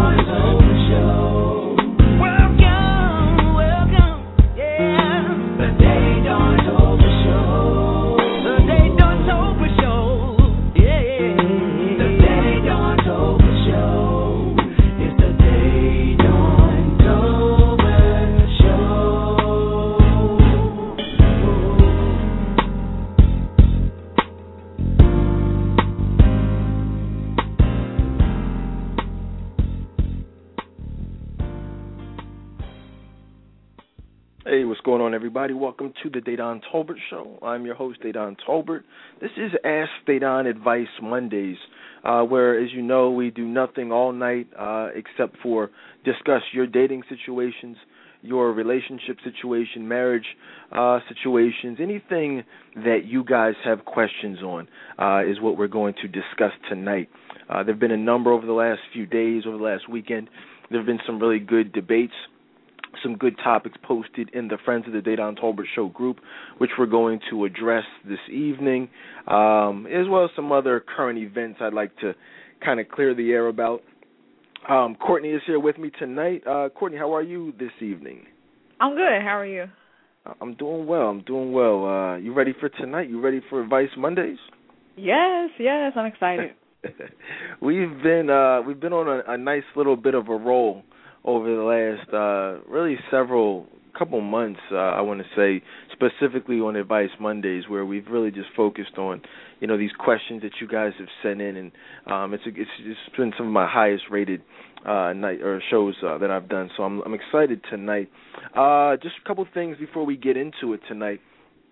Hey, what's going on, everybody? Welcome to the Dedan Tolbert Show. I'm your host, Dedan Tolbert. This is Ask Dedan Advice Mondays, where, as you know, we do nothing all night except for discuss your dating situations, your relationship situation, marriage situations, anything that you guys have questions on is what we're going to discuss tonight. There have been a number over the last few days, over the last weekend. There have been some really good debates, some good topics posted in the Friends of the Dedan Tolbert Show group, which we're going to address this evening, as well as some other current events I'd like to kind of clear the air about. Courtney is here with me tonight. Courtney, how are you this evening? I'm good. How are you? I'm doing well. You ready for tonight? You ready for Advice Mondays? Yes, I'm excited. We've been on a nice little bit of a roll over the last really couple months, I want to say, specifically on Advice Mondays, where we've really just focused on, these questions that you guys have sent in, and it's been some of my highest rated shows that I've done. So I'm excited tonight. Just a couple things before we get into it tonight.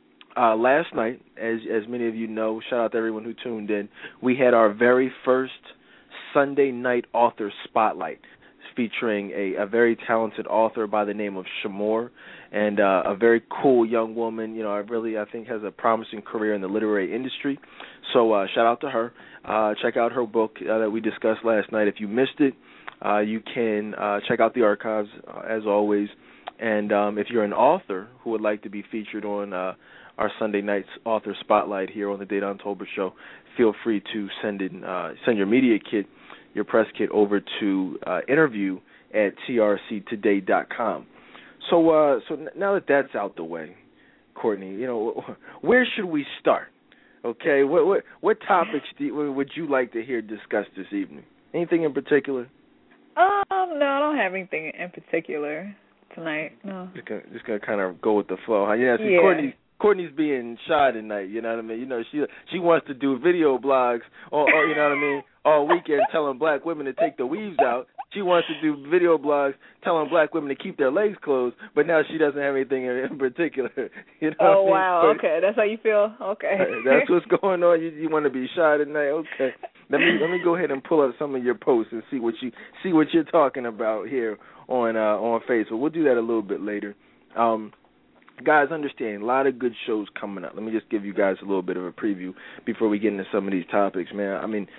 Last night, as many of you know, shout out to everyone who tuned in, we had our very first Sunday night author spotlight, featuring a very talented author by the name of Shamor, and a very cool young woman, I think has a promising career in the literary industry. So shout out to her. Check out her book that we discussed last night. If you missed it, you can check out the archives, as always. And if you're an author who would like to be featured on our Sunday night's author spotlight here on the Dedan Tolbert Show, feel free to send your media kit, your press kit, over to interview at trctoday.com. So now that that's out the way, Courtney, where should we start? Okay, what topics would you like to hear discussed this evening? Anything in particular? No, I don't have anything in particular tonight. No. Just gonna kind of go with the flow. Huh? Yeah. Courtney's being shy tonight, you know what I mean? She wants to do video blogs, or you know what I mean, all weekend telling black women to take the weaves out. She wants to do video blogs telling black women to keep their legs closed, but now she doesn't have anything in particular. You know what I mean? Wow, okay, that's how you feel? Okay. That's what's going on. You want to be shy tonight? Okay. Let me go ahead and pull up some of your posts and see what you're talking about here on Facebook. We'll do that a little bit later. Guys, understand, a lot of good shows coming up. Let me just give you guys a little bit of a preview before we get into some of these topics, man. I mean,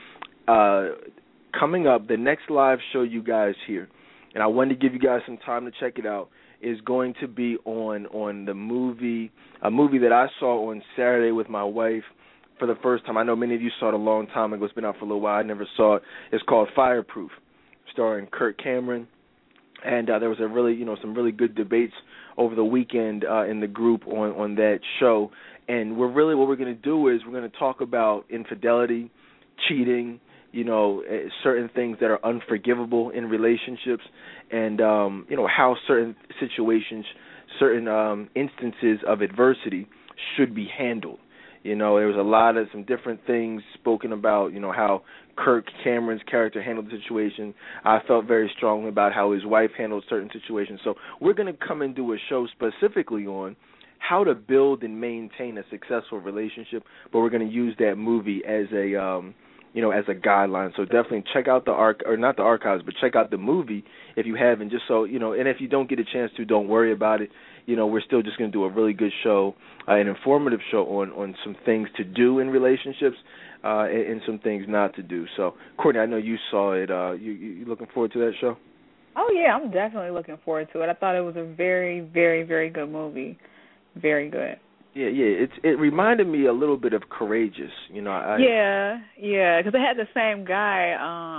coming up, the next live show you guys hear, and I wanted to give you guys some time to check it out, is going to be on a movie that I saw on Saturday with my wife for the first time. I know many of you saw it a long time ago. It's been out for a little while. I never saw it. It's called Fireproof, starring Kirk Cameron. And there was some really good debates over the weekend in the group on that show. And what we're going to do is we're going to talk about infidelity, cheating, certain things that are unforgivable in relationships, and how certain situations, certain instances of adversity should be handled. There was some different things spoken about, how Kirk Cameron's character handled the situation. I felt very strongly about how his wife handled certain situations. So we're going to come and do a show specifically on how to build and maintain a successful relationship, but we're going to use that movie as as a guideline. So definitely check out not the archives, but check out the movie if you haven't, just so, and if you don't get a chance to, don't worry about it. We're still just going to do a really good show, an informative show on some things to do in relationships and some things not to do. So, Courtney, I know you saw it. You looking forward to that show? Oh, yeah, I'm definitely looking forward to it. I thought it was a very, very, very good movie. Very good. Yeah. It reminded me a little bit of Courageous. Yeah, because they had the same guy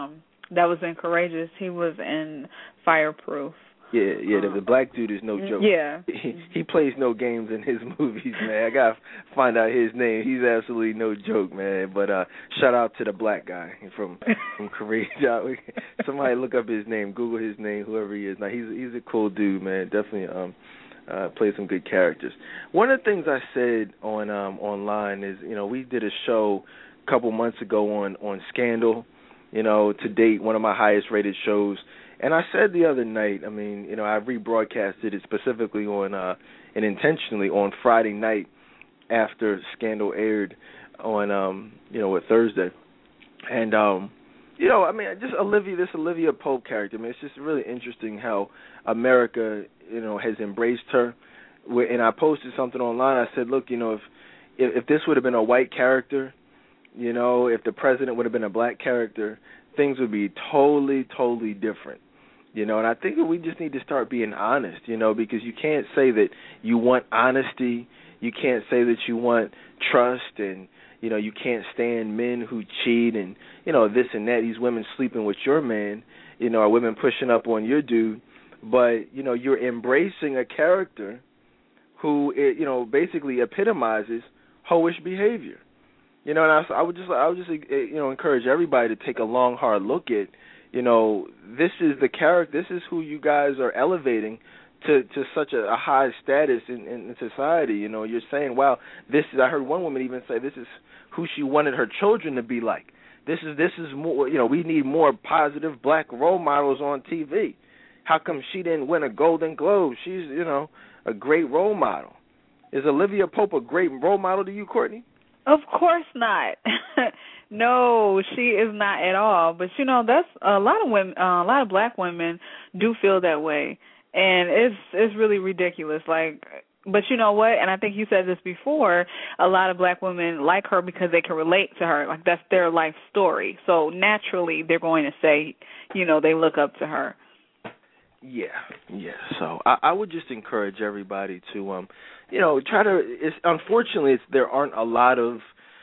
that was in Courageous. He was in Fireproof. Yeah, the black dude is no joke. Yeah. He plays no games in his movies, man. I gotta find out his name. He's absolutely no joke, man. But shout out to the black guy from Courageous. Somebody look up his name, Google his name, whoever he is. Now he's a cool dude, man. Definitely plays some good characters. One of the things I said on online is, we did a show a couple months ago on Scandal, to date one of my highest rated shows. And I said the other night, I rebroadcasted it specifically on and intentionally on Friday night after Scandal aired on Thursday. And just Olivia Pope character, it's just really interesting how America, has embraced her. And I posted something online. I said, look, if this would have been a white character, if the president would have been a black character, things would be totally, totally different. And I think that we just need to start being honest, because you can't say that you want honesty. You can't say that you want trust, and, you can't stand men who cheat and, this and that. These women sleeping with your man, or women pushing up on your dude. But, you're embracing a character who, basically epitomizes hoish behavior. And I would just encourage everybody to take a long, hard look at, this is the character, this is who you guys are elevating to such a high status in society. You're saying, wow, I heard one woman even say this is who she wanted her children to be like. This is more, we need more positive black role models on TV. How come she didn't win a Golden Globe? She's, a great role model. Is Olivia Pope a great role model to you, Courtney? Of course not. No, she is not at all. But that's a lot of women. A lot of black women do feel that way, and it's really ridiculous. But you know what? And I think you said this before. A lot of black women like her because they can relate to her. Like, that's their life story. So naturally, they're going to say, they look up to her. Yeah. So I would just encourage everybody to, try to. Unfortunately, there aren't a lot of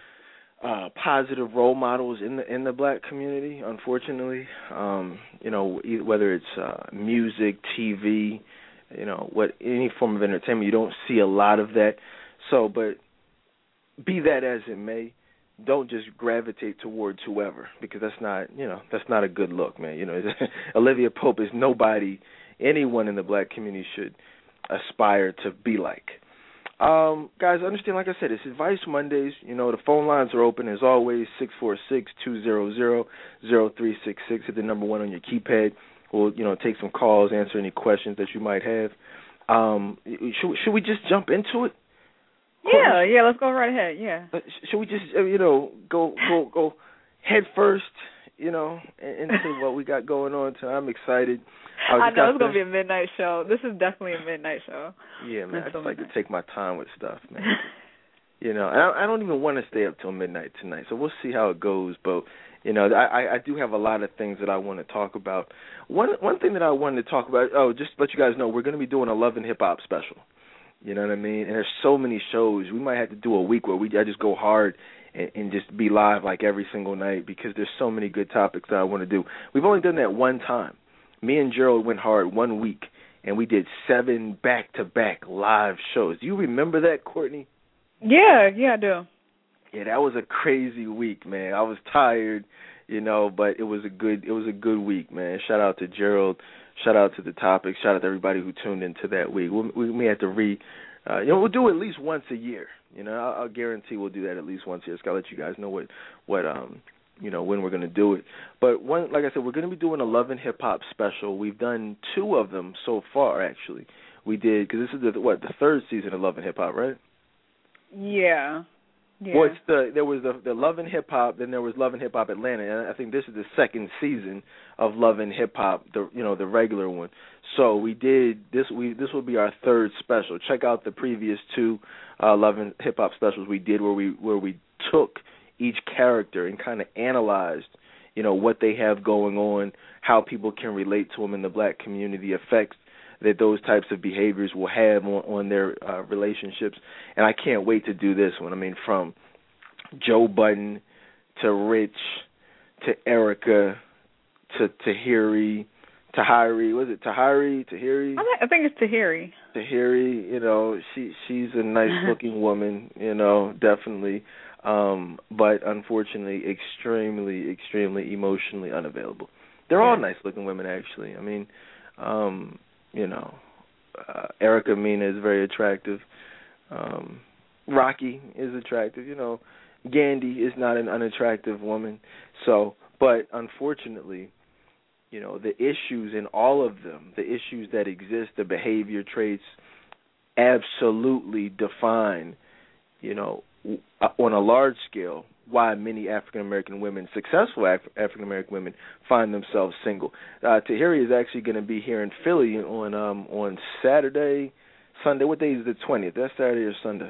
positive role models in the black community. Unfortunately, whether it's music, TV, any form of entertainment, you don't see a lot of that. So, but be that as it may, don't just gravitate towards whoever, because that's not a good look, man. Olivia Pope is nobody anyone in the black community should aspire to be like. Guys, understand, like I said, it's Advice Mondays. The phone lines are open as always, 646-200-0366. Hit the number 1 on your keypad. We'll, take some calls, answer any questions that you might have. Should we just jump into it? Yeah, let's go right ahead, yeah. Should we just, go head first, into what we got going on tonight? I'm excited. I know it's going to be a midnight show. This is definitely a midnight show. Yeah, man, I just like to take my time with stuff, man. I don't even want to stay up till midnight tonight, so we'll see how it goes. But, I do have a lot of things that I want to talk about. One thing that I wanted to talk about, just to let you guys know, we're going to be doing a Love and Hip Hop special. You know what I mean? And there's so many shows. We might have to do a week where I just go hard and just be live like every single night, because there's so many good topics that I want to do. We've only done that one time. Me and Gerald went hard 1 week, and we did 7 back-to-back live shows. Do you remember that, Courtney? Yeah, I do. Yeah, that was a crazy week, man. I was tired, but it was a good week, man. Shout out to Gerald. Shout out to the topics. Shout out to everybody who tuned into that week. We may have to we'll do it at least once a year. I'll guarantee we'll do that at least once a year. Just gotta let you guys know what when we're gonna do it. But like I said, we're gonna be doing a Love and Hip Hop special. We've done 2 of them so far, actually. We did, because this is the 3rd season of Love and Hip Hop, right? Yeah. Well, there was the Love and Hip Hop, then there was Love and Hip Hop Atlanta, and I think this is the 2nd season of Love and Hip Hop, the regular one. So we did this. This will be our 3rd special. Check out the previous 2 Love and Hip Hop specials we did, where we took each character and kind of analyzed, what they have going on, how people can relate to them in the black community, effects that those types of behaviors will have on their relationships. And I can't wait to do this one. I mean, from Joe Budden to Rich to Erica Tahiri, was it Tahiri? I think it's Tahiri. Tahiri, she's a nice looking woman, definitely. But unfortunately extremely, extremely emotionally unavailable. They're all nice looking women actually. I mean, Erica Mena is very attractive. Rocky is attractive, Gandhi is not an unattractive woman. So, but unfortunately, the issues in all of them, the issues that exist, the behavior traits, absolutely define, on a large scale, why many African American women, successful African American women, find themselves single. Tahiri is actually going to be here in Philly on Saturday, Sunday. What day is the 20th? That's Saturday or Sunday?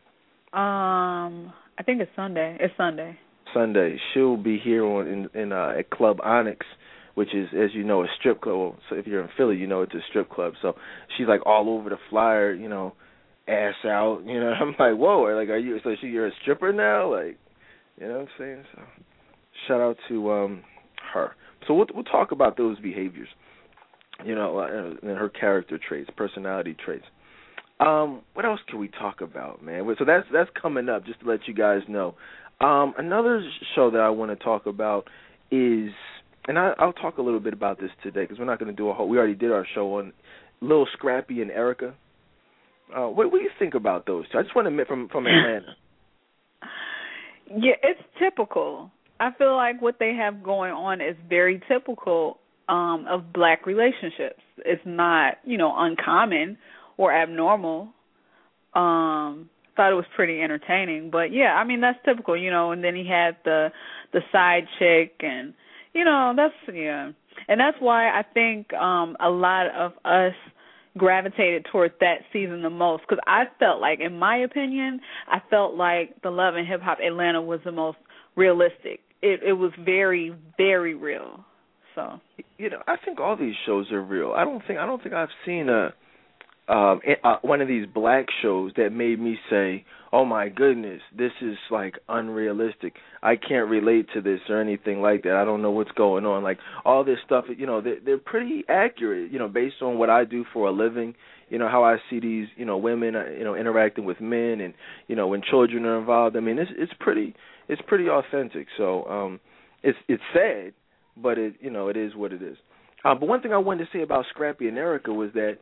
I think it's Sunday. It's Sunday. Sunday. She'll be here at Club Onyx, which is, as you know, a strip club. So if you're in Philly, it's a strip club. So she's like all over the flyer, ass out. I'm like, whoa, like, are you? So you're a stripper now, like, you know what I'm saying? So shout out to her. So we'll talk about those behaviors, and her character traits, personality traits. What else can we talk about, man? So that's coming up, just to let you guys know. Another show that I want to talk about is, and I'll talk a little bit about this today because we're not going to do a whole. We already did our show on Lil Scrappy and Erica. What do you think about those two? I just want to admit from Atlanta. Yeah, it's typical. I feel like what they have going on is very typical of black relationships. It's not, uncommon or abnormal. Thought it was pretty entertaining, but yeah, I mean that's typical, and then he had the side chick, and and that's why I think a lot of us gravitated towards that season the most, because I felt like, in my opinion, I felt like the Love and Hip Hop Atlanta was the most realistic. It was very, very real. So I think all these shows are real. I don't think I've seen one of these black shows that made me say, oh my goodness, this is like unrealistic. I can't relate to this or anything like that. I don't know what's going on. Like all this stuff, they're pretty accurate, based on what I do for a living, how I see these, women, interacting with men and, when children are involved. I mean, it's pretty authentic. So, it's sad, but it is what it is. But one thing I wanted to say about Scrappy and Erica was that,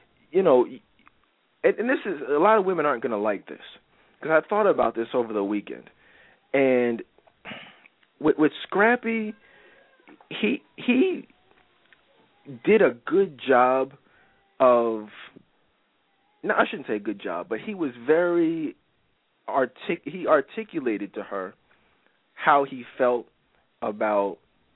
and this is, a lot of women aren't going to like this, because I thought about this over the weekend. And with Scrappy, he did a good job of, no, I shouldn't say a good job, but he was very, he articulated to her how he felt about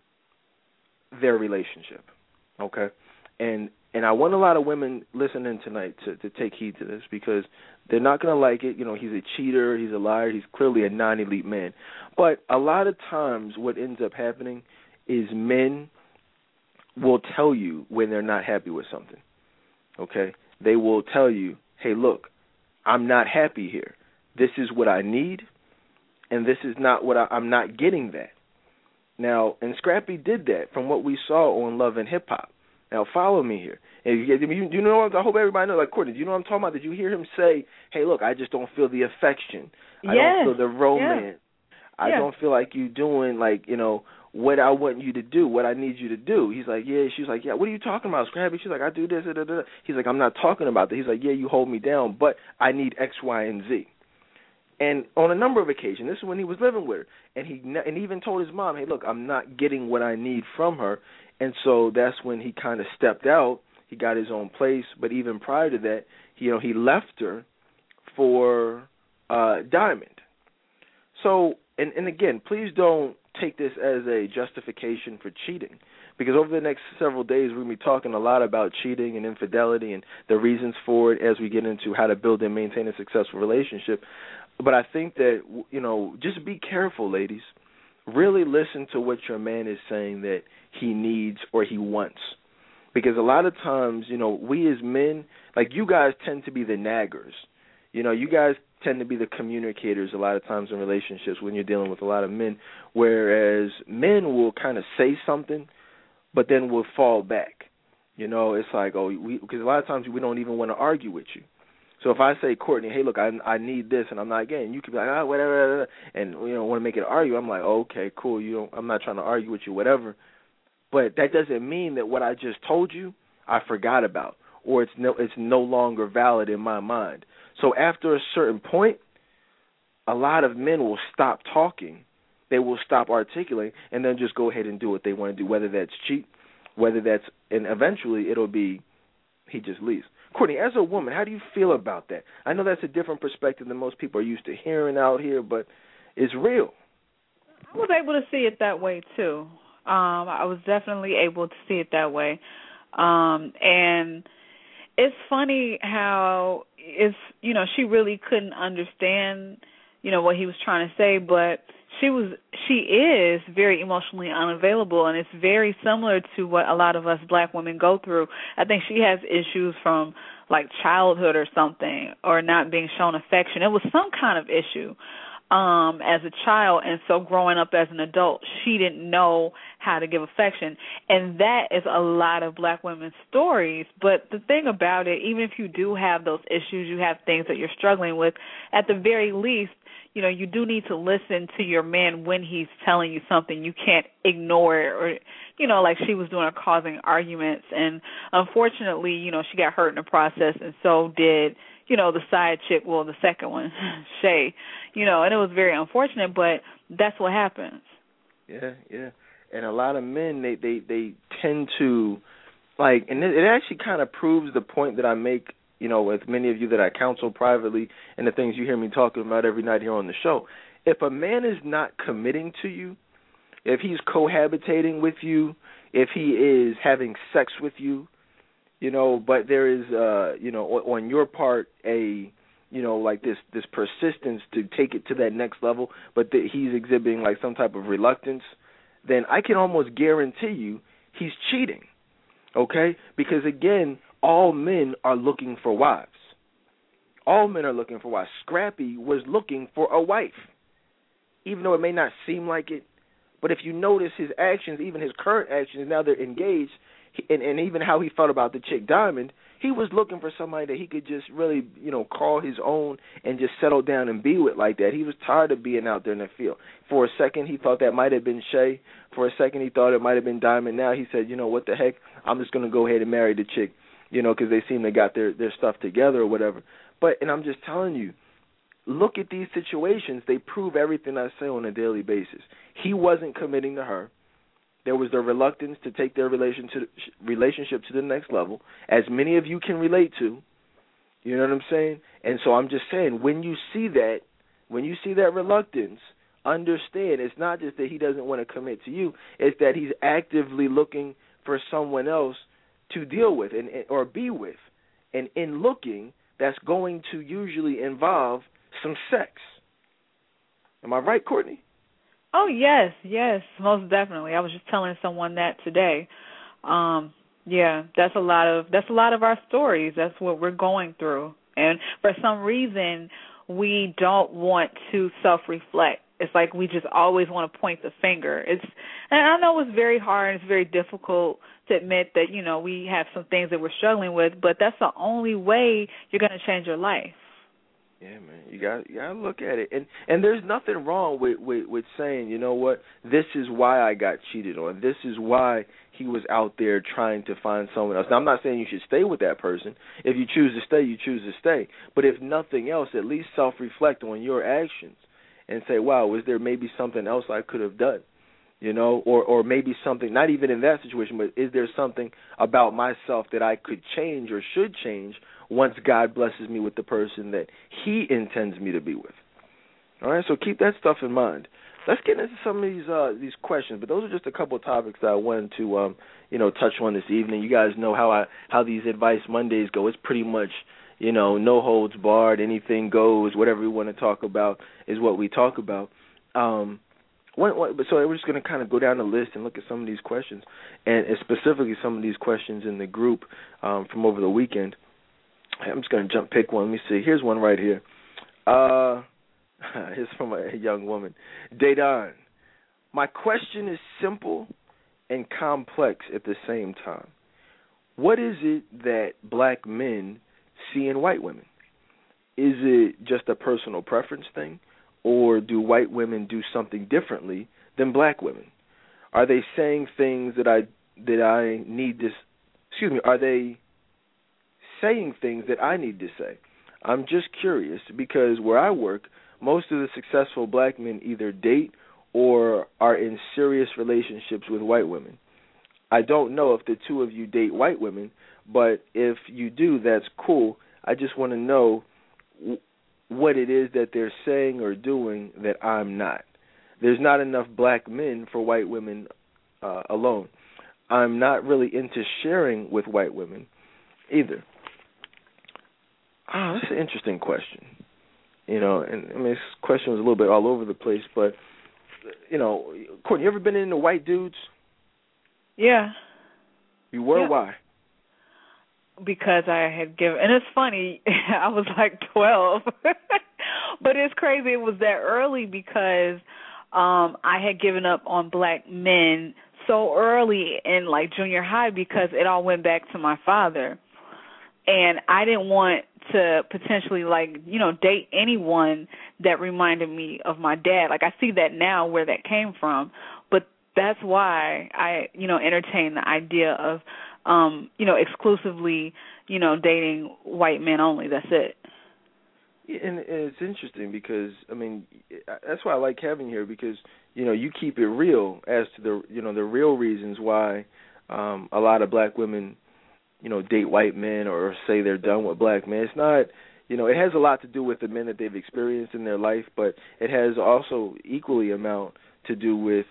their relationship, okay? And I want a lot of women listening tonight to take heed to this, because they're not going to like it. He's a cheater, he's a liar, he's clearly a non-elite man. But a lot of times what ends up happening is men will tell you when they're not happy with something, okay? They will tell you, hey, look, I'm not happy here. This is what I need, and this is not what I'm not getting that. Now, and Scrappy did that from what we saw on Love and Hip Hop. Now, follow me here. And you know, I hope everybody knows, like, Courtney, do you know what I'm talking about? Did you hear him say, hey, look, I just don't feel the affection. I don't feel the romance. I don't feel like you doing, like, what I want you to do, what I need you to do. He's like, yeah. She's like, yeah, what are you talking about, Scrappy? She's like, I do this, da, da, da. He's like, I'm not talking about that. He's like, yeah, you hold me down, but I need X, Y, and Z. And on a number of occasions, this is when he was living with her, and he even told his mom, hey, look, I'm not getting what I need from her. And so that's when he kind of stepped out. He got his own place. But even prior to that, he left her for Diamond. So, and again, please don't take this as a justification for cheating, because over the next several days we're going to be talking a lot about cheating and infidelity and the reasons for it as we get into how to build and maintain a successful relationship. But I think that, just be careful, ladies. Really listen to what your man is saying that he needs or he wants. Because a lot of times, we as men, like, you guys tend to be the naggers. You guys tend to be the communicators a lot of times in relationships when you're dealing with a lot of men, whereas men will kind of say something, but then we'll fall back. You know, it's like, because a lot of times we don't even want to argue with you. So if I say, Courtney, hey, look, I need this, and I'm not getting, you could be like, whatever, and want to make it an argue. I'm like, okay, cool. I'm not trying to argue with you, whatever. But that doesn't mean that what I just told you I forgot about, or it's no longer valid in my mind. So after a certain point, a lot of men will stop talking. They will stop articulating, and then just go ahead and do what they want to do, whether that's cheat, and eventually it'll be he just leaves. Courtney, as a woman, how do you feel about that? I know that's a different perspective than most people are used to hearing out here, but it's real. I was able to see it that way, too. I was definitely able to see it that way. And it's funny how she really couldn't understand, what he was trying to say, but she is very emotionally unavailable, and it's very similar to what a lot of us black women go through. I think she has issues from like childhood or something, or not being shown affection. It was some kind of issue as a child, and so growing up as an adult, she didn't know how to give affection, and that is a lot of black women's stories. But the thing about it, even if you do have those issues, you have things that you're struggling with, at the very least, you do need to listen to your man when he's telling you something. You can't ignore it, or, like she was doing, or causing arguments. And unfortunately, she got hurt in the process, and so did, the side chick, well, the second one, Shay, and it was very unfortunate, but that's what happens. Yeah. And a lot of men, they tend to, like, and it actually kind of proves the point that I make, with many of you that I counsel privately, and the things you hear me talking about every night here on the show. If a man is not committing to you, if he's cohabitating with you, if he is having sex with you, but there is, on your part like this persistence to take it to that next level, but that he's exhibiting like some type of reluctance, then I can almost guarantee you he's cheating, okay? Because, again, all men are looking for wives. All men are looking for wives. Scrappy was looking for a wife, even though it may not seem like it. But if you notice his actions, even his current actions, now they're engaged, and even how he felt about the chick Diamond, he was looking for somebody that he could just really, call his own and just settle down and be with like that. He was tired of being out there in the field. For a second, he thought that might have been Shay. For a second, he thought it might have been Diamond. Now he said, what the heck, I'm just going to go ahead and marry the chick, because they seem to got their stuff together or whatever. And I'm just telling you, look at these situations. They prove everything I say on a daily basis. He wasn't committing to her. There was the reluctance to take their relationship to the next level, as many of you can relate to. You know what I'm saying? And so I'm just saying, when you see that reluctance, understand it's not just that he doesn't want to commit to you, it's that he's actively looking for someone else to deal with or be with. And in looking, that's going to usually involve some sex. Am I right, Courtney? Oh, yes, most definitely. I was just telling someone that today. Yeah, that's a lot of our stories. That's what we're going through. And for some reason, we don't want to self-reflect. It's like we just always want to point the finger. And I know it's very hard and it's very difficult to admit that, we have some things that we're struggling with, but that's the only way you're going to change your life. Yeah, man, you got to look at it, and there's nothing wrong with saying, you know what, this is why I got cheated on. This is why he was out there trying to find someone else. Now, I'm not saying you should stay with that person. If you choose to stay, you choose to stay. But if nothing else, at least self-reflect on your actions and say, wow, was there maybe something else I could have done? Or maybe something, not even in that situation, but is there something about myself that I could change or should change once God blesses me with the person that he intends me to be with? All right, so keep that stuff in mind. Let's get into some of these questions, but those are just a couple of topics that I wanted to touch on this evening. You guys know how these Advice Mondays go. It's pretty much, no holds barred, anything goes, whatever we want to talk about is what we talk about. So we're just going to kind of go down the list and look at some of these questions, and specifically some of these questions in the group from over the weekend. I'm just going to pick one. Let me see. Here's one right here. It's from a young woman. Dedan, my question is simple and complex at the same time. What is it that black men see in white women? Is it just a personal preference thing, or do white women do something differently than black women? Are they saying things that I need to? Excuse me. Are they saying things that I need to say? I'm just curious because where I work, most of the successful black men either date or are in serious relationships with white women. I don't know if the two of you date white women, but if you do, that's cool. I just want to know what it is that they're saying or doing that I'm not. There's not enough black men for white women alone. I'm not really into sharing with white women either. That's an interesting question. And I mean, this question was a little bit all over the place, but, Courtney, you ever been into white dudes? Yeah. You were? Yeah. Why? Because I had given, and it's funny, I was like 12, but it's crazy it was that early because I had given up on black men so early in like junior high because it all went back to my father. And I didn't want to potentially date anyone that reminded me of my dad. Like I see that now where that came from, but that's why I, entertain the idea of, exclusively, dating white men only. That's it. Yeah, and it's interesting because, I mean, that's why I like having here because, you keep it real as to the real reasons why a lot of black women, date white men or say they're done with black men. It's not, it has a lot to do with the men that they've experienced in their life, but it has also equally amount to do with,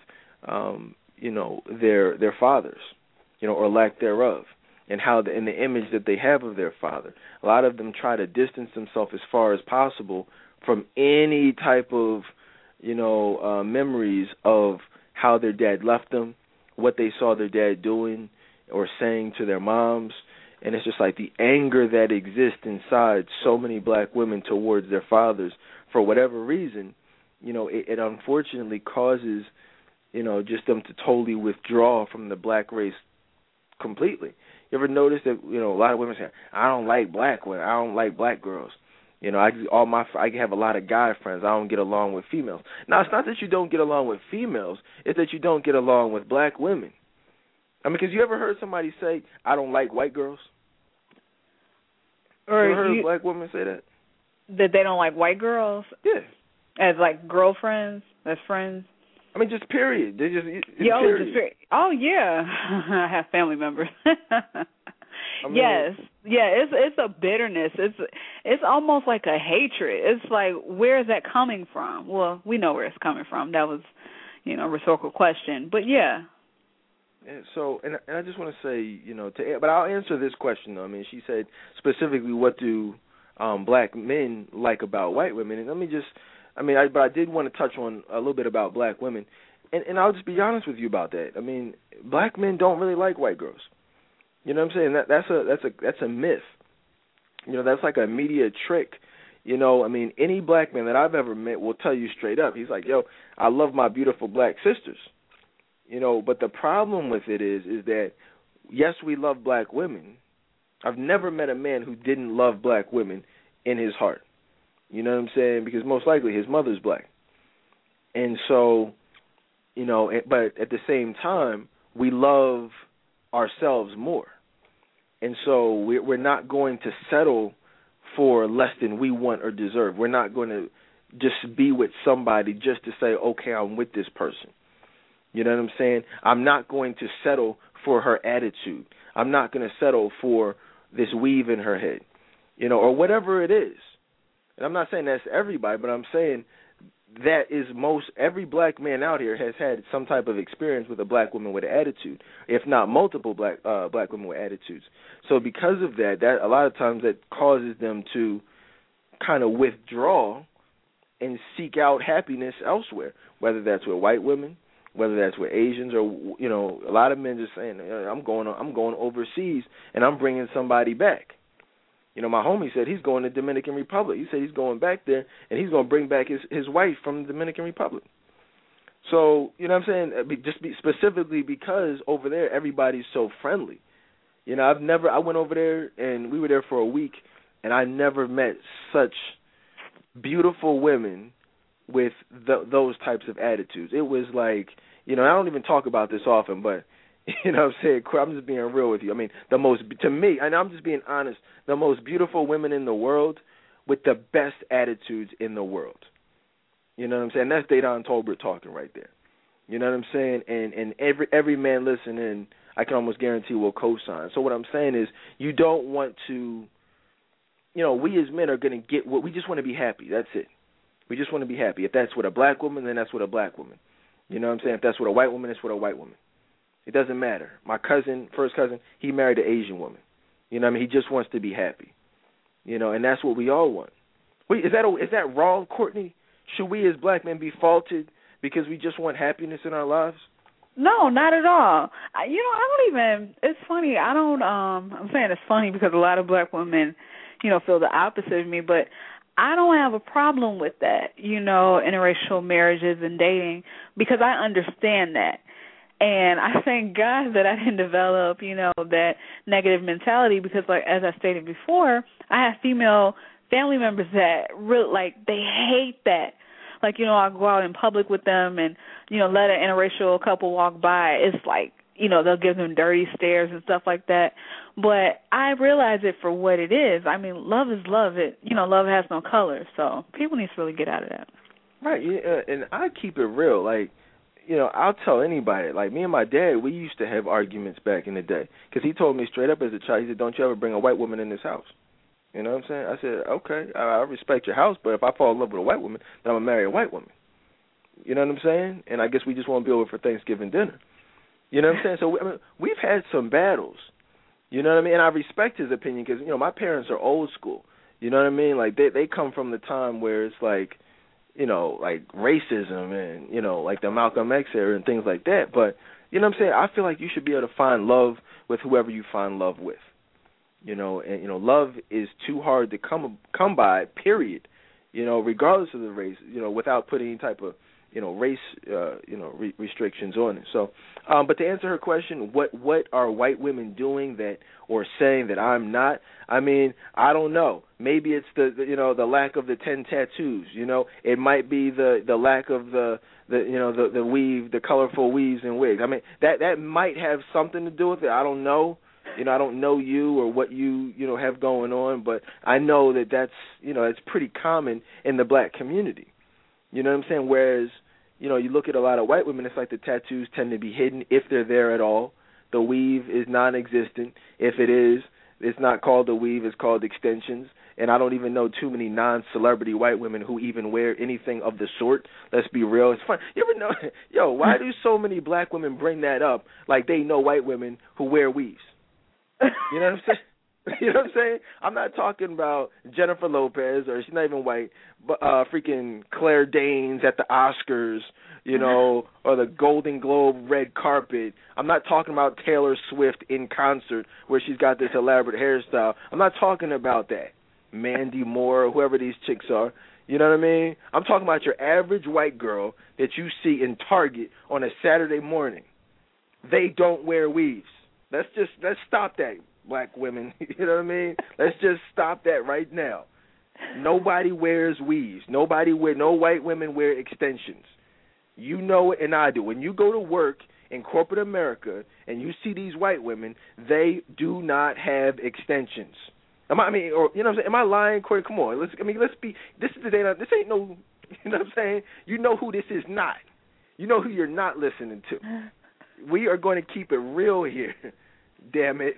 their fathers, or lack thereof, and how in the image that they have of their father. A lot of them try to distance themselves as far as possible from any type of, memories of how their dad left them, what they saw their dad doing or saying to their moms. And it's just like the anger that exists inside so many black women towards their fathers for whatever reason, it unfortunately causes, just them to totally withdraw from the black race completely. You ever notice that, a lot of women say, I don't like black women, I don't like black girls. I have a lot of guy friends. I don't get along with females. Now, it's not that you don't get along with females. It's that you don't get along with black women. I mean, because you ever heard somebody say, I don't like white girls? Or you ever heard black women say that? That they don't like white girls? Yeah. As like girlfriends, as friends? I mean, just period. They just period. Oh, yeah. I have family members. Yes. Yeah, it's a bitterness. It's almost like a hatred. It's like, where is that coming from? Well, we know where it's coming from. That was, a rhetorical question. But, yeah. So, and I just want to say, but I'll answer this question, though. I mean, she said specifically, what do black men like about white women? And let me just, but I did want to touch on a little bit about black women. And I'll just be honest with you about that. I mean, black men don't really like white girls. You know what I'm saying? That's a myth. That's like a media trick. Any black man that I've ever met will tell you straight up. He's like, yo, I love my beautiful black sisters. But the problem with it is that, yes, we love black women. I've never met a man who didn't love black women in his heart. You know what I'm saying? Because most likely his mother's black. And so, but at the same time, we love ourselves more. And so we're not going to settle for less than we want or deserve. We're not going to just be with somebody just to say, okay, I'm with this person. You know what I'm saying? I'm not going to settle for her attitude. I'm not going to settle for this weave in her head, or whatever it is. And I'm not saying that's everybody, but I'm saying that is every black man out here has had some type of experience with a black woman with an attitude, if not multiple black women with attitudes. So because of that a lot of times that causes them to kind of withdraw and seek out happiness elsewhere, whether that's with white women, whether that's with Asians, or a lot of men just saying, I'm going overseas and I'm bringing somebody back. My homie said he's going to the Dominican Republic. He said he's going back there and he's going to bring back his wife from the Dominican Republic. So, you know what I'm saying? Specifically because over there everybody's so friendly. You know, I went over there and we were there for a week, and I never met such beautiful women with those types of attitudes. It was like, you know, I don't even talk about this often, but you know what I'm saying, I'm just being real with you. I mean, to me, and I'm just being honest, the most beautiful women in the world with the best attitudes in the world. You know what I'm saying? That's Dedan Tolbert talking right there. You know what I'm saying? And every man listening, I can almost guarantee will co-sign. So what I'm saying is, you don't want to, you know, we as men are going to get what we just want to be happy. That's it. We just want to be happy. If that's with a black woman, then that's with a black woman. You know what I'm saying? If that's with a white woman, it's with a white woman. It doesn't matter. My first cousin, he married an Asian woman. You know what I mean? He just wants to be happy. You know, and that's what we all want. Wait, is that wrong, Courtney? Should we as black men be faulted because we just want happiness in our lives? No, not at all. I don't even, it's funny, I'm saying it's funny because a lot of black women, you know, feel the opposite of me, but I don't have a problem with that, you know, interracial marriages and dating, because I understand that. And I thank God that I didn't develop, you know, that negative mentality, because, like, as I stated before, I have female family members that really, like, they hate that. Like, you know, I go out in public with them and, you know, let an interracial couple walk by. It's like, you know, they'll give them dirty stares and stuff like that. But I realize it for what it is. I mean, love is love. Love has no color. So people need to really get out of that. Right, yeah, and I keep it real. Like, you know, I'll tell anybody. Like, me and my dad, we used to have arguments back in the day. Because he told me straight up as a child, he said, don't you ever bring a white woman in this house. You know what I'm saying? I said, okay, I respect your house, but if I fall in love with a white woman, then I'm going to marry a white woman. You know what I'm saying? And I guess we just won't be over for Thanksgiving dinner. You know what I'm saying? So, I mean, we've had some battles. You know what I mean? And I respect his opinion because, you know, my parents are old school. You know what I mean? Like, they come from the time where it's like, you know, like racism and, you know, like the Malcolm X era and things like that. But, you know what I'm saying? I feel like you should be able to find love with whoever you find love with. You know, and, you know, love is too hard to come by, period. You know, regardless of the race, you know, without putting any type of, you know, race, restrictions on it. So, but to answer her question, what are white women doing that or saying that I'm not? I mean, I don't know. Maybe it's the lack of the 10 tattoos. You know, it might be the lack of the weave, the colorful weaves and wigs. I mean, that might have something to do with it. I don't know. You know, I don't know you or what you have going on, but I know that's it's pretty common in the black community. You know what I'm saying? Whereas, you know, you look at a lot of white women, it's like the tattoos tend to be hidden if they're there at all. The weave is non-existent. If it is, it's not called a weave, it's called extensions. And I don't even know too many non-celebrity white women who even wear anything of the sort. Let's be real. It's fun. You ever know, why do so many black women bring that up like they know white women who wear weaves? You know what I'm saying? You know what I'm saying? I'm not talking about Jennifer Lopez, or she's not even white, but freaking Claire Danes at the Oscars, you know, or the Golden Globe red carpet. I'm not talking about Taylor Swift in concert where she's got this elaborate hairstyle. I'm not talking about that. Mandy Moore, whoever these chicks are. You know what I mean? I'm talking about your average white girl that you see in Target on a Saturday morning. They don't wear weaves. Let's stop that, black women. You know what I mean? Let's just stop that right now. Nobody wears weaves. No white women wear extensions. You know it, and I do. When you go to work in corporate America and you see these white women, they do not have extensions. You know what I'm saying? Am I lying, Corey? Come on. Let's be. This is the day. This ain't no. You know what I'm saying? You know who this is not. You know who you're not listening to. We are going to keep it real here. Damn it.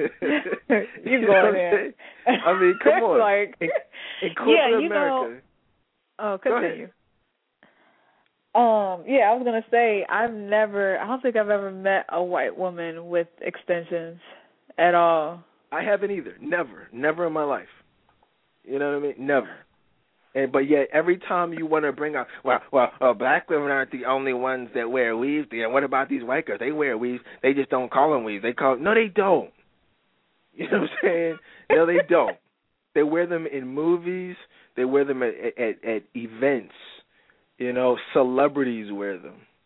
You going there. I mean, come on. Like, in corporate America. Continue. I was going to say, I don't think I've ever met a white woman with extensions at all. I haven't either. Never in my life. You know what I mean? Never. But yet, every time you want to bring up, black women aren't the only ones that wear weaves. And what about these white girls? They wear weaves. They just don't call them weaves. No, they don't. You know what I'm saying? No, they don't. They wear them in movies. They wear them at events. You know, celebrities wear them.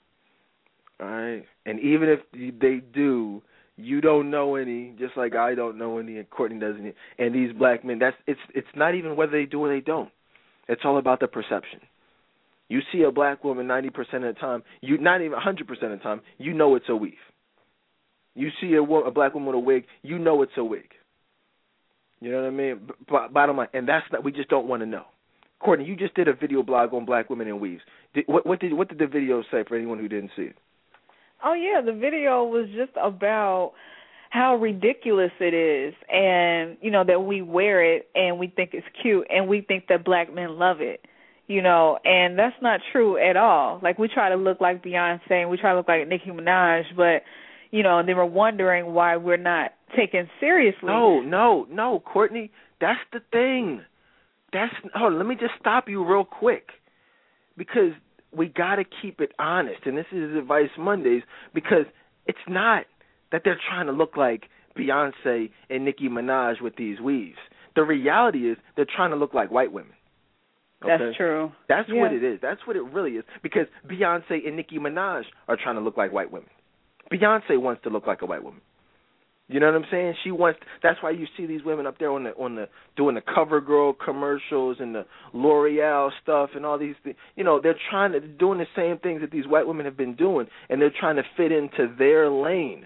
All right. And even if they do, you don't know any, just like I don't know any, and Courtney doesn't. And these black men, it's not even whether they do or they don't. It's all about the perception. You see a black woman 90% of the time, not even 100% of the time, you know it's a weave. You see a black woman with a wig, you know it's a wig. You know what I mean? Bottom line, and that's not. We just don't want to know. Courtney, you just did a video blog on black women in weaves. What did the video say for anyone who didn't see it? Oh yeah, the video was just about how ridiculous it is, and that we wear it and we think it's cute and we think that black men love it. And that's not true at all. Like, we try to look like Beyonce and we try to look like Nicki Minaj, but they were wondering why we're not taken seriously. No, Courtney, that's the thing. Hold on, let me just stop you real quick, because we got to keep it honest, and this is Advice Mondays, because it's not that they're trying to look like Beyonce and Nicki Minaj with these weaves. The reality is they're trying to look like white women. Okay? That's true. That's what it is. That's what it really is, because Beyonce and Nicki Minaj are trying to look like white women. Beyonce wants to look like a white woman. You know what I'm saying? That's why you see these women up there on the doing the CoverGirl commercials and the L'Oreal stuff and all these things. They're doing the same things that these white women have been doing, and they're trying to fit into their lane.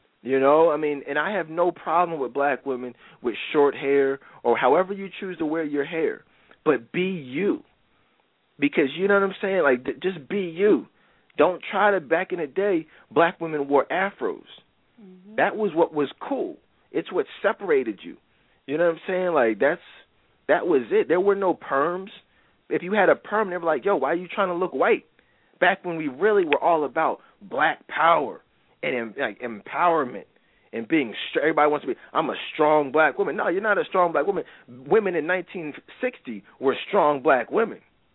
And I have no problem with black women with short hair or however you choose to wear your hair, but be you. Because you know what I'm saying? Like, just be you. Don't try to. Back in the day, black women wore afros. Mm-hmm. That was what was cool. It's what separated you. You know what I'm saying? Like, that was it. There were no perms. If you had a perm, they were like, yo, why are you trying to look white? Back when we really were all about black power and empowerment and being everybody wants to be, I'm a strong black woman. No, you're not a strong black woman. Women in 1960 were strong black women.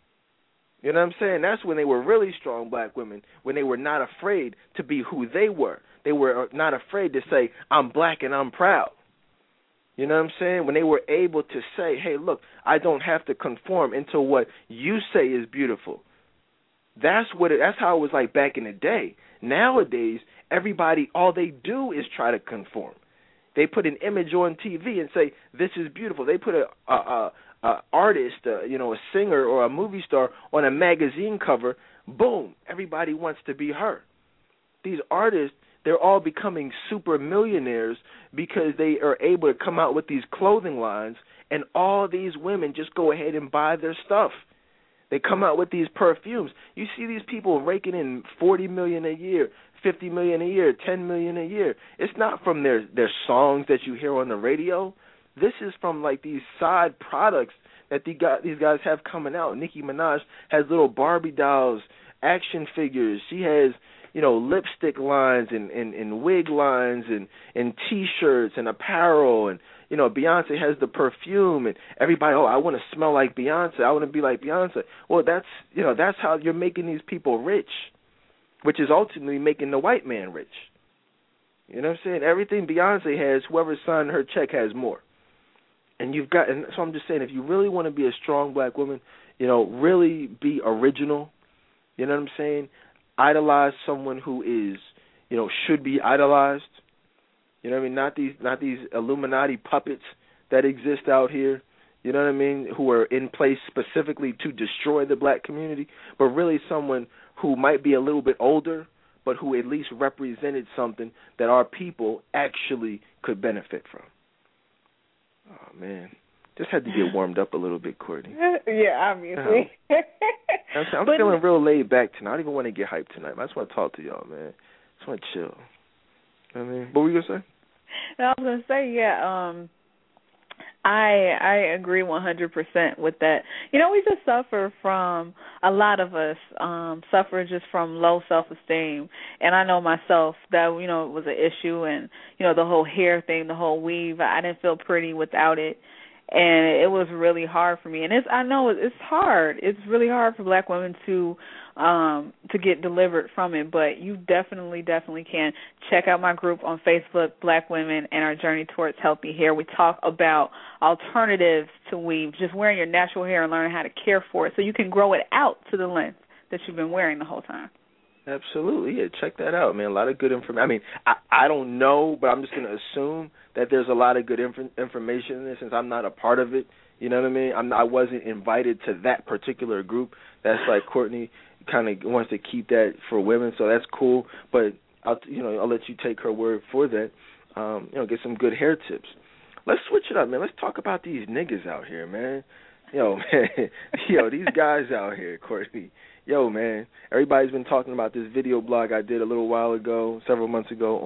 You know what I'm saying? That's when they were really strong black women, when they were not afraid to be who they were. They were not afraid to say, I'm black and I'm proud. You know what I'm saying? When they were able to say, hey, look, I don't have to conform into what you say is beautiful. That's how it was like back in the day. Nowadays, everybody, all they do is try to conform. They put an image on TV and say, this is beautiful. They put a artist, a singer or a movie star on a magazine cover. Boom, everybody wants to be her. These artists, they're all becoming super millionaires because they are able to come out with these clothing lines, and all these women just go ahead and buy their stuff. They come out with these perfumes. You see these people raking in $40 million a year, $50 million a year, $10 million a year. It's not from their songs that you hear on the radio. This is from like these side products that these guys have coming out. Nicki Minaj has little Barbie dolls, action figures. She has, lipstick lines and wig lines and T-shirts and apparel, and Beyonce has the perfume, and everybody, I want to smell like Beyonce. I want to be like Beyonce. Well, that's how you're making these people rich, which is ultimately making the white man rich. You know what I'm saying? Everything Beyonce has, whoever signed her check has more. And so I'm just saying, if you really want to be a strong black woman, really be original. You know what I'm saying? Idolize someone who is, should be idolized. You know what I mean? Not these Illuminati puppets that exist out here. You know what I mean? Who are in place specifically to destroy the black community, but really someone who might be a little bit older, but who at least represented something that our people actually could benefit from. Oh, man. Just had to get warmed up a little bit, Courtney. Yeah, obviously. I'm feeling real laid back tonight. I don't even want to get hyped tonight. I just want to talk to y'all, man. I just want to chill. You know what I mean? What were you going to say? No, I was going to say, yeah, I agree 100% with that. We just suffer from, a lot of us suffer just from low self-esteem. And I know myself that, it was an issue, and, the whole hair thing, the whole weave, I didn't feel pretty without it. And it was really hard for me. And I know it's hard. It's really hard for black women to get delivered from it. But you definitely can. Check out my group on Facebook, Black Women and Our Journey Towards Healthy Hair. We talk about alternatives to weave, just wearing your natural hair and learning how to care for it so you can grow it out to the length that you've been wearing the whole time. Absolutely, yeah. Check that out, man. A lot of good information. I mean, I don't know, but I'm just going to assume that there's a lot of good information in this since I'm not a part of it. You know what I mean? I wasn't invited to that particular group. That's like Courtney kind of wants to keep that for women, so that's cool. But I'll let you take her word for that. Get some good hair tips. Let's switch it up, man. Let's talk about these niggas out here, man. Yo, man. Yo, these guys out here, Courtney. Yo, man, everybody's been talking about this video blog I did a little while ago, several months ago,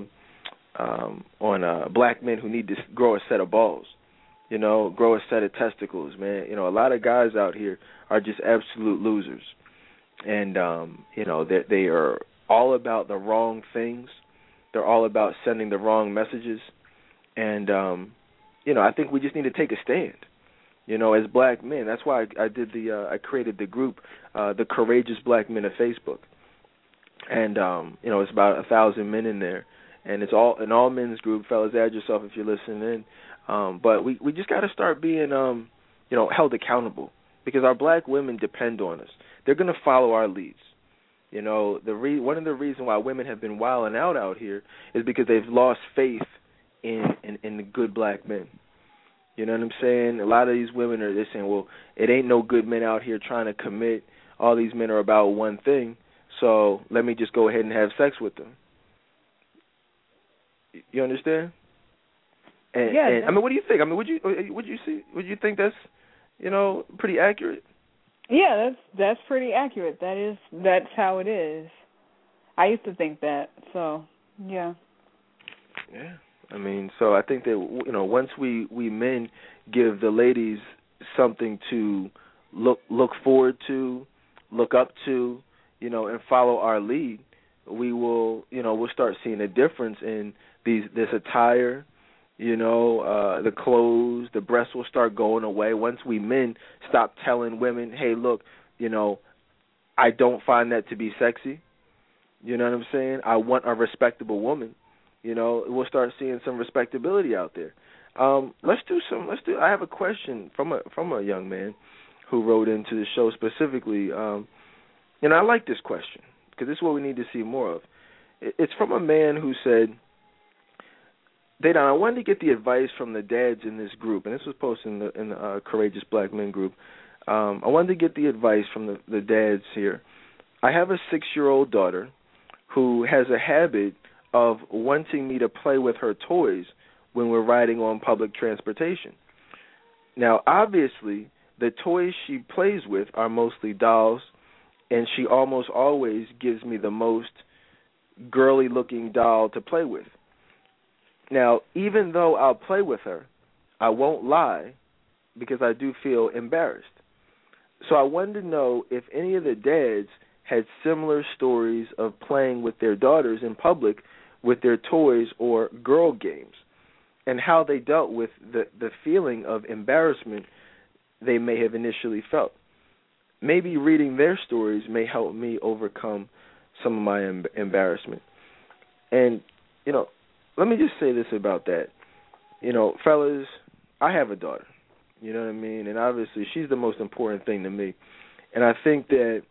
on black men who need to grow a set of balls, grow a set of testicles, man. A lot of guys out here are just absolute losers, and they are all about the wrong things. They're all about sending the wrong messages, and I think we just need to take a stand. As black men, that's why I created the group, the Courageous Black Men of Facebook, and it's about 1,000 men in there, and it's all an all men's group. Fellas, add yourself if you're listening in. But we just got to start being held accountable because our black women depend on us. They're going to follow our leads. One of the reasons why women have been wilding out here is because they've lost faith in the good black men. You know what I'm saying? A lot of these women they're saying, well, it ain't no good men out here trying to commit. All these men are about one thing, so let me just go ahead and have sex with them. You understand? And I mean, what do you think? I mean, would you think that's pretty accurate? Yeah, that's pretty accurate. That's how it is. I used to think that. So, yeah. Yeah. I mean, so I think that once we men give the ladies something to look forward to, look up to, and follow our lead, we will, we'll start seeing a difference in this attire, the clothes, the breasts will start going away. Once we men stop telling women, hey, look, I don't find that to be sexy. You know what I'm saying? I want a respectable woman. We'll start seeing some respectability out there. I have a question from a young man who wrote into the show specifically. I like this question because this is what we need to see more of. It's from a man who said, Dedan, I wanted to get the advice from the dads in this group, and this was posted in the Courageous Black Men group. I wanted to get the advice from the dads here. I have a 6-year-old daughter who has a habit of wanting me to play with her toys when we're riding on public transportation. Now, obviously, the toys she plays with are mostly dolls, and she almost always gives me the most girly-looking doll to play with. Now, even though I'll play with her, I won't lie because I do feel embarrassed. So I wanted to know if any of the dads had similar stories of playing with their daughters in public with their toys or girl games, and how they dealt with the feeling of embarrassment they may have initially felt. Maybe reading their stories may help me overcome some of my embarrassment. And, let me just say this about that. Fellas, I have a daughter, you know what I mean? And obviously she's the most important thing to me. And I think that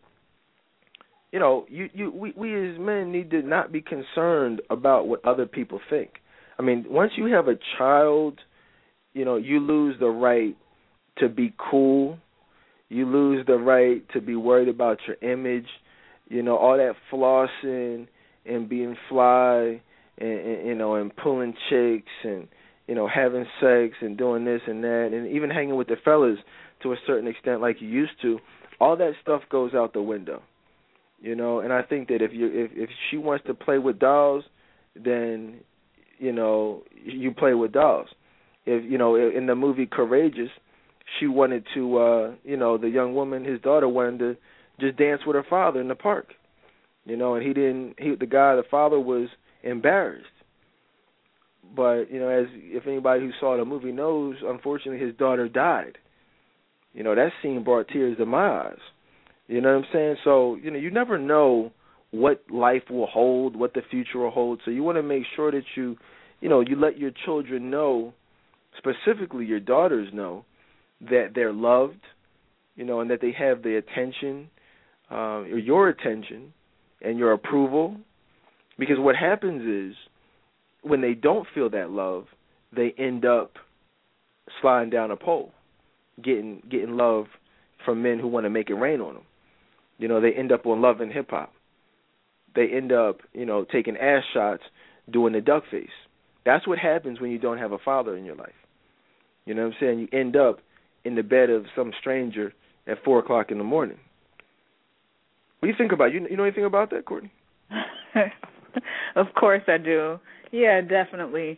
we as men need to not be concerned about what other people think. I mean, once you have a child, you lose the right to be cool. You lose the right to be worried about your image. All that flossing and being fly and pulling chicks and, having sex and doing this and that and even hanging with the fellas to a certain extent like you used to. All that stuff goes out the window. And I think that if she wants to play with dolls, then, you play with dolls. If, in the movie Courageous, she wanted to, the young woman, his daughter, wanted to just dance with her father in the park. And the father was embarrassed. But, if anybody who saw the movie knows, unfortunately his daughter died. That scene brought tears to my eyes. You know what I'm saying? So, you never know what life will hold, what the future will hold. So you want to make sure that you let your children know, specifically your daughters know, that they're loved, and that they have the attention, or your attention, and your approval. Because what happens is when they don't feel that love, they end up sliding down a pole, getting love from men who want to make it rain on them. You know, they end up on Love and Hip Hop. They end up, you know, taking ass shots, doing the duck face. That's what happens when you don't have a father in your life. You know what I'm saying? You end up in the bed of some stranger at 4 o'clock in the morning. What do you think about? You know anything about that, Courtney? Of course I do. Yeah, definitely.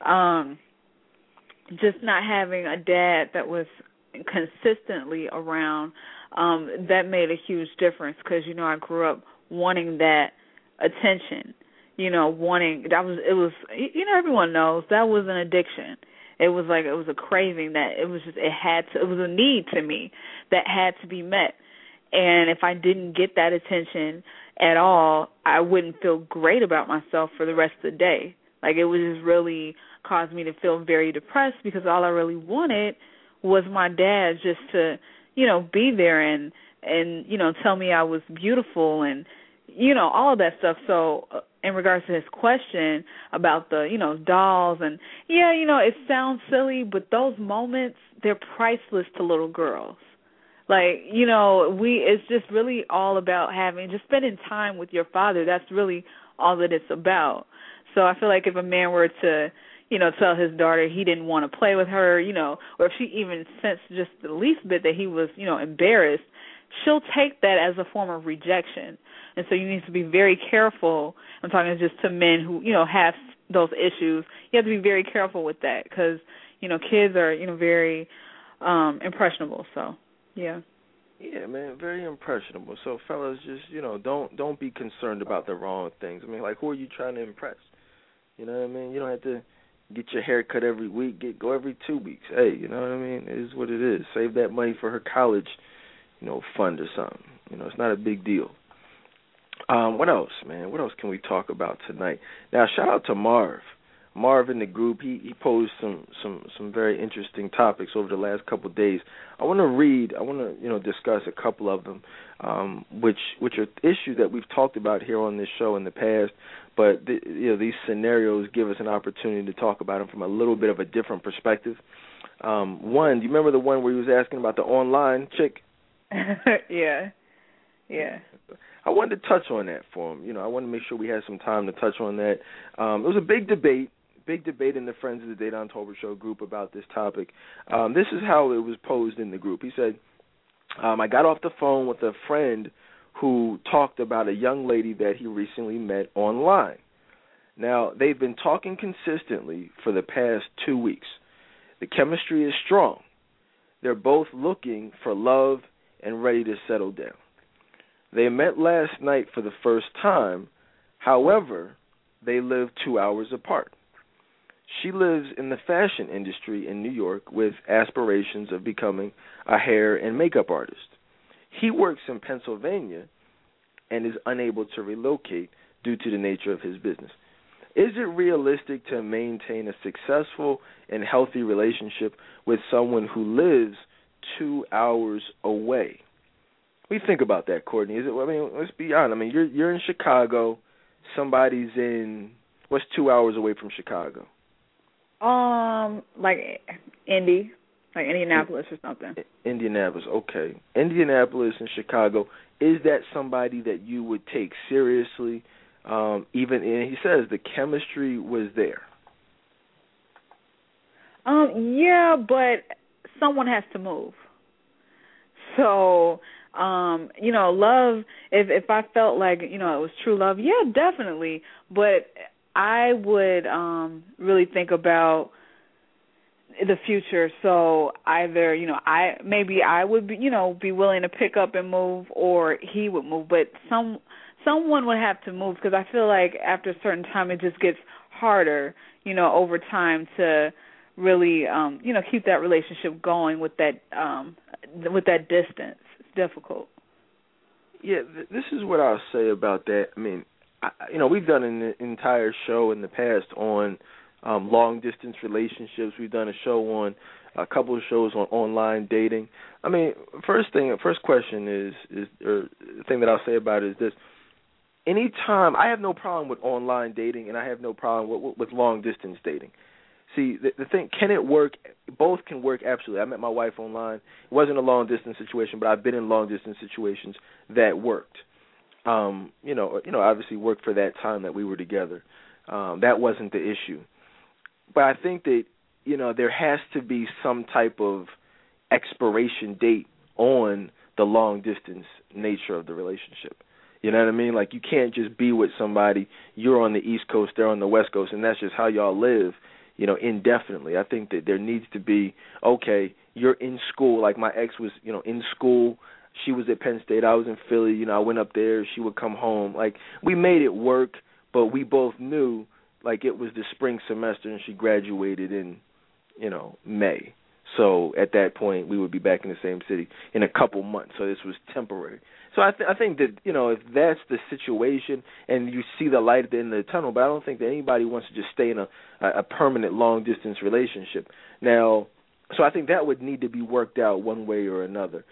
Just not having a dad that was consistently around, that made a huge difference because, you know, I grew up wanting that attention, you know, everyone knows that was an addiction. It was a craving that it was a need to me that had to be met. And if I didn't get that attention at all, I wouldn't feel great about myself for the rest of the day. Like, it would just really cause me to feel very depressed because all I really wanted was my dad just to, you know, be there and you know, tell me I was beautiful and, you know, all of that stuff. So in regards to his question about the, you know, dolls and, yeah, you know, it sounds silly, but those moments, they're priceless to little girls. Like, you know, it's just really all about spending time with your father. That's really all that it's about. So I feel like if a man were to, you know, tell his daughter he didn't want to play with her, you know, or if she even sensed just the least bit that he was, you know, embarrassed, she'll take that as a form of rejection. And so you need to be very careful. I'm talking just to men who, you know, have those issues. You have to be very careful with that because, you know, kids are, you know, very impressionable. So, yeah. Yeah, man, very impressionable. So, fellas, just, you know, don't be concerned about the wrong things. I mean, like, who are you trying to impress? You know what I mean? You don't have to get your hair cut every week. Go every 2 weeks. Hey, you know what I mean? It is what it is. Save that money for her college, you know, fund or something. You know, it's not a big deal. What else, man? What else can we talk about tonight? Now, shout out to Marv. Marv in the group, he posed some very interesting topics over the last couple of days. I want to you know, discuss a couple of them, which are issues that we've talked about here on this show in the past, but you know, these scenarios give us an opportunity to talk about them from a little bit of a different perspective. One, do you remember the one where he was asking about the online chick? Yeah. I wanted to touch on that for him. You know, I wanted to make sure we had some time to touch on that. It was a big debate in the Friends of the Dedan Tolbert Show group about this topic. This is how it was posed in the group. He said, I got off the phone with a friend who talked about a young lady that he recently met online. Now, they've been talking consistently for the past 2 weeks. The chemistry is strong. They're both looking for love and ready to settle down. They met last night for the first time. However, they live 2 hours apart. She lives in the fashion industry in New York with aspirations of becoming a hair and makeup artist. He works in Pennsylvania and is unable to relocate due to the nature of his business. Is it realistic to maintain a successful and healthy relationship with someone who lives 2 hours away? What do you think about that, Courtney? Let's be honest. I mean, you're in Chicago. Somebody's in, what's 2 hours away from Chicago? Like Indianapolis or something. Indianapolis, okay. Indianapolis and Chicago. Is that somebody that you would take seriously? And he says the chemistry was there. Yeah, but someone has to move. So, you know, love, if I felt like, you know, it was true love, yeah, definitely. But I would really think about the future. So either, you know, I would be, you know, be willing to pick up and move, or he would move. But someone would have to move, because I feel like after a certain time it just gets harder, you know, over time to really, you know, keep that relationship going with that distance. It's difficult. Yeah, this is what I'll say about that. I mean, you know, we've done an entire show in the past on long-distance relationships. We've done a couple of shows on online dating. I mean, first question is the thing that I'll say about it is this. anytime, I have no problem with online dating, and I have no problem with long distance dating. See, the thing, can it work? Both can work, absolutely. I met my wife online. It wasn't a long distance situation, but I've been in long distance situations that worked. Obviously worked for that time that we were together. That wasn't the issue. But I think that, there has to be some type of expiration date on the long distance nature of the relationship. You know what I mean? Like, you can't just be with somebody, you're on the East Coast, they're on the West Coast, and that's just how y'all live, indefinitely. I think that there needs to be, okay, you're in school, like my ex was, in school. She was at Penn State, I was in Philly, I went up there, she would come home. Like, we made it work, but we both knew, like, it was the spring semester and she graduated in, May. So at that point, we would be back in the same city in a couple months. So this was temporary. So I think that, if that's the situation and you see the light at the end of the tunnel, but I don't think that anybody wants to just stay in a permanent long-distance relationship. Now, so I think that would need to be worked out one way or another.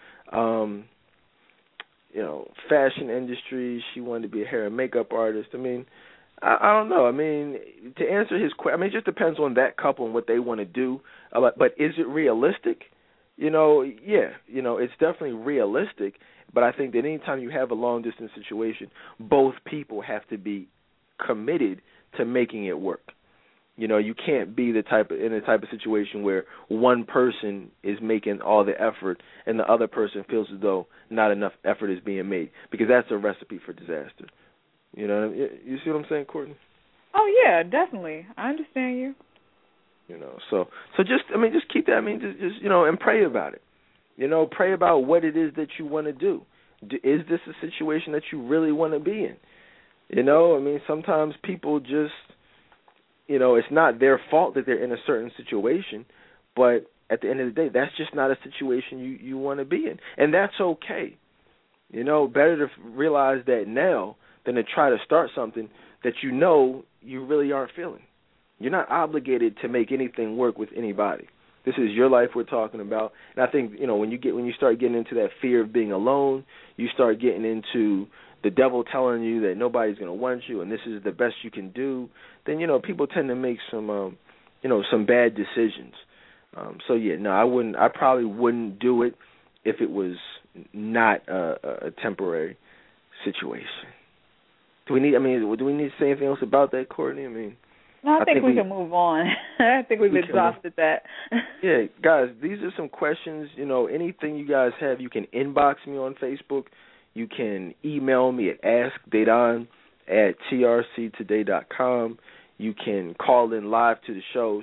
Fashion industry, she wanted to be a hair and makeup artist. I mean, I don't know. I mean, to answer his question, it just depends on that couple and what they want to do. But is it realistic? Yeah. It's definitely realistic. But I think that anytime you have a long-distance situation, both people have to be committed to making it work. You can't be in the type of situation where one person is making all the effort and the other person feels as though not enough effort is being made, because that's a recipe for disaster. You know what I mean? You see what I'm saying, Courtney? Oh yeah, definitely. I understand you. So just keep that. Just and pray about it. Pray about what it is that you want to do. Is this a situation that you really want to be in? Sometimes people just, it's not their fault that they're in a certain situation, but at the end of the day, that's just not a situation you want to be in, and that's okay. Better to realize that now than to try to start something that you really aren't feeling. You're not obligated to make anything work with anybody. This is your life we're talking about. And I think, when you start getting into that fear of being alone, you start getting into the devil telling you that nobody's going to want you and this is the best you can do, then, people tend to make some bad decisions. I probably wouldn't do it if it was not a temporary situation. Do we need to say anything else about that, Courtney? No, I think we can move on. I think we've exhausted that. Yeah, guys, these are some questions. Anything you guys have, you can inbox me on Facebook. You can email me at askdedan@trctoday.com. You can call in live to the show,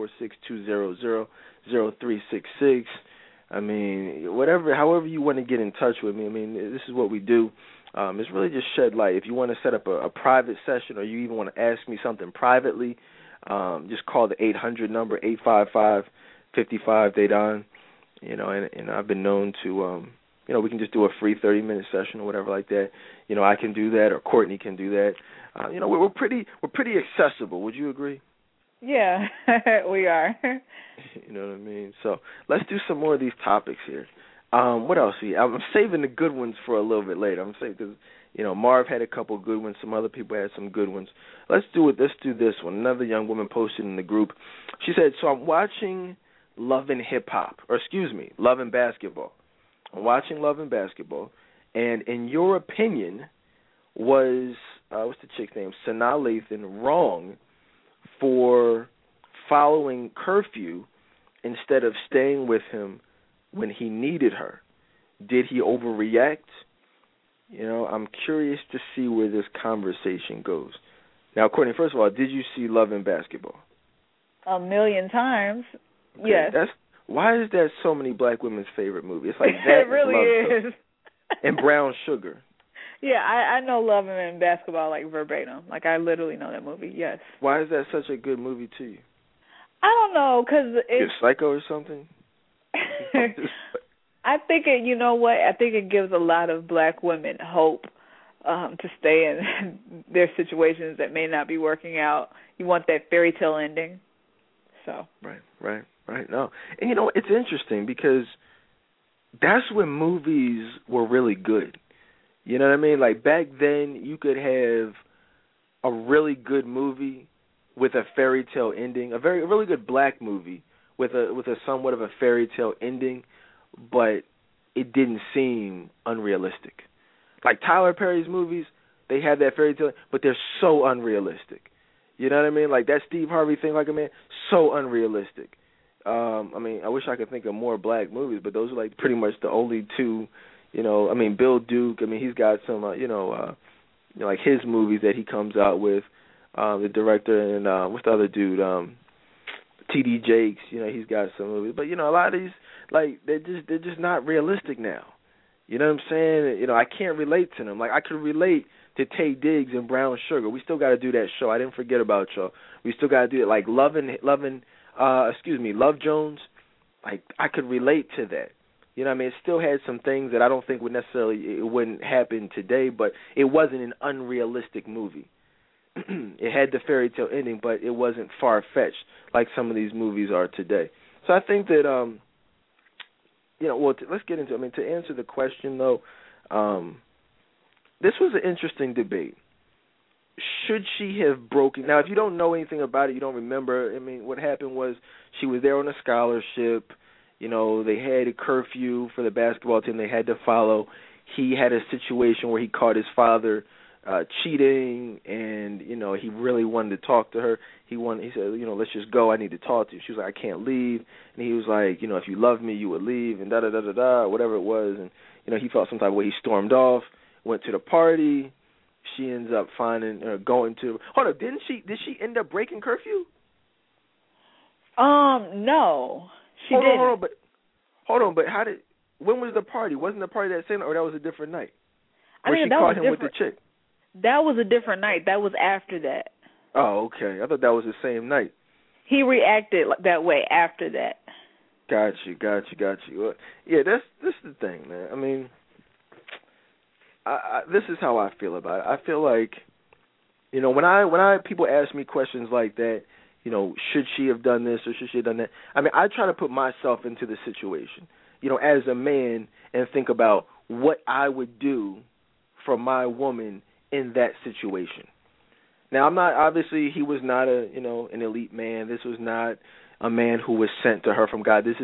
646-200-0366. However you want to get in touch with me. This is what we do. It's really just shed light. If you want to set up a private session or you even want to ask me something privately, just call the 800 number, 855-55-DADON. And I've been known to, we can just do a free 30-minute session or whatever like that. I can do that, or Courtney can do that. We're pretty accessible. Would you agree? Yeah, we are. You know what I mean? So let's do some more of these topics here. What else? I'm saving the good ones for a little bit later. I'm saying because Marv had a couple of good ones. Some other people had some good ones. Let's do this one. Another young woman posted in the group. She said, "So I'm watching Love and Love and Basketball. I'm watching Love and Basketball, and in your opinion, was what's the chick's name? Sanaa Lathan wrong for following curfew instead of staying with him when he needed her? Did he overreact? I'm curious to see where this conversation goes." Now, Courtney, first of all, did you see Love and Basketball? 1,000,000 times. Okay, yes. Why is that so many black women's favorite movie? It's like that. It really is. And Brown Sugar. Yeah, I know Love and Basketball like verbatim. Like, I literally know that movie, yes. Why is that such a good movie to you? I don't know, because You're psycho or something? I think it gives a lot of black women hope to stay in their situations that may not be working out. You want that fairy tale ending. So Right. No. And it's interesting because that's when movies were really good. You know what I mean? Like back then, you could have a really good movie with a fairy tale ending, a really good black movie with a somewhat of a fairy tale ending, but it didn't seem unrealistic. Like Tyler Perry's movies, they have that fairy tale, but they're so unrealistic. You know what I mean? Like that Steve Harvey thing, like a man, so unrealistic. I mean, I wish I could think of more black movies, but those are like pretty much the only two. You know, I mean, Bill Duke. I mean, he's got some, like his movies that he comes out with. The director and what's the other dude? T.D. Jakes. You know, he's got some movies, but you know, a lot of these, like, they're just not realistic now. You know what I'm saying? You know, I can't relate to them. Like, I could relate to Taye Diggs and Brown Sugar. We still got to do that show. I didn't forget about y'all. We still got to do it. Like Love Jones. Like, I could relate to that. You know what I mean? It still had some things that I don't think it wouldn't happen today, but it wasn't an unrealistic movie. It had the fairy tale ending, but it wasn't far-fetched like some of these movies are today. So I think that, let's get into it. I mean, to answer the question, though, this was an interesting debate. Should she have broken? Now, if you don't know anything about it, you don't remember. I mean, what happened was she was there on a scholarship. You know, they had a curfew for the basketball team they had to follow. He had a situation where he caught his father cheating, and, you know, he really wanted to talk to her. He said, you know, let's just go. I need to talk to you. She was like, I can't leave. And he was like, you know, if you love me, you would leave, and da-da-da-da-da, whatever it was. And, you know, he felt some type of way. He stormed off, went to the party. She ends up going to. Hold up, did she end up breaking curfew? No, she didn't. Hold on, but when was the party? Wasn't the party that same night, or that was a different night? I mean, she caught him with the chick. That was a different night. That was after that. Oh, okay. I thought that was the same night. He reacted that way after that. Got you. Well, yeah, this is the thing, man. I mean, this is how I feel about it. I feel like, you know, when people ask me questions like that, you know, should she have done this or should she have done that? I mean, I try to put myself into the situation, you know, as a man, and think about what I would do for my woman in that situation. Now, obviously, he was not an elite man. This was not a man who was sent to her from God. He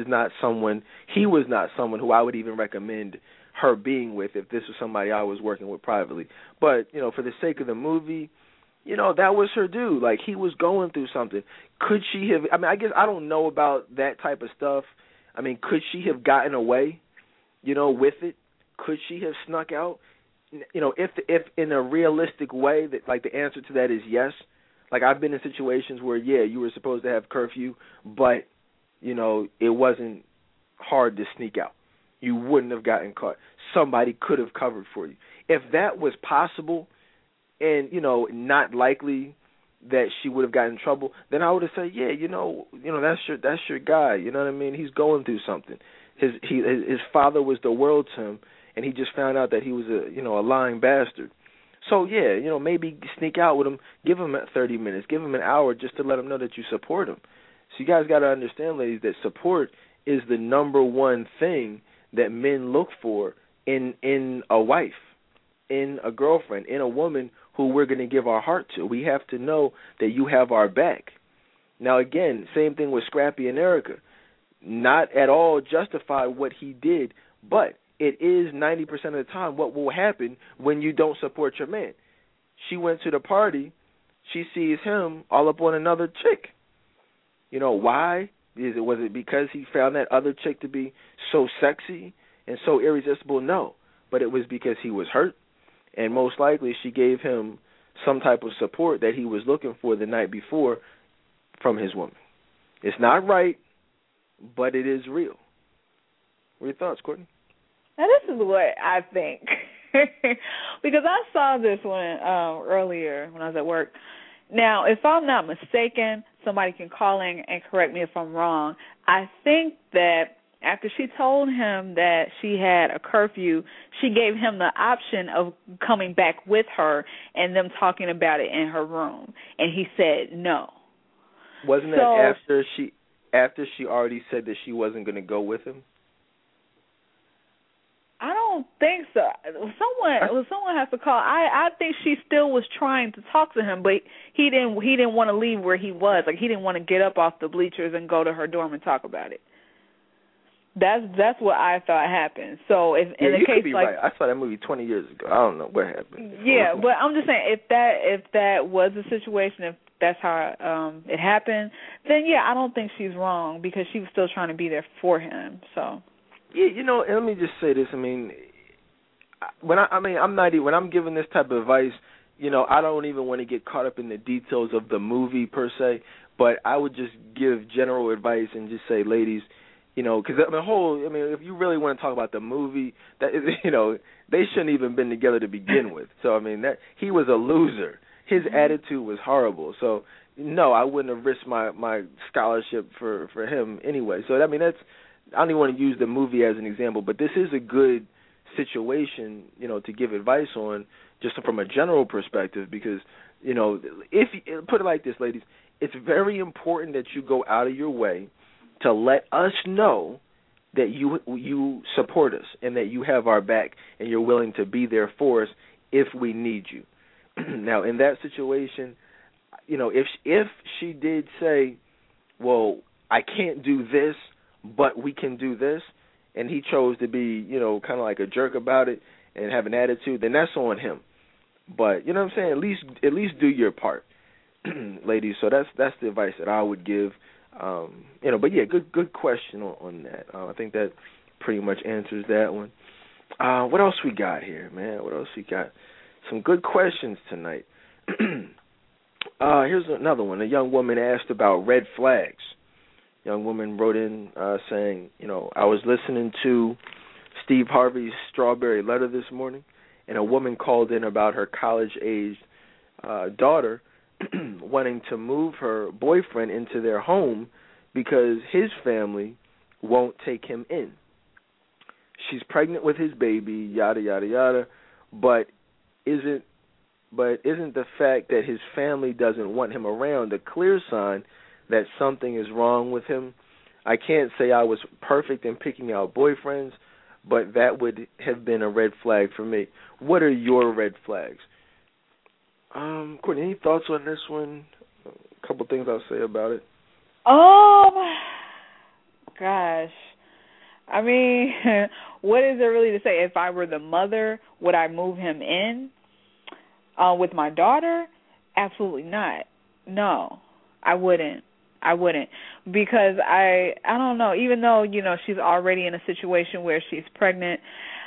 was not someone who I would even recommend her being with if this was somebody I was working with privately. But, you know, for the sake of the movie, you know, that was her dude. Like, he was going through something. Could she have, I mean, I guess I don't know about that type of stuff. I mean, could she have gotten away, you know, with it? Could she have snuck out? You know, if in a realistic way, that, like, the answer to that is yes. Like, I've been in situations where, yeah, you were supposed to have curfew, but, you know, it wasn't hard to sneak out. You wouldn't have gotten caught. Somebody could have covered for you. If that was possible and, you know, not likely that she would have gotten in trouble, then I would have said, yeah, you know, that's your guy. You know what I mean? He's going through something. His father was the world to him, and he just found out that he was a lying bastard. So, yeah, you know, maybe sneak out with him, give him 30 minutes, give him an hour just to let him know that you support him. So you guys got to understand, ladies, that support is the number one thing that men look for in a wife, in a girlfriend, in a woman who we're going to give our heart to. We have to know that you have our back. Now, again, same thing with Scrappy and Erica. Not at all justify what he did, but it is 90% of the time what will happen when you don't support your man. She went to the party. She sees him all up on another chick. You know, why? Was it because he found that other chick to be so sexy and so irresistible? No. But it was because he was hurt. And most likely she gave him some type of support that he was looking for the night before from his woman. It's not right, but it is real. What are your thoughts, Courtney? Now, this is what I think. Because I saw this one earlier when I was at work. Now, if I'm not mistaken, somebody can call in and correct me if I'm wrong. I think that after she told him that she had a curfew, she gave him the option of coming back with her and them talking about it in her room. And he said no. Wasn't it after she already said that she wasn't going to go with him? I don't don't think so. Someone has to call. I think she still was trying to talk to him, but he didn't want to leave where he was. Like, he didn't want to get up off the bleachers and go to her dorm and talk about it. That's what I thought happened. So if in you case could be like, right. I saw that movie 20 years ago. I don't know what happened. Yeah, but I'm just saying, if that was the situation, if that's how it happened, then yeah, I don't think she's wrong, because she was still trying to be there for him. So yeah, and let me just say this. I mean, when I'm giving this type of advice, I don't even want to get caught up in the details of the movie per se, but I would just give general advice and just say, ladies, because if you really want to talk about the movie, that they shouldn't even been together to begin with. So that he was a loser. His attitude was horrible. So no, I wouldn't have risked my scholarship for him anyway. So that's, I don't even want to use the movie as an example, but this is a good situation, to give advice on, just from a general perspective, because if you put it like this, ladies, it's very important that you go out of your way to let us know that you support us and that you have our back and you're willing to be there for us if we need you. Now, in that situation, if she did say, well, I can't do this, but we can do this, and he chose to be, kind of like a jerk about it and have an attitude, then that's on him. But, you know what I'm saying, at least do your part, ladies. So that's the advice that I would give. But yeah, good question on that. I think that pretty much answers that one. What else we got here, man? What else we got? Some good questions tonight. Here's another one. A young woman asked about red flags. Young woman wrote in saying, I was listening to Steve Harvey's Strawberry Letter this morning, and a woman called in about her college-aged daughter wanting to move her boyfriend into their home because his family won't take him in. She's pregnant with his baby, yada, yada, yada, but isn't the fact that his family doesn't want him around a clear sign that something is wrong with him? I can't say I was perfect in picking out boyfriends, but that would have been a red flag for me. What are your red flags? Courtney, any thoughts on this one? A couple things I'll say about it. Gosh. I mean, what is there really to say? If I were the mother, would I move him in with my daughter? Absolutely not. No, I wouldn't. Because I don't know, even though, she's already in a situation where she's pregnant,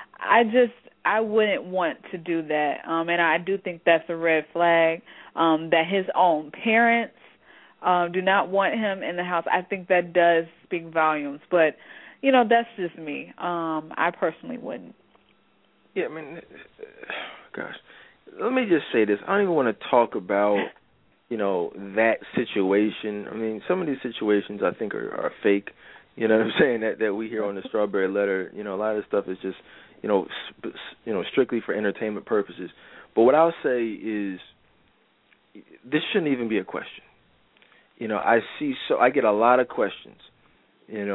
I wouldn't want to do that. And I do think that's a red flag, that his own parents do not want him in the house. I think that does speak volumes. But, that's just me. I personally wouldn't. Yeah, gosh. Let me just say this. I don't even want to talk about, that situation. Some of these situations I think are fake. You know what I'm saying? That we hear on the Strawberry Letter. A lot of stuff is just, strictly for entertainment purposes. But what I'll say is, this shouldn't even be a question. I get a lot of questions. And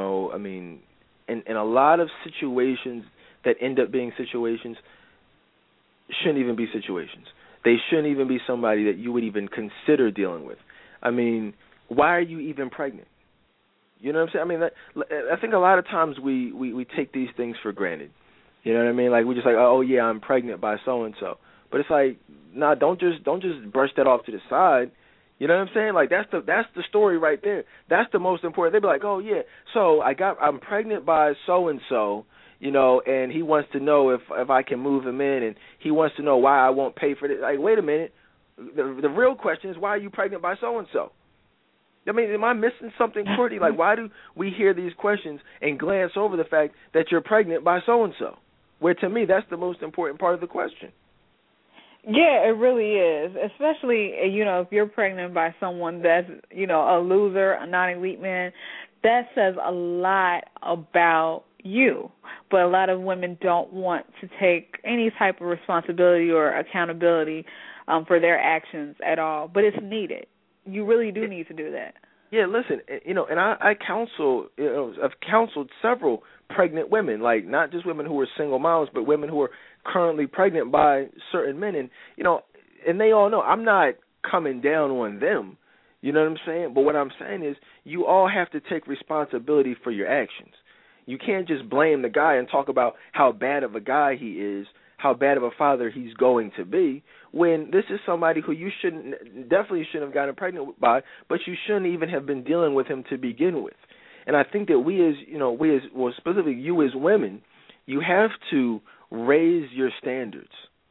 a lot of situations that end up being situations shouldn't even be situations. They shouldn't even be somebody that you would even consider dealing with. Why are you even pregnant? You know what I'm saying? I think a lot of times we take these things for granted. You know what I mean? Like, we just like, oh yeah, I'm pregnant by so and so. But it's like, nah, don't just brush that off to the side. You know what I'm saying? Like, that's the story right there. That's the most important. They'd be like, oh yeah, so I'm pregnant by so and so. And he wants to know if I can move him in, and he wants to know why I won't pay for this. Like, wait a minute. The real question is, why are you pregnant by so-and-so? Am I missing something, Courtney? Like, why do we hear these questions and glance over the fact that you're pregnant by so-and-so? Where, to me, that's the most important part of the question. Yeah, it really is. Especially, if you're pregnant by someone that's, a loser, a non-elite man, that says a lot about you. But a lot of women don't want to take any type of responsibility or accountability for their actions at all. But it's needed. You really do need to do that. Yeah, listen, and I counsel, I've counseled several pregnant women, like not just women who are single moms, but women who are currently pregnant by certain men, and and they all know I'm not coming down on them. You know what I'm saying? But what I'm saying is, you all have to take responsibility for your actions. You can't just blame the guy and talk about how bad of a guy he is, how bad of a father he's going to be, when this is somebody who you definitely shouldn't have gotten pregnant by, but you shouldn't even have been dealing with him to begin with. And I think that well, specifically you as women, you have to raise your standards,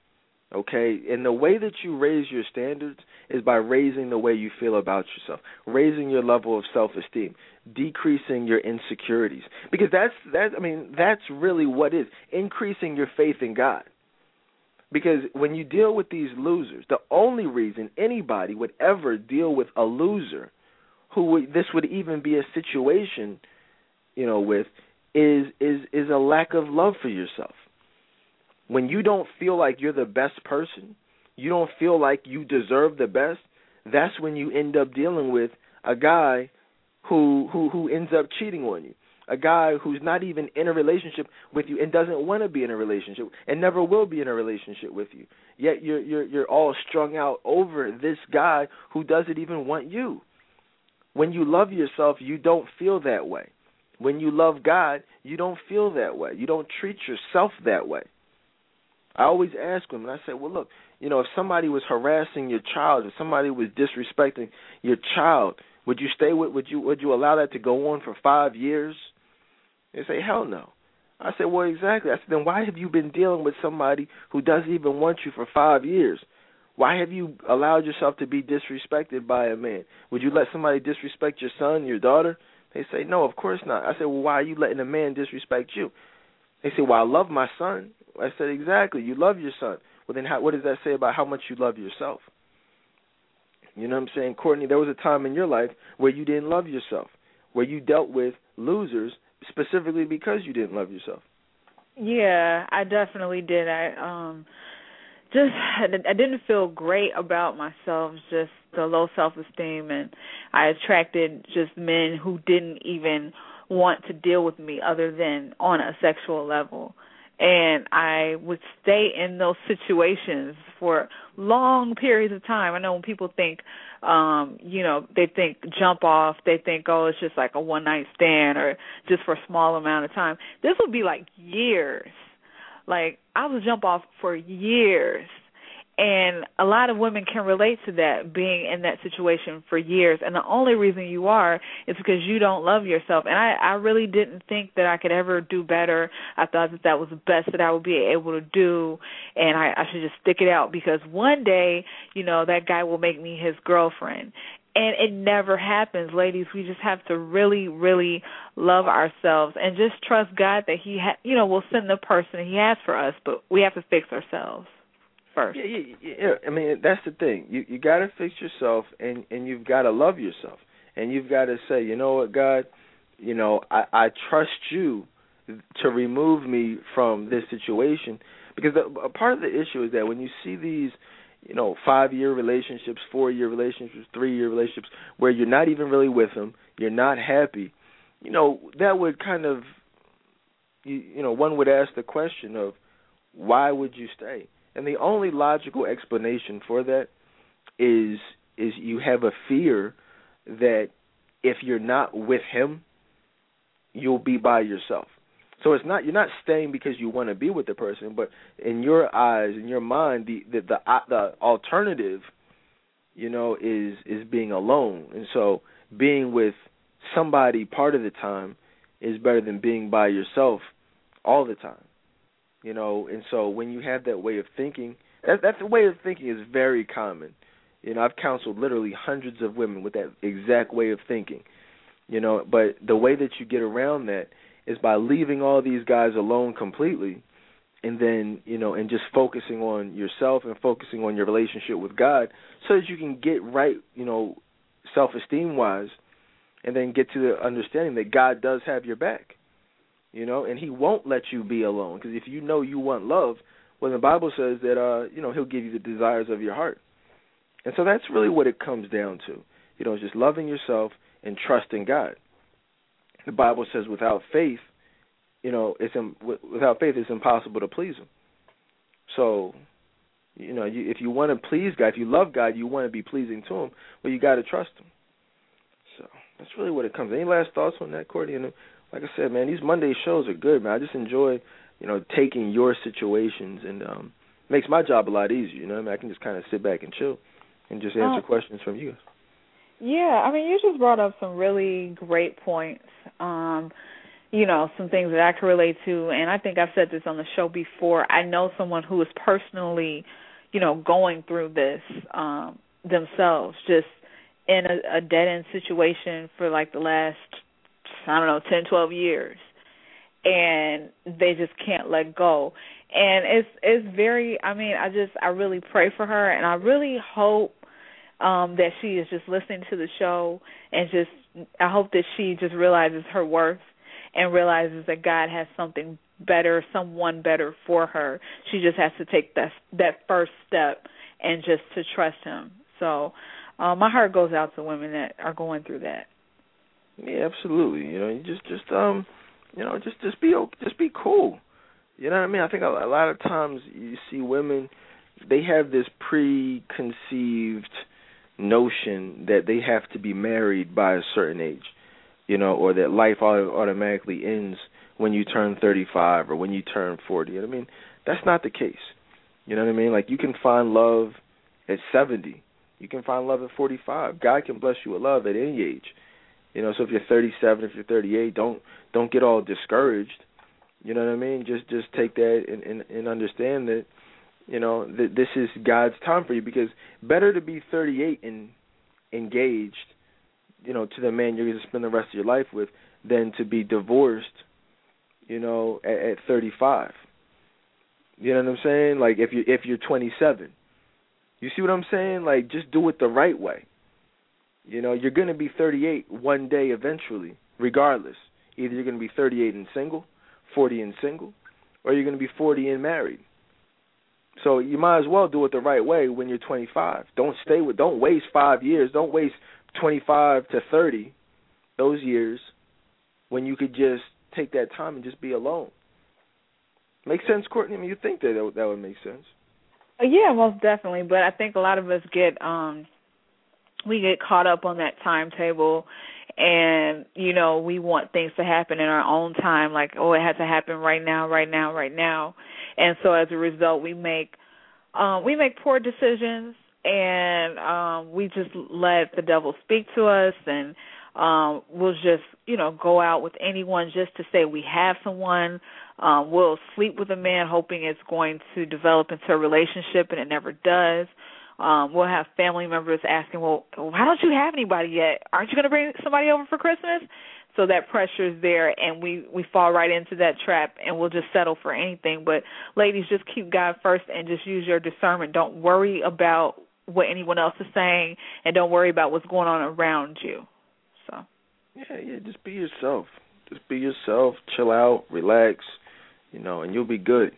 okay? And the way that you raise your standards is by raising the way you feel about yourself, raising your level of self-esteem, decreasing your insecurities. Because that's really what it is, increasing your faith in God. Because when you deal with these losers, the only reason anybody would ever deal with a loser this would even be a situation, with, is a lack of love for yourself. When you don't feel like you're the best person, you don't feel like you deserve the best, that's when you end up dealing with a guy who ends up cheating on you. A guy who's not even in a relationship with you and doesn't want to be in a relationship and never will be in a relationship with you. Yet you're all strung out over this guy who doesn't even want you. When you love yourself, you don't feel that way. When you love God, you don't feel that way. You don't treat yourself that way. I always ask them, and I say, well, look, if somebody was harassing your child, if somebody was disrespecting your child, would you allow that to go on for 5 years? They say, hell no. I said, well, exactly. I said, then why have you been dealing with somebody who doesn't even want you for 5 years? Why have you allowed yourself to be disrespected by a man? Would you let somebody disrespect your son, your daughter? They say, no, of course not. I said, well, why are you letting a man disrespect you? They say, well, I love my son. I said, exactly. You love your son. Well, then what does that say about how much you love yourself? You know what I'm saying? Courtney, there was a time in your life where you didn't love yourself, where you dealt with losers specifically because you didn't love yourself. Yeah, I definitely did. I didn't feel great about myself, just the low self-esteem, and I attracted just men who didn't even want to deal with me other than on a sexual level. And I would stay in those situations for long periods of time. I know when people think, they think jump off, they think, oh, it's just like a one-night stand or just for a small amount of time. This would be like years. Like, I was jump off for years. And a lot of women can relate to that, being in that situation for years. And the only reason you are is because you don't love yourself. And I really didn't think that I could ever do better. I thought that was the best that I would be able to do, and I should just stick it out because one day, that guy will make me his girlfriend. And it never happens, ladies. We just have to really, really love ourselves and just trust God that He will send the person He has for us, but we have to fix ourselves first. Yeah. I mean, that's the thing. You got to fix yourself, and you've got to love yourself, and you've got to say, you know what, God, I trust you to remove me from this situation, because a part of the issue is that when you see these 5-year relationships, 4-year relationships, 3-year relationships, where you're not even really with them, you're not happy, that would kind of, one would ask the question of, why would you stay? And the only logical explanation for that is you have a fear that if you're not with him, you'll be by yourself. So you're not staying because you want to be with the person, but in your eyes, in your mind, the alternative, is being alone. And so being with somebody part of the time is better than being by yourself all the time. And so when you have that way of thinking, that way of thinking is very common. I've counseled literally hundreds of women with that exact way of thinking. But the way that you get around that is by leaving all these guys alone completely, and then, and just focusing on yourself and focusing on your relationship with God so that you can get right, self-esteem wise, and then get to the understanding that God does have your back. And he won't let you be alone. Because if you want love, well, the Bible says that, he'll give you the desires of your heart. And so that's really what it comes down to. Just loving yourself and trust in God. The Bible says without faith, without faith it's impossible to please Him. So, if you want to please God, if you love God, you want to be pleasing to Him, well, you got to trust Him. So that's really what it comes to. Any last thoughts on that, Courtney? And like I said, man, these Monday shows are good, man. I just enjoy, taking your situations, and makes my job a lot easier. I can just kind of sit back and chill and just answer questions from you. Yeah, you just brought up some really great points. Some things that I can relate to, and I think I've said this on the show before. I know someone who is personally, going through this themselves, just in a dead-end situation for like the last, 10, 12 years, and they just can't let go. And it's very, I really pray for her, and I really hope that she is just listening to the show, and I hope that she just realizes her worth and realizes that God has something better, someone better for her. She just has to take that first step and just to trust Him. So my heart goes out to women that are going through that. Yeah, absolutely. Just be cool. You know what I mean? I think a lot of times you see women, they have this preconceived notion that they have to be married by a certain age, or that life automatically ends when you turn 35 or when you turn 40. That's not the case. You know what I mean? Like, you can find love at 70. You can find love at 45. God can bless you with love at any age. So if you're 37, if you're 38, don't get all discouraged. You know what I mean? Just take that and understand that, that this is God's time for you, because better to be 38 and engaged, to the man you're going to spend the rest of your life with, than to be divorced, at 35. You know what I'm saying? Like, if you're 27. You see what I'm saying? Like, just do it the right way. You're going to be 38 one day eventually, regardless. Either you're going to be 38 and single, 40 and single, or you're going to be 40 and married. So you might as well do it the right way when you're 25. Don't waste 5 years. Don't waste 25 to 30, those years, when you could just take that time and just be alone. Make sense, Courtney? You think that would make sense? Yeah, most definitely. But I think a lot of us get caught up on that timetable, and we want things to happen in our own time. Like, it has to happen right now, right now, right now. And so as a result, we make poor decisions, and we just let the devil speak to us, and we'll just go out with anyone just to say we have someone. We'll sleep with a man hoping it's going to develop into a relationship, and it never does. We'll have family members asking, well, why don't you have anybody yet? Aren't you going to bring somebody over for Christmas? So that pressure is there, and we fall right into that trap, and we'll just settle for anything. But ladies, just keep God first and just use your discernment. Don't worry about what anyone else is saying, and don't worry about what's going on around you. So yeah, just be yourself. Just be yourself. Chill out, relax, and you'll be good.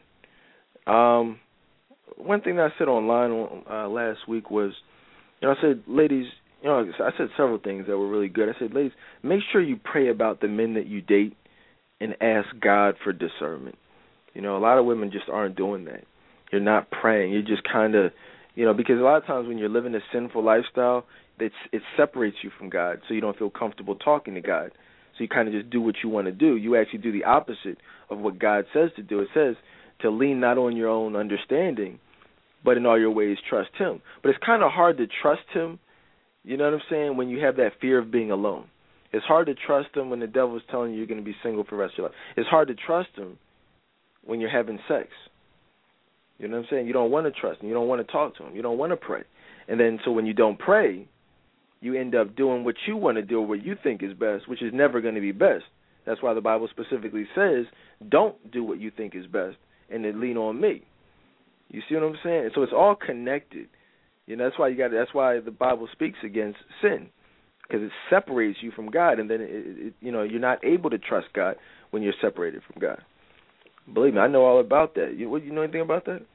One thing that I said online last week was, I said, ladies, I said several things that were really good. I said, ladies, make sure you pray about the men that you date and ask God for discernment. A lot of women just aren't doing that. You're not praying. You're just kind of, because a lot of times when you're living a sinful lifestyle, it separates you from God, so you don't feel comfortable talking to God. So you kind of just do what you want to do. You actually do the opposite of what God says to do. It says to lean not on your own understanding, but in all your ways trust Him. But it's kind of hard to trust Him, you know what I'm saying, when you have that fear of being alone. It's hard to trust Him when the devil's telling you you're going to be single for the rest of your life. It's hard to trust Him when you're having sex. You know what I'm saying? You don't want to trust Him. You don't want to talk to Him. You don't want to pray. And then so when you don't pray, you end up doing what you want to do, what you think is best, which is never going to be best. That's why the Bible specifically says, don't do what you think is best, and then lean on me. You see what I'm saying? So it's all connected. That's why that's why the Bible speaks against sin, because it separates you from God, and then you're not able to trust God when you're separated from God. Believe me, I know all about that. You know anything about that?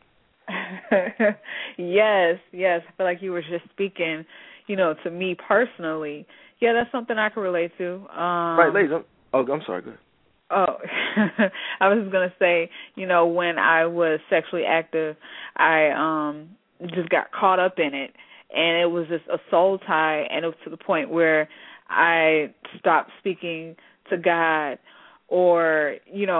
Yes. I feel like you were just speaking, to me personally. Yeah, that's something I can relate to. Right, ladies. I'm sorry. Go ahead. Oh, I was just gonna say, when I was sexually active, I just got caught up in it, and it was just a soul tie, and it was to the point where I stopped speaking to God, or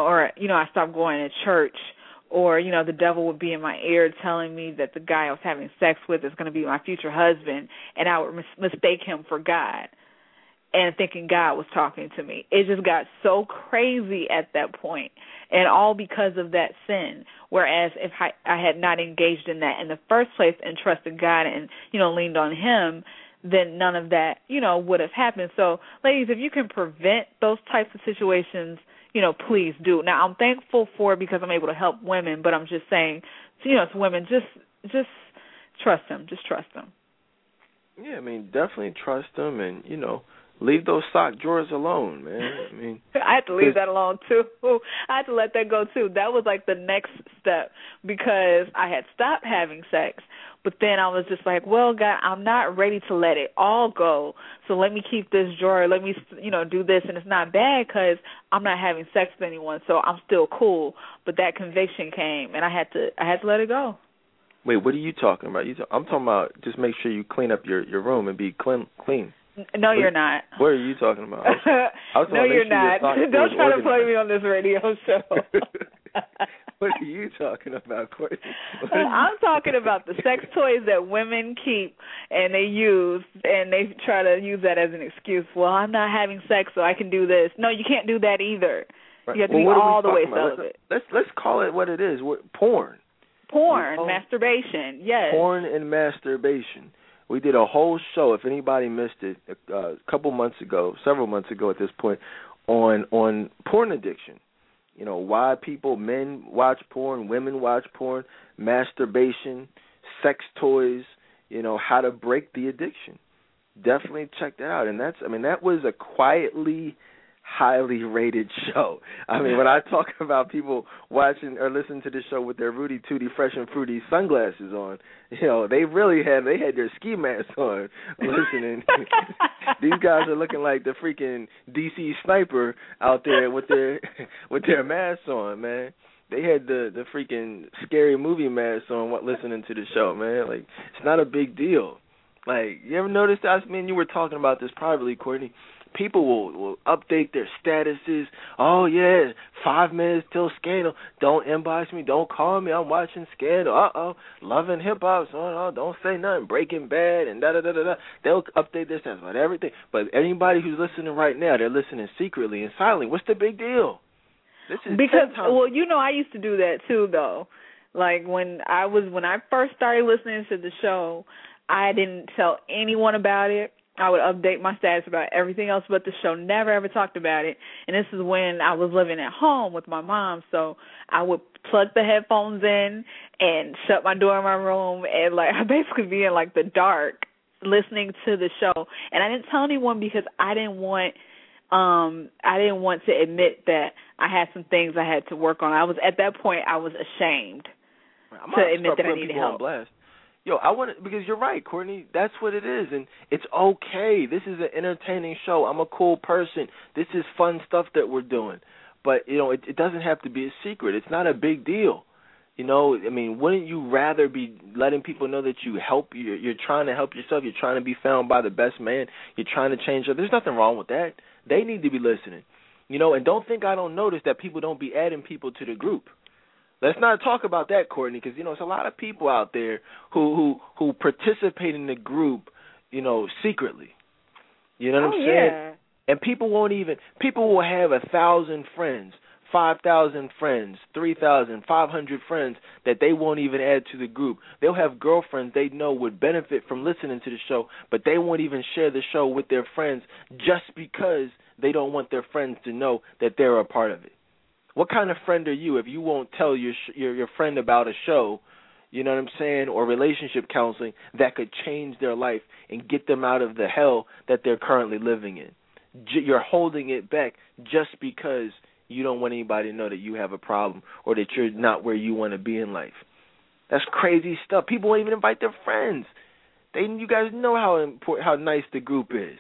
I stopped going to church, or the devil would be in my ear telling me that the guy I was having sex with is going to be my future husband, and I would mistake him for God, and thinking God was talking to me. It just got so crazy at that point, and all because of that sin. Whereas if I had not engaged in that in the first place and trusted God and, leaned on Him, then none of that, would have happened. So, ladies, if you can prevent those types of situations, please do. Now, I'm thankful for it because I'm able to help women, but I'm just saying, to women, just trust Him. Just trust Him. Yeah, I mean, definitely trust Him, and, leave those sock drawers alone, man. I mean, I had to leave that alone, too. I had to let that go, too. That was like the next step because I had stopped having sex. But then I was just like, well, God, I'm not ready to let it all go. So let me keep this drawer. Let me, do this. And it's not bad because I'm not having sex with anyone, so I'm still cool. But that conviction came, and I had to let it go. Wait, what are you talking about? I'm talking about just make sure you clean up your room and be clean. No, you're not. What are you talking about? No, you're not. Don't try to play me on this radio show. What are you talking about, Courtney? I'm talking about the sex toys that women keep and they use, and they try to use that as an excuse. Well, I'm not having sex, so I can do this. No, you can't do that either. Right. You have to be all the way celibate. Let's call it what it is. Porn. Porn, masturbation, yes. Porn and masturbation. We did a whole show, if anybody missed it, several months ago at this point, on porn addiction. Why men watch porn, women watch porn, masturbation, sex toys, how to break the addiction. Definitely check that out. And that was a quietly highly rated show. I mean, when I talk about people watching or listening to the show with their Rudy Tooty Fresh and Fruity sunglasses on, they had their ski masks on listening. These guys are looking like the freaking DC sniper out there with their masks on, man. They had the freaking scary movie masks on listening to the show, man. Like, it's not a big deal. Like, you ever noticed that? I mean, you were talking about this privately, Courtney. People will update their statuses. Oh, yeah, 5 minutes till Scandal. Don't inbox me. Don't call me. I'm watching Scandal. Uh-oh. Loving hip-hop. Oh, don't say nothing. Breaking Bad and da-da-da-da-da. They'll update their status about everything. But anybody who's listening right now, they're listening secretly and silently. What's the big deal? This is because, I used to do that too, though. Like, when I first started listening to the show, I didn't tell anyone about it. I would update my status about everything else but the show, never ever talked about it. And this is when I was living at home with my mom, so I would plug the headphones in and shut my door in my room and I basically be in the dark listening to the show. And I didn't tell anyone because I didn't want to admit that I had some things I had to work on. At that point I was ashamed to admit that I needed help. Because you're right, Courtney. That's what it is, and it's okay. This is an entertaining show. I'm a cool person. This is fun stuff that we're doing. But, it doesn't have to be a secret. It's not a big deal. Wouldn't you rather be letting people know that you're trying to help yourself, you're trying to be found by the best man, you're trying to change up? There's nothing wrong with that. They need to be listening. And don't think I don't notice that people don't be adding people to the group. Let's not talk about that, Courtney, because, there's a lot of people out there who participate in the group, secretly. You know what I'm saying? Yeah. And people will have 1,000 friends, 5,000 friends, 3,000, 500 friends that they won't even add to the group. They'll have girlfriends they know would benefit from listening to the show, but they won't even share the show with their friends just because they don't want their friends to know that they're a part of it. What kind of friend are you if you won't tell your friend about a show, you know what I'm saying, or relationship counseling that could change their life and get them out of the hell that they're currently living in? You're holding it back just because you don't want anybody to know that you have a problem or that you're not where you want to be in life. That's crazy stuff. People won't even invite their friends. You guys know how nice the group is.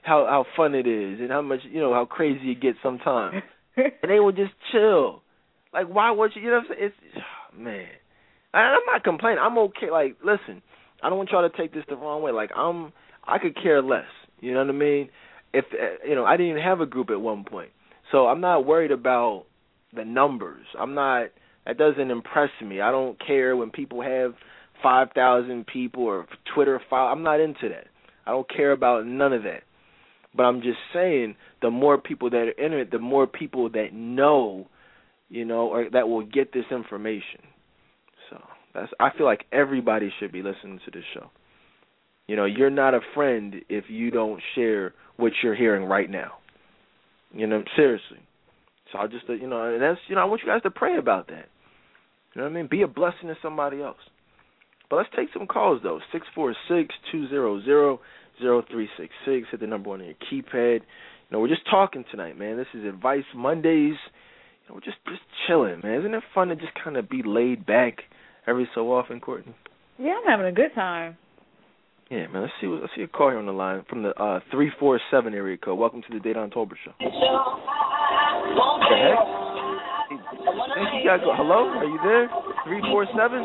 how fun it is and how much, how crazy it gets sometimes. And they would just chill. Like, why would you, what I'm saying? It's, man. I'm not complaining. I'm okay. Like, listen, I don't want y'all to take this the wrong way. Like, I could care less. You know what I mean? If, I didn't even have a group at one point. So I'm not worried about the numbers. That doesn't impress me. I don't care when people have 5,000 people or Twitter file. I'm not into that. I don't care about none of that. But I'm just saying, the more people that are in it, the more people that know, or that will get this information. So I feel like everybody should be listening to this show. You're not a friend if you don't share what you're hearing right now. Seriously. So I'll just, and that's, I want you guys to pray about that. You know what I mean? Be a blessing to somebody else. But let's take some calls, though. 646-200-0366. Hit the number on your keypad. We're just talking tonight, man. This is Advice Mondays. We're just chilling, man. Isn't it fun to just kind of be laid back every so often, Courtney? Yeah, I'm having a good time. Yeah, man. Let's see a call here on the line from the 347 area code. Welcome to the Dedan Tolbert Show. What the heck? You gotta go. Hello? Are you there? 347?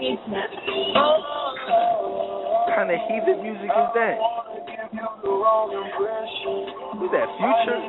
What kind of heathen music is that? Who's that? Future?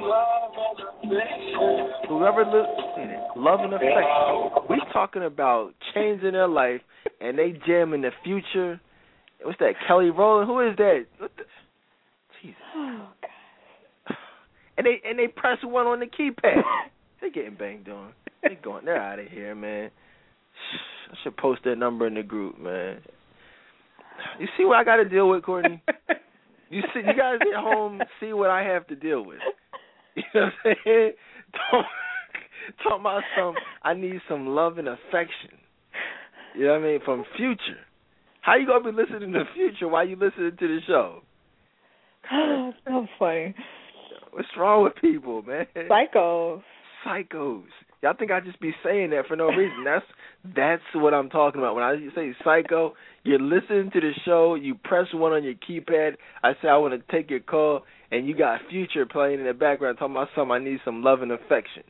Whoever love and affection. We talking about changing their life, and they jamming the Future. What's that? Kelly Rowland? Who is that? What the? Jesus. Oh God. And they press one on the keypad. They're getting banged on. They're out of here, man. I should post that number in the group, man. You see what I got to deal with, Courtney? You guys at home see what I have to deal with. You know what I'm saying? Talking about I need some love and affection. You know what I mean? From Future. How you gonna be listening to Future while you listening to the show? Oh, so funny. What's wrong with people, man? Psychos. Y'all think I just be saying that for no reason. That's what I'm talking about. When I say psycho, you're listening to the show, you press one on your keypad, I say I want to take your call, and you got Future playing in the background talking about something I need some love and affection.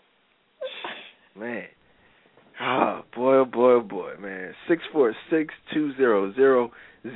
Man. Oh, boy, man. 646-200-0366.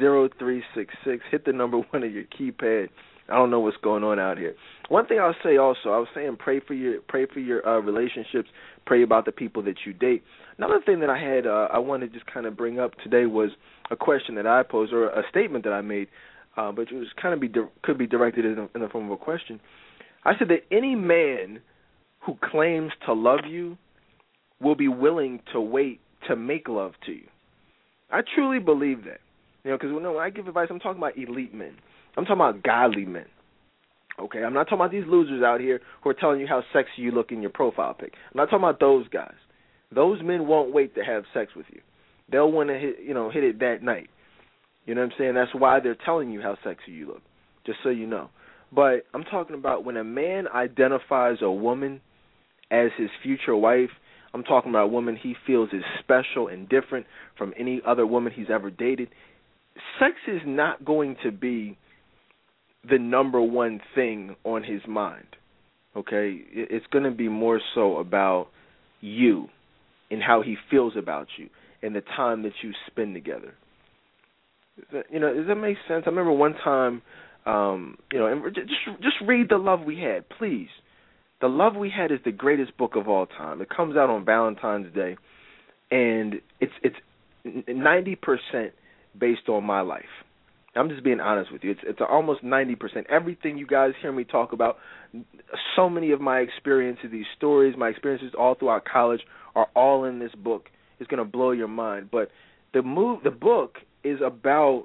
Hit the number one on your keypad. I don't know what's going on out here. One thing I'll say also, I was saying pray for your relationships, pray about the people that you date. Another thing that I had I wanted to just kind of bring up today was a question that I posed, or a statement that I made, but it was kind of could be directed in the form of a question. I said that any man who claims to love you will be willing to wait to make love to you. I truly believe that. Because when I give advice, I'm talking about elite men. I'm talking about godly men. Okay? I'm not talking about these losers out here who are telling you how sexy you look in your profile pic. I'm not talking about those guys. Those men won't wait to have sex with you. They'll want to hit it that night. You know what I'm saying? That's why they're telling you how sexy you look, just so you know. But I'm talking about when a man identifies a woman as his future wife, I'm talking about a woman he feels is special and different from any other woman he's ever dated. Sex is not going to be the number one thing on his mind, okay? It's going to be more so about you and how he feels about you and the time that you spend together. Does that make sense? I remember one time, and just read The Love We Had, please. The Love We Had is the greatest book of all time. It comes out on Valentine's Day, and it's 90% based on my life. I'm just being honest with you. It's almost 90%. Everything you guys hear me talk about, so many of my experiences, these stories, my experiences all throughout college are all in this book. It's going to blow your mind. But the book is about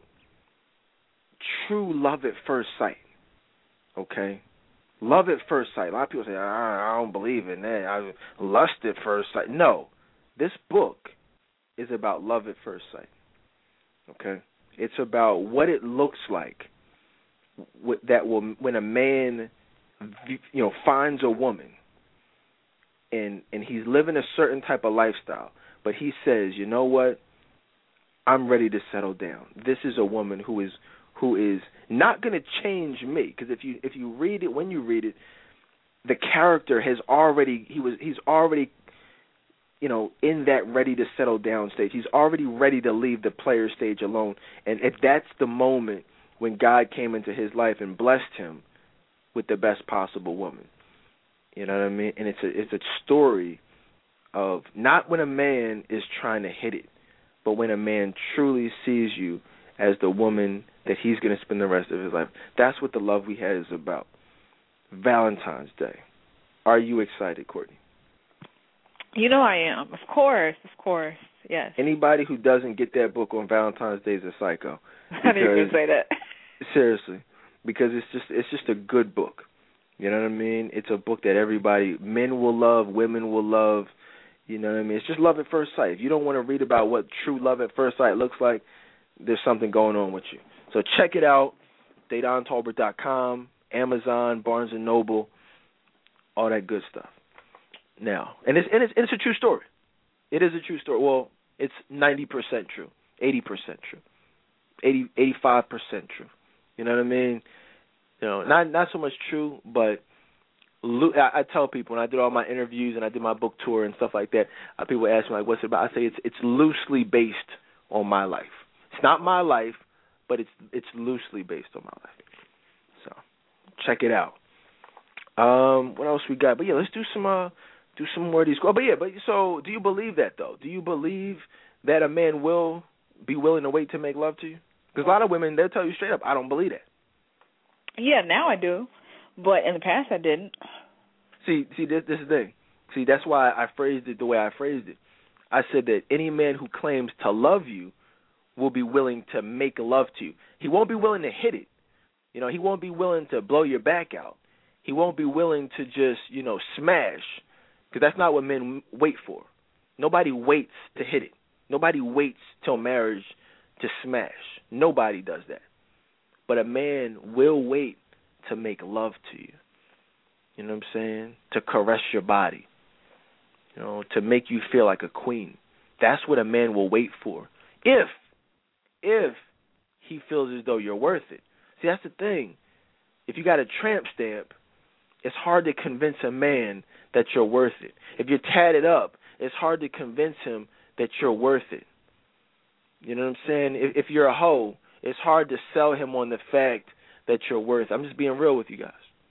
true love at first sight, okay? Love at first sight. A lot of people say, I don't believe in that. Lust at first sight. No. This book is about love at first sight. Okay? It's about what it looks like when a man finds a woman and he's living a certain type of lifestyle, but he says, you know what? I'm ready to settle down. This is a woman who who is not going to change me, because if you read it, when you read it, the character he's already in that ready to settle down stage. He's already ready to leave the player stage alone. And if that's the moment when God came into his life and blessed him with the best possible woman, you know what I mean? And it's a story of not when a man is trying to hit it, but when a man truly sees you as the woman that he's going to spend the rest of his life. That's what the Love We Had is about. Valentine's Day. Are you excited, Courtney? You know I am. Of course, yes. Anybody who doesn't get that book on Valentine's Day is a psycho. I didn't even say that. Seriously, because it's just a good book. You know what I mean? It's a book that men will love, women will love. You know what I mean? It's just love at first sight. If you don't want to read about what true love at first sight looks like, there's something going on with you. So check it out, DaDonTolbert.com, Amazon, Barnes & Noble, all that good stuff. Now, and it's a true story. It is a true story. Well, it's 90% true, 80% true, 85% true. You know what I mean? You know, not so much true, but I tell people when I did all my interviews and I did my book tour and stuff like that, people ask me like, "What's it about?" I say it's loosely based on my life. It's not my life, but it's loosely based on my life. So check it out. What else we got? But yeah, let's do some more of these. But so do you believe that though? Do you believe that a man will be willing to wait to make love to you? Because a lot of women, they'll tell you straight up, I don't believe that. Yeah, now I do, but in the past I didn't. See, this is the thing. See, that's why I phrased it the way I phrased it. I said that any man who claims to love you will be willing to make love to you. He won't be willing to hit it. You know, he won't be willing to blow your back out. He won't be willing to just, smash, because that's not what men wait for. Nobody waits to hit it. Nobody waits till marriage to smash. Nobody does that. But a man will wait to make love to you. You know what I'm saying? To caress your body. To make you feel like a queen. That's what a man will wait for. If he feels as though you're worth it. See, that's the thing. If you got a tramp stamp, it's hard to convince a man that you're worth it. If you're tatted up, it's hard to convince him that you're worth it. You know what I'm saying? If you're a hoe, it's hard to sell him on the fact that you're worth it. I'm just being real with you guys.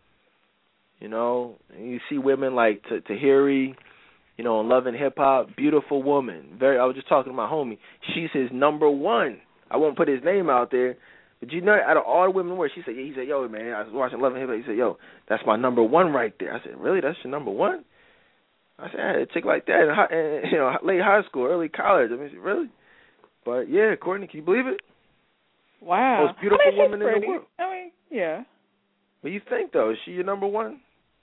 You see women like Tahiri, on Love and Hip Hop, beautiful woman. I was just talking to my homie. She's his number one. I won't put his name out there, but out of all the women where he said, yo, man, I was watching Love and Hip Hop. He said, yo, that's my number one right there. I said, really? That's your number one? I said, I had a chick like that in late high school, early college. I mean, really? But yeah, Courtney, can you believe it? Wow. Most beautiful woman in the world. I mean, yeah. What do you think, though? Is she your number one?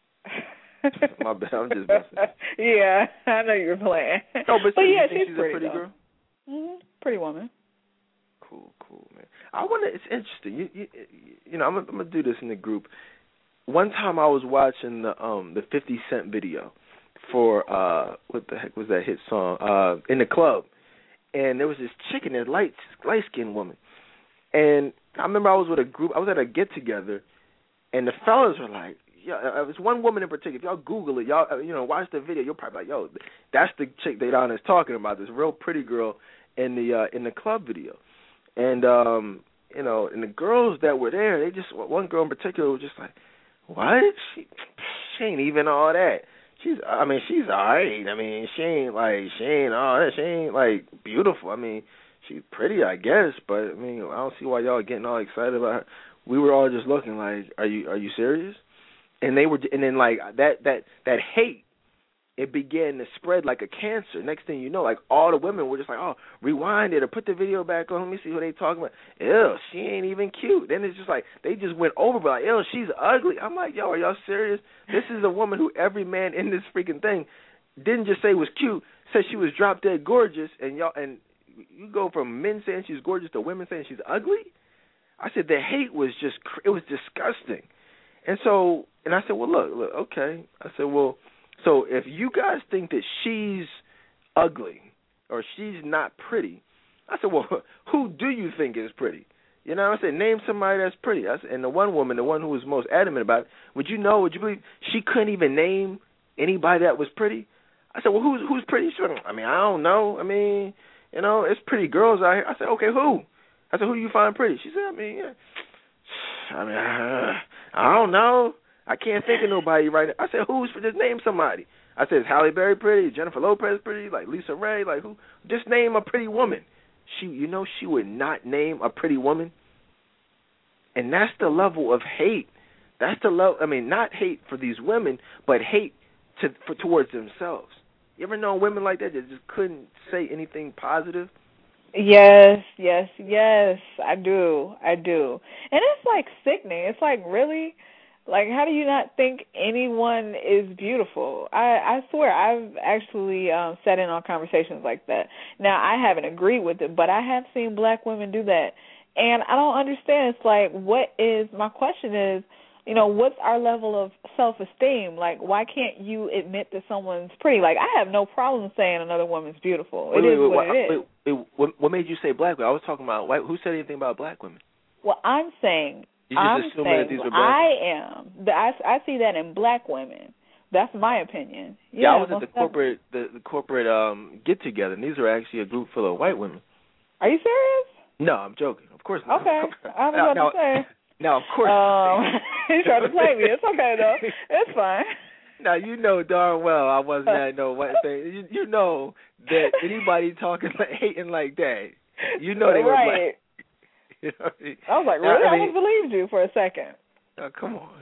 My bad, I'm just messing. Yeah, I know you were playing. No, but yeah, she's pretty, a pretty girl? Mm-hmm. Pretty woman. Cool, man. It's interesting. I'm gonna do this in the group. One time I was watching the 50 Cent video for what the heck was that hit song? In the club. And there was this chick in there, light skinned woman. And I remember I was with a group, I was at a get together, and the fellas were like, yeah, it was one woman in particular. If y'all Google it, y'all watch the video, you'll probably be like, yo, that's the chick Dayton is talking about, this real pretty girl in the club video. And and the girls that were there, one girl in particular was just like, what? She ain't even all that. She's all right. I mean, she ain't all that. She ain't like beautiful. I mean, she's pretty, I guess, but I mean, I don't see why y'all getting all excited about her. We were all just looking like, are you serious? And then like that hate, it began to spread like a cancer. Next thing you know, like all the women were just like, oh, rewind it or put the video back on. Let me see who they talking about. Ew, she ain't even cute. Then it's just like they just went over, but like, ew, she's ugly. I'm like, yo, are y'all serious? This is a woman who every man in this freaking thing didn't just say was cute, said she was drop dead gorgeous, and you go from men saying she's gorgeous to women saying she's ugly? I said the hate was it was disgusting. And I said, well, look, okay. I said, well, so if you guys think that she's ugly or she's not pretty, I said, well, who do you think is pretty? You know what I'm saying? Name somebody that's pretty. And the one woman, the one who was most adamant about it, would you believe she couldn't even name anybody that was pretty? I said, well, who's pretty? She said, I don't know. It's pretty girls out here. I said, okay, who? I said, who do you find pretty? She said, I don't know. I can't think of nobody right now. I said, just name somebody. I said, is Halle Berry pretty? Jennifer Lopez pretty? Like Lisa Ray? Like who? Just name a pretty woman. She would not name a pretty woman. And that's the level of hate. That's the level, not hate for these women, but hate towards themselves. You ever know women like that just couldn't say anything positive? Yes, I do. And it's like sickening. It's like, really? Like, how do you not think anyone is beautiful? I swear, I've actually sat in on conversations like that. Now, I haven't agreed with it, but I have seen black women do that. And I don't understand. It's like, my question is, what's our level of self-esteem? Like, why can't you admit that someone's pretty? Like, I have no problem saying another woman's beautiful. What made you say black women? I was talking about white. Who said anything about black women? Well, I'm saying... You just assuming that these were black women? I see that in black women. That's my opinion. Yeah, I was at the corporate get-together, and these are actually a group full of white women. Are you serious? No, I'm joking. Of course not. Okay. I was about to say... Now, of course. He's trying to play me. It's okay, though. It's fine. Now, you know darn well I wasn't at no white thing. You know that anybody hating like that, they were right. Black. I was like, really? I almost believed you for a second. Oh, come on.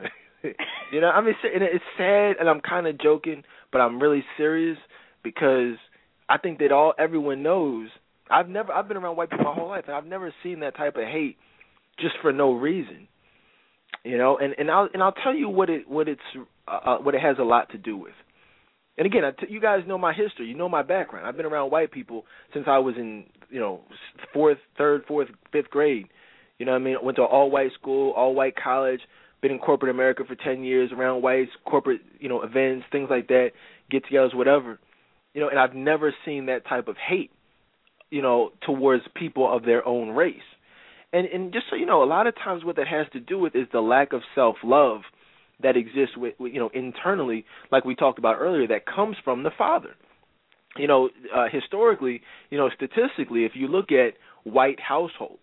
It's sad, and I'm kind of joking, but I'm really serious because I think that everyone knows. I've been around white people my whole life, and I've never seen that type of hate just for no reason. And I'll tell you what it has a lot to do with. And again, you guys know my history. You know my background. I've been around white people since I was in, 4th, 5th grade. You know what I mean? I went to an all-white school, all-white college, been in corporate America for 10 years, around whites, corporate, events, things like that, get-togethers, whatever. And I've never seen that type of hate, towards people of their own race. And just so you know, a lot of times what that has to do with is the lack of self-love that exists with internally, like we talked about earlier, that comes from the father. Historically, statistically, if you look at white households,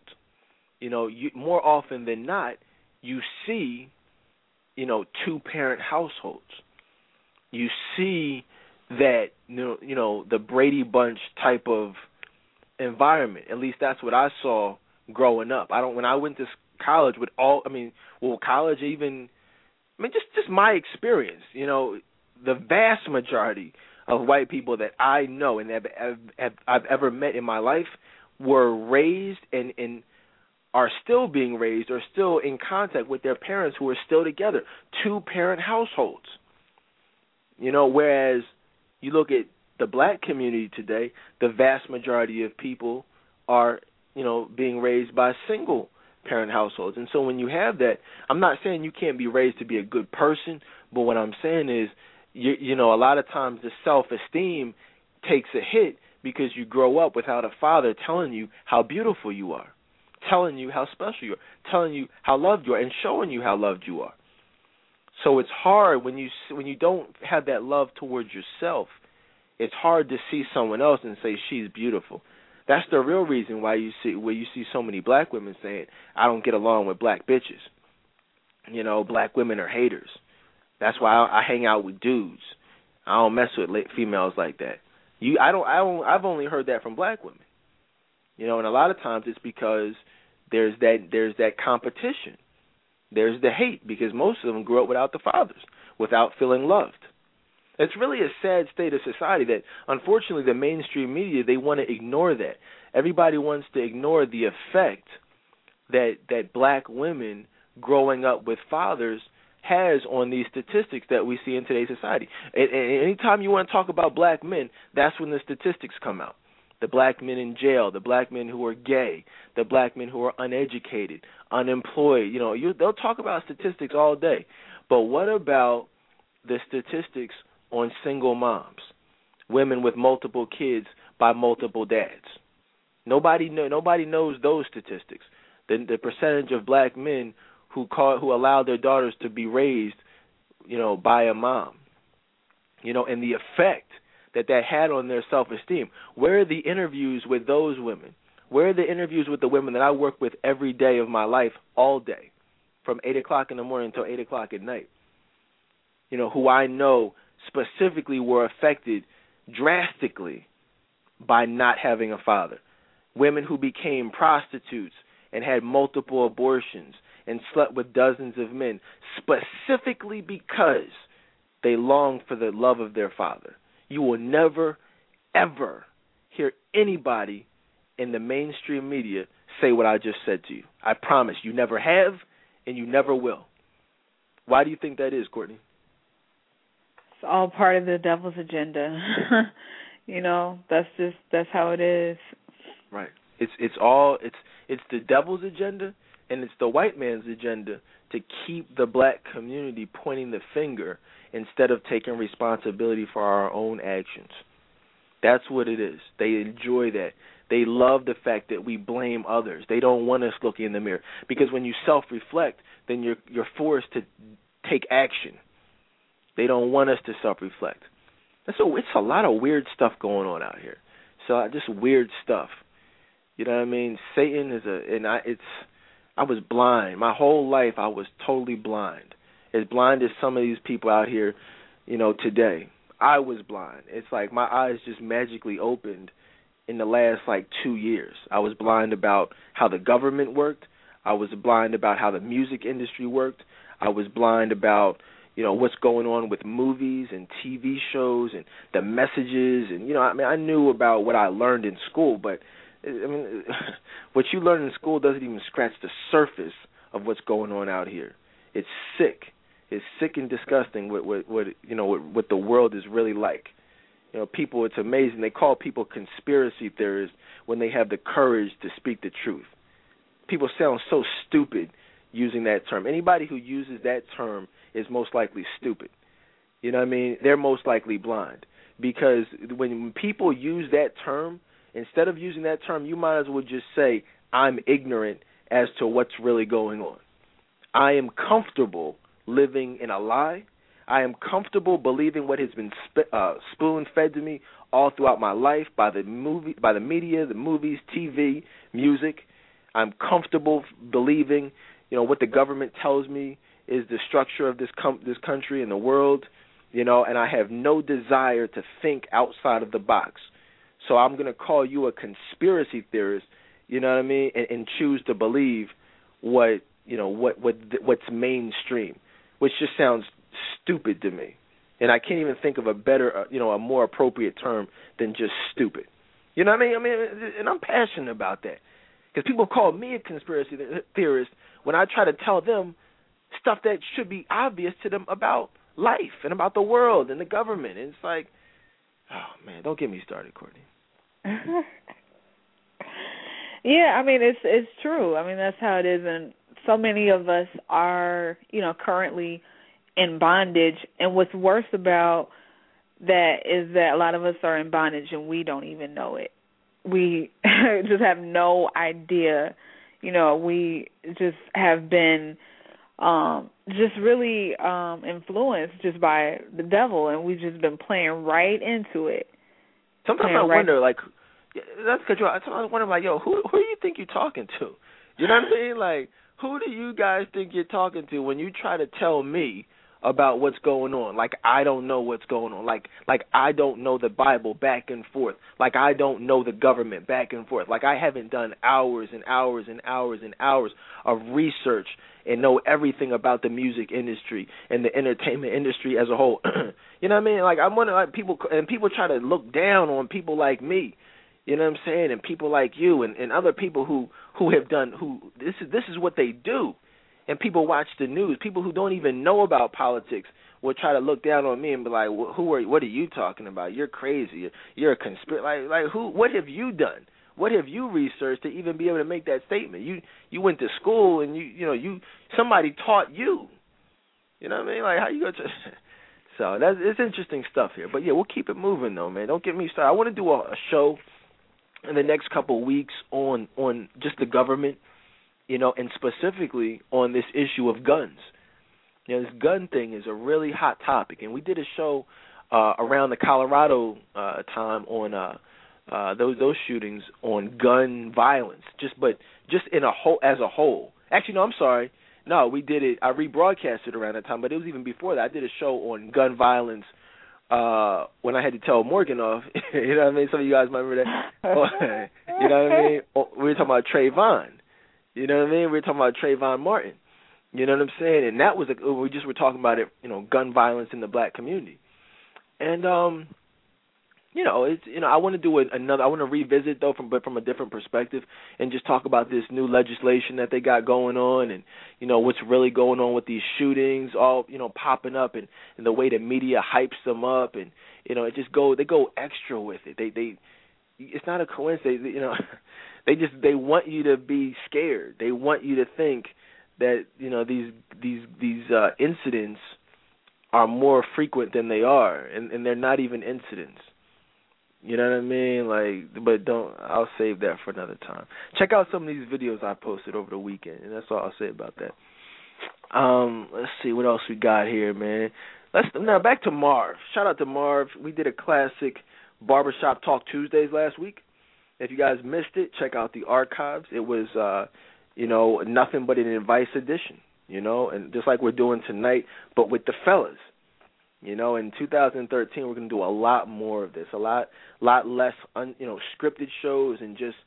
more often than not, you see, two-parent households. You see that, the Brady Bunch type of environment. At least that's what I saw growing up. When I went to college with college even. Just my experience, the vast majority of white people that I know and I've ever met in my life were raised and are still being raised or still in contact with their parents who are still together, two-parent households. Whereas you look at the black community today, the vast majority of people are, being raised by single-parent households. And so when you have that, I'm not saying you can't be raised to be a good person, but what I'm saying is, a lot of times the self-esteem takes a hit because you grow up without a father telling you how beautiful you are, telling you how special you are, telling you how loved you are, and showing you how loved you are. So it's hard when you don't have that love towards yourself. It's hard to see someone else and say she's beautiful. That's the real reason why you see so many black women saying, I don't get along with black bitches. Black women are haters. That's why I hang out with dudes. I don't mess with females like that. I've only heard that from black women. And a lot of times it's because there's that competition. There's the hate because most of them grew up without the fathers, without feeling loved. It's really a sad state of society that, unfortunately, the mainstream media, they want to ignore that. Everybody wants to ignore the effect that black women growing up with fathers has on these statistics that we see in today's society. And anytime you want to talk about black men, that's when the statistics come out. The black men in jail, the black men who are gay, the black men who are uneducated, unemployed. They'll talk about statistics all day. But what about the statistics on single moms, women with multiple kids by multiple dads? Nobody knows those statistics. the percentage of black men who allow their daughters to be raised, by a mom, and the effect that had on their self-esteem. Where are the interviews with those women? Where are the interviews with the women that I work with every day of my life, all day, from 8 o'clock in the morning until 8 o'clock at night, who I know specifically were affected drastically by not having a father? Women who became prostitutes and had multiple abortions and slept with dozens of men, specifically because they longed for the love of their father. You will never, ever hear anybody in the mainstream media say what I just said to you. I promise you never have and you never will. Why do you think that is, Courtney? It's all part of the devil's agenda. That's how it is. Right. It's the devil's agenda, and it's the white man's agenda to keep the black community pointing the finger instead of taking responsibility for our own actions. That's what it is. They enjoy that. They love the fact that we blame others. They don't want us looking in the mirror, because when you self-reflect, then you're forced to take action. They don't want us to self-reflect. It's a lot of weird stuff going on out here. So just weird stuff. You know what I mean? Satan I was blind. My whole life I was totally blind. As blind as some of these people out here, today. I was blind. It's like my eyes just magically opened in the last 2 years. I was blind about how the government worked. I was blind about how the music industry worked. I was blind about, what's going on with movies and TV shows and the messages. And, I knew about what I learned in school, but what you learn in school doesn't even scratch the surface of what's going on out here. It's sick. It's sick and disgusting what the world is really like. People, it's amazing. They call people conspiracy theorists when they have the courage to speak the truth. People sound so stupid using that term. Anybody who uses that term is most likely stupid. You know what I mean? They're most likely blind. Because when people use that term, instead of using that term, you might as well just say, I'm ignorant as to what's really going on. I am comfortable living in a lie. I am comfortable believing what has been spoon-fed to me all throughout my life by the media, the movies, TV, music. I'm comfortable believing, what the government tells me is the structure of this country and the world, and I have no desire to think outside of the box. So I'm going to call you a conspiracy theorist, you know what I mean, and choose to believe what's mainstream, which just sounds stupid to me. And I can't even think of a better, a more appropriate term than just stupid. You know what I mean? And I'm passionate about that. Because people call me a conspiracy theorist when I try to tell them stuff that should be obvious to them about life and about the world and the government. And it's like, oh, man, don't get me started, Courtney. Yeah, it's true. That's how it is. And so many of us are, currently in bondage. And what's worse about that is that a lot of us are in bondage and we don't even know it. We just have no idea. We just have been just really influenced just by the devil, and we've just been playing right into it. Sometimes I wonder, that's because I wonder, yo, who do you think you're talking to? You know what I mean? Like, who do you guys think you're talking to when you try to tell me about what's going on? Like, I don't know what's going on. Like I don't know the Bible back and forth. Like, I don't know the government back and forth. Like, I haven't done hours and hours and hours and hours of research and know everything about the music industry and the entertainment industry as a whole. You know what I mean? Like, I'm wondering, people try to look down on people like me. You know what I'm saying? And people like you and other people who have done, this is what they do. And people watch the news. People who don't even know about politics will try to look down on me and be like, what are you talking about? You're crazy. You're a conspiracy. Like who? What have you done? What have you researched to even be able to make that statement? You went to school and somebody taught you. You know what I mean? Like, how you go to? So it's interesting stuff here. But yeah, we'll keep it moving though, man. Don't get me started. I want to do a show in the next couple of weeks on just the government and specifically on this issue of guns. This gun thing is a really hot topic, and we did a show around the Colorado time on those shootings on gun violence, just in a whole as a whole. Actually, no, I'm sorry. No, we did it. I rebroadcast it around that time, but it was even before that. I did a show on gun violence when I had to tell Morgan off. You know what I mean? Some of you guys might remember that. You know what I mean? We were talking about Trayvon. You know what I mean? We were talking about Trayvon Martin. You know what I'm saying? And that was we just were talking about it. Gun violence in the black community. And it's I want to do another. I want to revisit though from a different perspective and just talk about this new legislation that they got going on, and what's really going on with these shootings, all popping up, and the way the media hypes them up, and they go extra with it. They it's not a coincidence. They want you to be scared. They want you to think that these incidents are more frequent than they are, and they're not even incidents. You know what I mean? But I'll save that for another time. Check out some of these videos I posted over the weekend, and that's all I'll say about that. Let's see what else we got here, man. Now back to Marv. Shout out to Marv. We did a classic Barbershop Talk Tuesdays last week. If you guys missed it, check out the archives. It was nothing but an advice edition, and just like we're doing tonight, but with the fellas. In 2013, we're going to do a lot more of this, a lot less, scripted shows, and just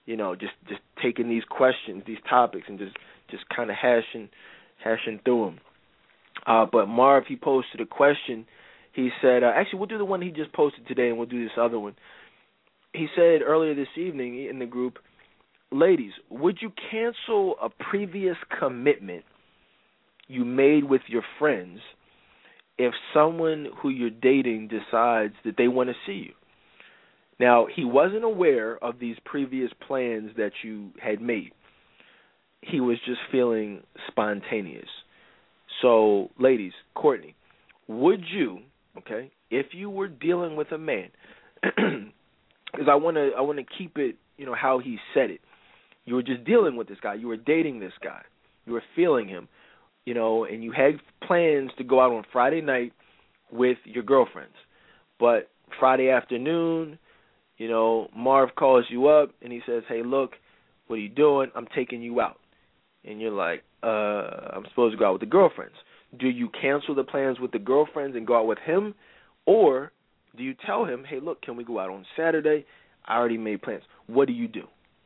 taking these questions, these topics, and just kind of hashing through them. But Marv, he posted a question. He said, actually, we'll do the one he just posted today, and we'll do this other one. He said earlier this evening in the group, ladies, would you cancel a previous commitment you made with your friends if someone who you're dating decides that they want to see you? Now, he wasn't aware of these previous plans that you had made. He was just feeling spontaneous. So, ladies, Courtney, would you, if you were dealing with a man, because I want to keep it, how he said it. You were just dealing with this guy. You were dating this guy. You were feeling him. And you had plans to go out on Friday night with your girlfriends. But Friday afternoon, Marv calls you up and he says, hey, look, what are you doing? I'm taking you out. And you're like, I'm supposed to go out with the girlfriends. Do you cancel the plans with the girlfriends and go out with him? Or do you tell him, hey, look, can we go out on Saturday? I already made plans. What do you do?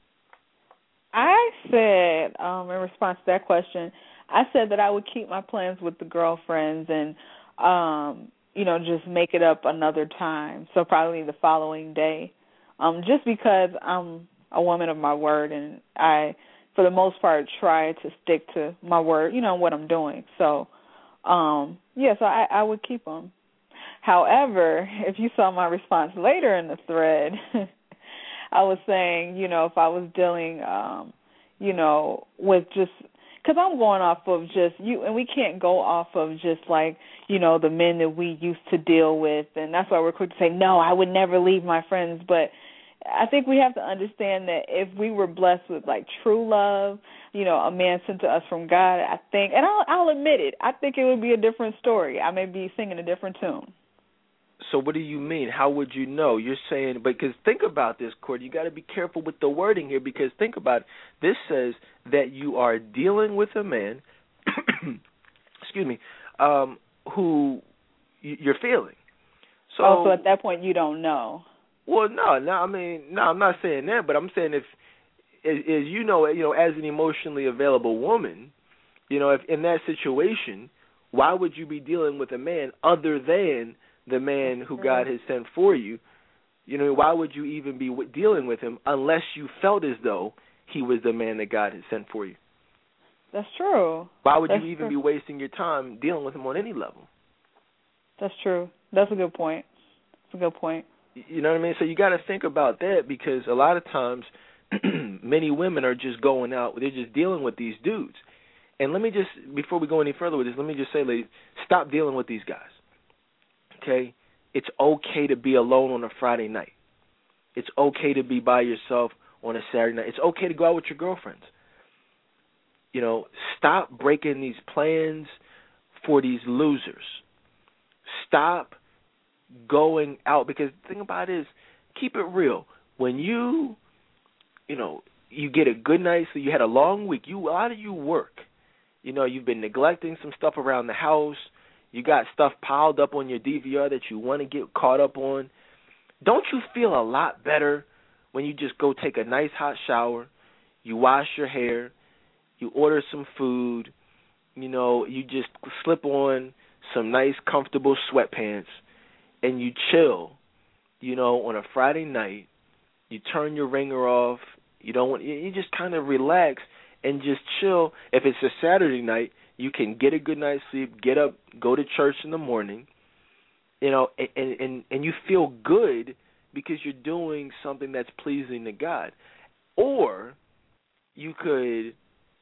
I said, in response to that question, I said that I would keep my plans with the girlfriends and, just make it up another time. So probably the following day, just because I'm a woman of my word, and I, for the most part, try to stick to my word, what I'm doing. So, so I would keep them. However, if you saw my response later in the thread, I was saying, if I was dealing, with just, because I'm going off of just you, and we can't go off of just the men that we used to deal with, and that's why we're quick to say, no, I would never leave my friends. But I think we have to understand that if we were blessed with true love, a man sent to us from God, I think, and I'll admit it, I think it would be a different story. I may be singing a different tune. So what do you mean? How would you know? You're saying, because think about this, Courtney. You got to be careful with the wording here, because think about it. This says that you are dealing with a man, excuse me, who you're feeling. So at that point you don't know. Well, no, I'm not saying that, but I'm saying if as an emotionally available woman, if in that situation, why would you be dealing with a man other than the man who God has sent for you? Why would you even be dealing with him unless you felt as though he was the man that God has sent for you? That's true. Why would you even be wasting your time dealing with him on any level? That's true. That's a good point. That's a good point. You know what I mean? So you got to think about that, because a lot of times many women are just going out, they're just dealing with these dudes. And let me just, before we go any further with this, let me just say, ladies, stop dealing with these guys. Okay? It's okay to be alone on a Friday night. It's okay to be by yourself on a Saturday night. It's okay to go out with your girlfriends. stop breaking these plans for these losers. Stop going out, because the thing about it is, keep it real. When you get a good night, so you had a long week, a lot of you work. You've been neglecting some stuff around the house. You got stuff piled up on your DVR that you want to get caught up on. Don't you feel a lot better when you just go take a nice hot shower, you wash your hair, you order some food, you just slip on some nice comfortable sweatpants, and you chill, on a Friday night. You turn your ringer off. You just kind of relax and just chill. If it's a Saturday night, you can get a good night's sleep, get up, go to church in the morning, and you feel good because you're doing something that's pleasing to God. Or you could,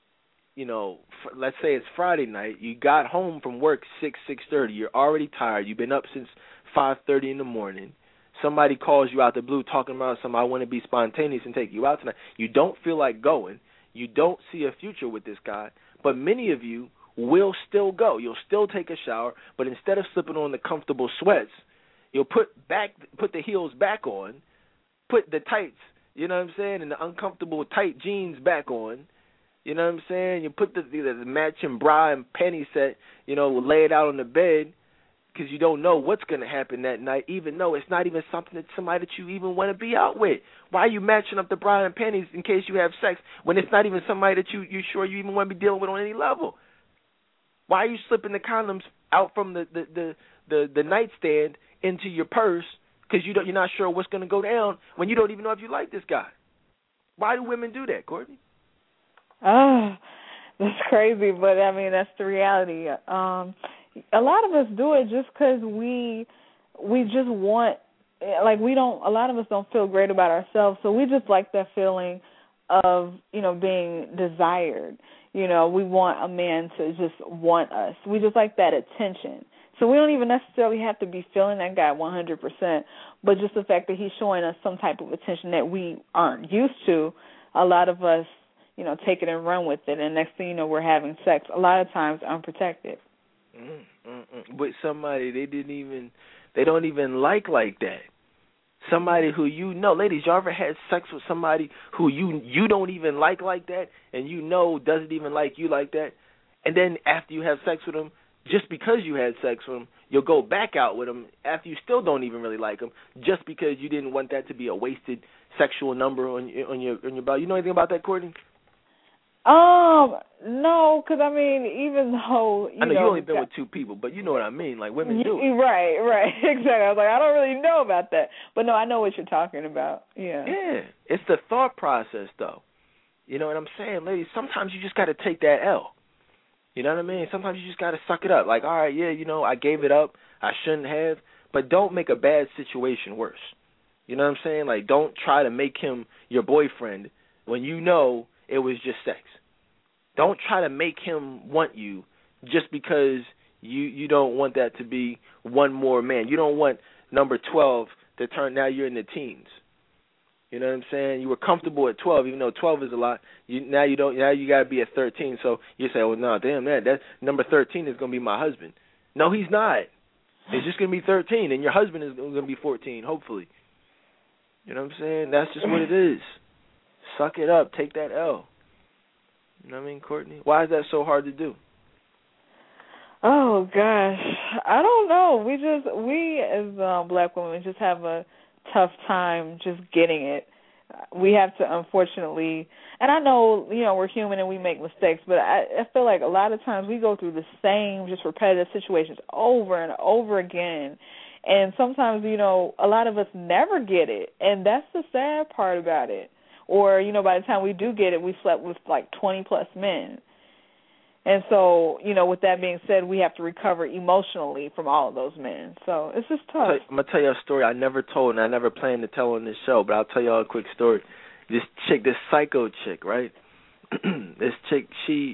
let's say it's Friday night, you got home from work 6:30, you're already tired, you've been up since 5:30 in the morning. Somebody calls you out the blue talking about I want to be spontaneous and take you out tonight. You don't feel like going. You don't see a future with this guy. But many of you will still go. You'll still take a shower, but instead of slipping on the comfortable sweats, you'll put the heels back on, put the tights, and the uncomfortable tight jeans back on. You know what I'm saying? You put the matching bra and panty set, lay it out on the bed, because you don't know what's going to happen that night, even though it's not even something that somebody that you even want to be out with. Why are you matching up the bra and panties in case you have sex when it's not even somebody that you're sure you even want to be dealing with on any level? Why are you slipping the condoms out from the nightstand into your purse because you're not sure what's going to go down when you don't even know if you like this guy? Why do women do that, Courtney? Oh, that's crazy, but I mean that's the reality. A lot of us do it just because we just want, like a lot of us don't feel great about ourselves, so we just like that feeling of, being desired. We want a man to just want us. We just like that attention. So we don't even necessarily have to be feeling that guy 100%, but just the fact that he's showing us some type of attention that we aren't used to, a lot of us, take it and run with it, and next thing you know, we're having sex, a lot of times unprotected. With somebody they don't even like that. Somebody who ladies, y'all ever had sex with somebody who you don't even like that, and doesn't even like you like that, and then after you have sex with them, just because you had sex with them, you'll go back out with them after you still don't even really like them, just because you didn't want that to be a wasted sexual number on your body. You know anything about that, Courtney? No, because I mean, even though I know you only been with two people, but you know what I mean. Like women do it. Right, exactly. I was like, I don't really know about that, but no, I know what you're talking about. Yeah. Yeah, it's the thought process, though. You know what I'm saying, ladies? Sometimes you just got to take that L. You know what I mean? Sometimes you just got to suck it up. Like, all right, yeah, I gave it up. I shouldn't have, but don't make a bad situation worse. You know what I'm saying? Like, don't try to make him your boyfriend when it was just sex. Don't try to make him want you just because you don't want that to be one more man. You don't want number 12 to turn, now you're in the teens. You know what I'm saying? You were comfortable at 12, even though 12 is a lot. Now you got to be at 13. So you say, well, no, damn that number 13 is going to be my husband. No, he's not. It's just going to be 13, and your husband is going to be 14, hopefully. You know what I'm saying? That's just what it is. Suck it up. Take that L. You know what I mean, Courtney? Why is that so hard to do? Oh, gosh. I don't know. We as black women just have a tough time just getting it. We have to, unfortunately, and I know, we're human and we make mistakes, but I feel like a lot of times we go through the same just repetitive situations over and over again. And sometimes, a lot of us never get it, and that's the sad part about it. Or, by the time we do get it, we slept with like 20-plus men. And so, with that being said, we have to recover emotionally from all of those men. So it's just tough. I'm going to tell you a story I never told and I never planned to tell on this show, but I'll tell you all a quick story. This psycho chick, right? This chick, she,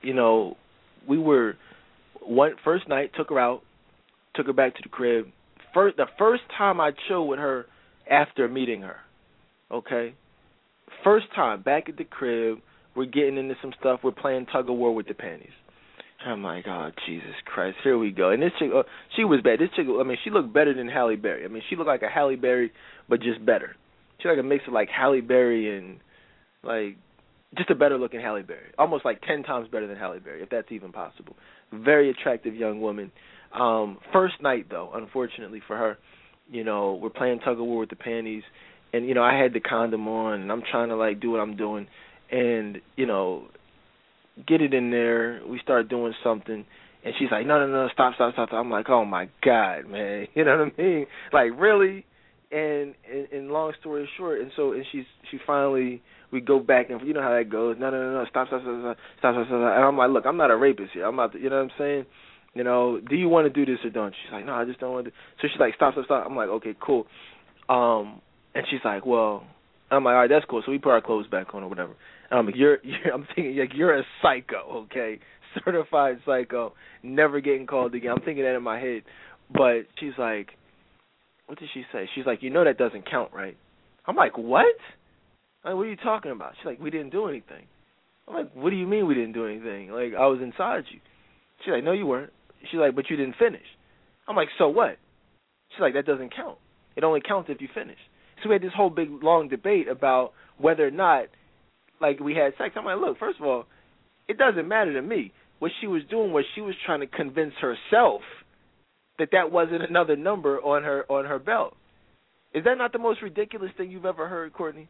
we were, first night, took her out, took her back to the crib. The first time I chilled with her after meeting her, okay? First time, back at the crib, we're getting into some stuff. We're playing tug of war with the panties. I'm like, oh, Jesus Christ, here we go. And this chick, she was bad. This chick, I mean, she looked better than Halle Berry. I mean, she looked like a Halle Berry, but just better. She like a mix of like Halle Berry and like just a better looking Halle Berry. Almost like 10 times better than Halle Berry, if that's even possible. Very attractive young woman. First night, though, unfortunately for her, you know, we're playing tug of war with the panties. And, you know, I had the condom on, and I'm trying to, like, do what I'm doing. And, you know, get it in there. We start doing something, and she's like, no, stop. I'm like, oh my God, man, you know what I mean? Like, really? And long story short, and she finally, we go back, and you know how that goes. No, stop. And I'm like, look, I'm not a rapist here. I'm not, you know what I'm saying? You know, do you want to do this or don't? She's like, no, I just don't want to. So she's like, stop. I'm like, okay, cool. And she's like, well. I'm like, all right, that's cool. So we put our clothes back on or whatever. And I'm like, I'm thinking, like, you're a psycho, okay? Certified psycho, never getting called again. I'm thinking that in my head. But she's like, what did she say? She's like, you know that doesn't count, right? I'm like, what? I'm like, what are you talking about? She's like, we didn't do anything. I'm like, what do you mean we didn't do anything? Like, I was inside you. She's like, no, you weren't. She's like, but you didn't finish. I'm like, so what? She's like, that doesn't count. It only counts if you finish. So we had this whole big, long debate about whether or not, like, we had sex. I'm like, look, first of all, it doesn't matter to me. What she was doing was she was trying to convince herself that wasn't another number on her belt. Is that not the most ridiculous thing you've ever heard, Courtney?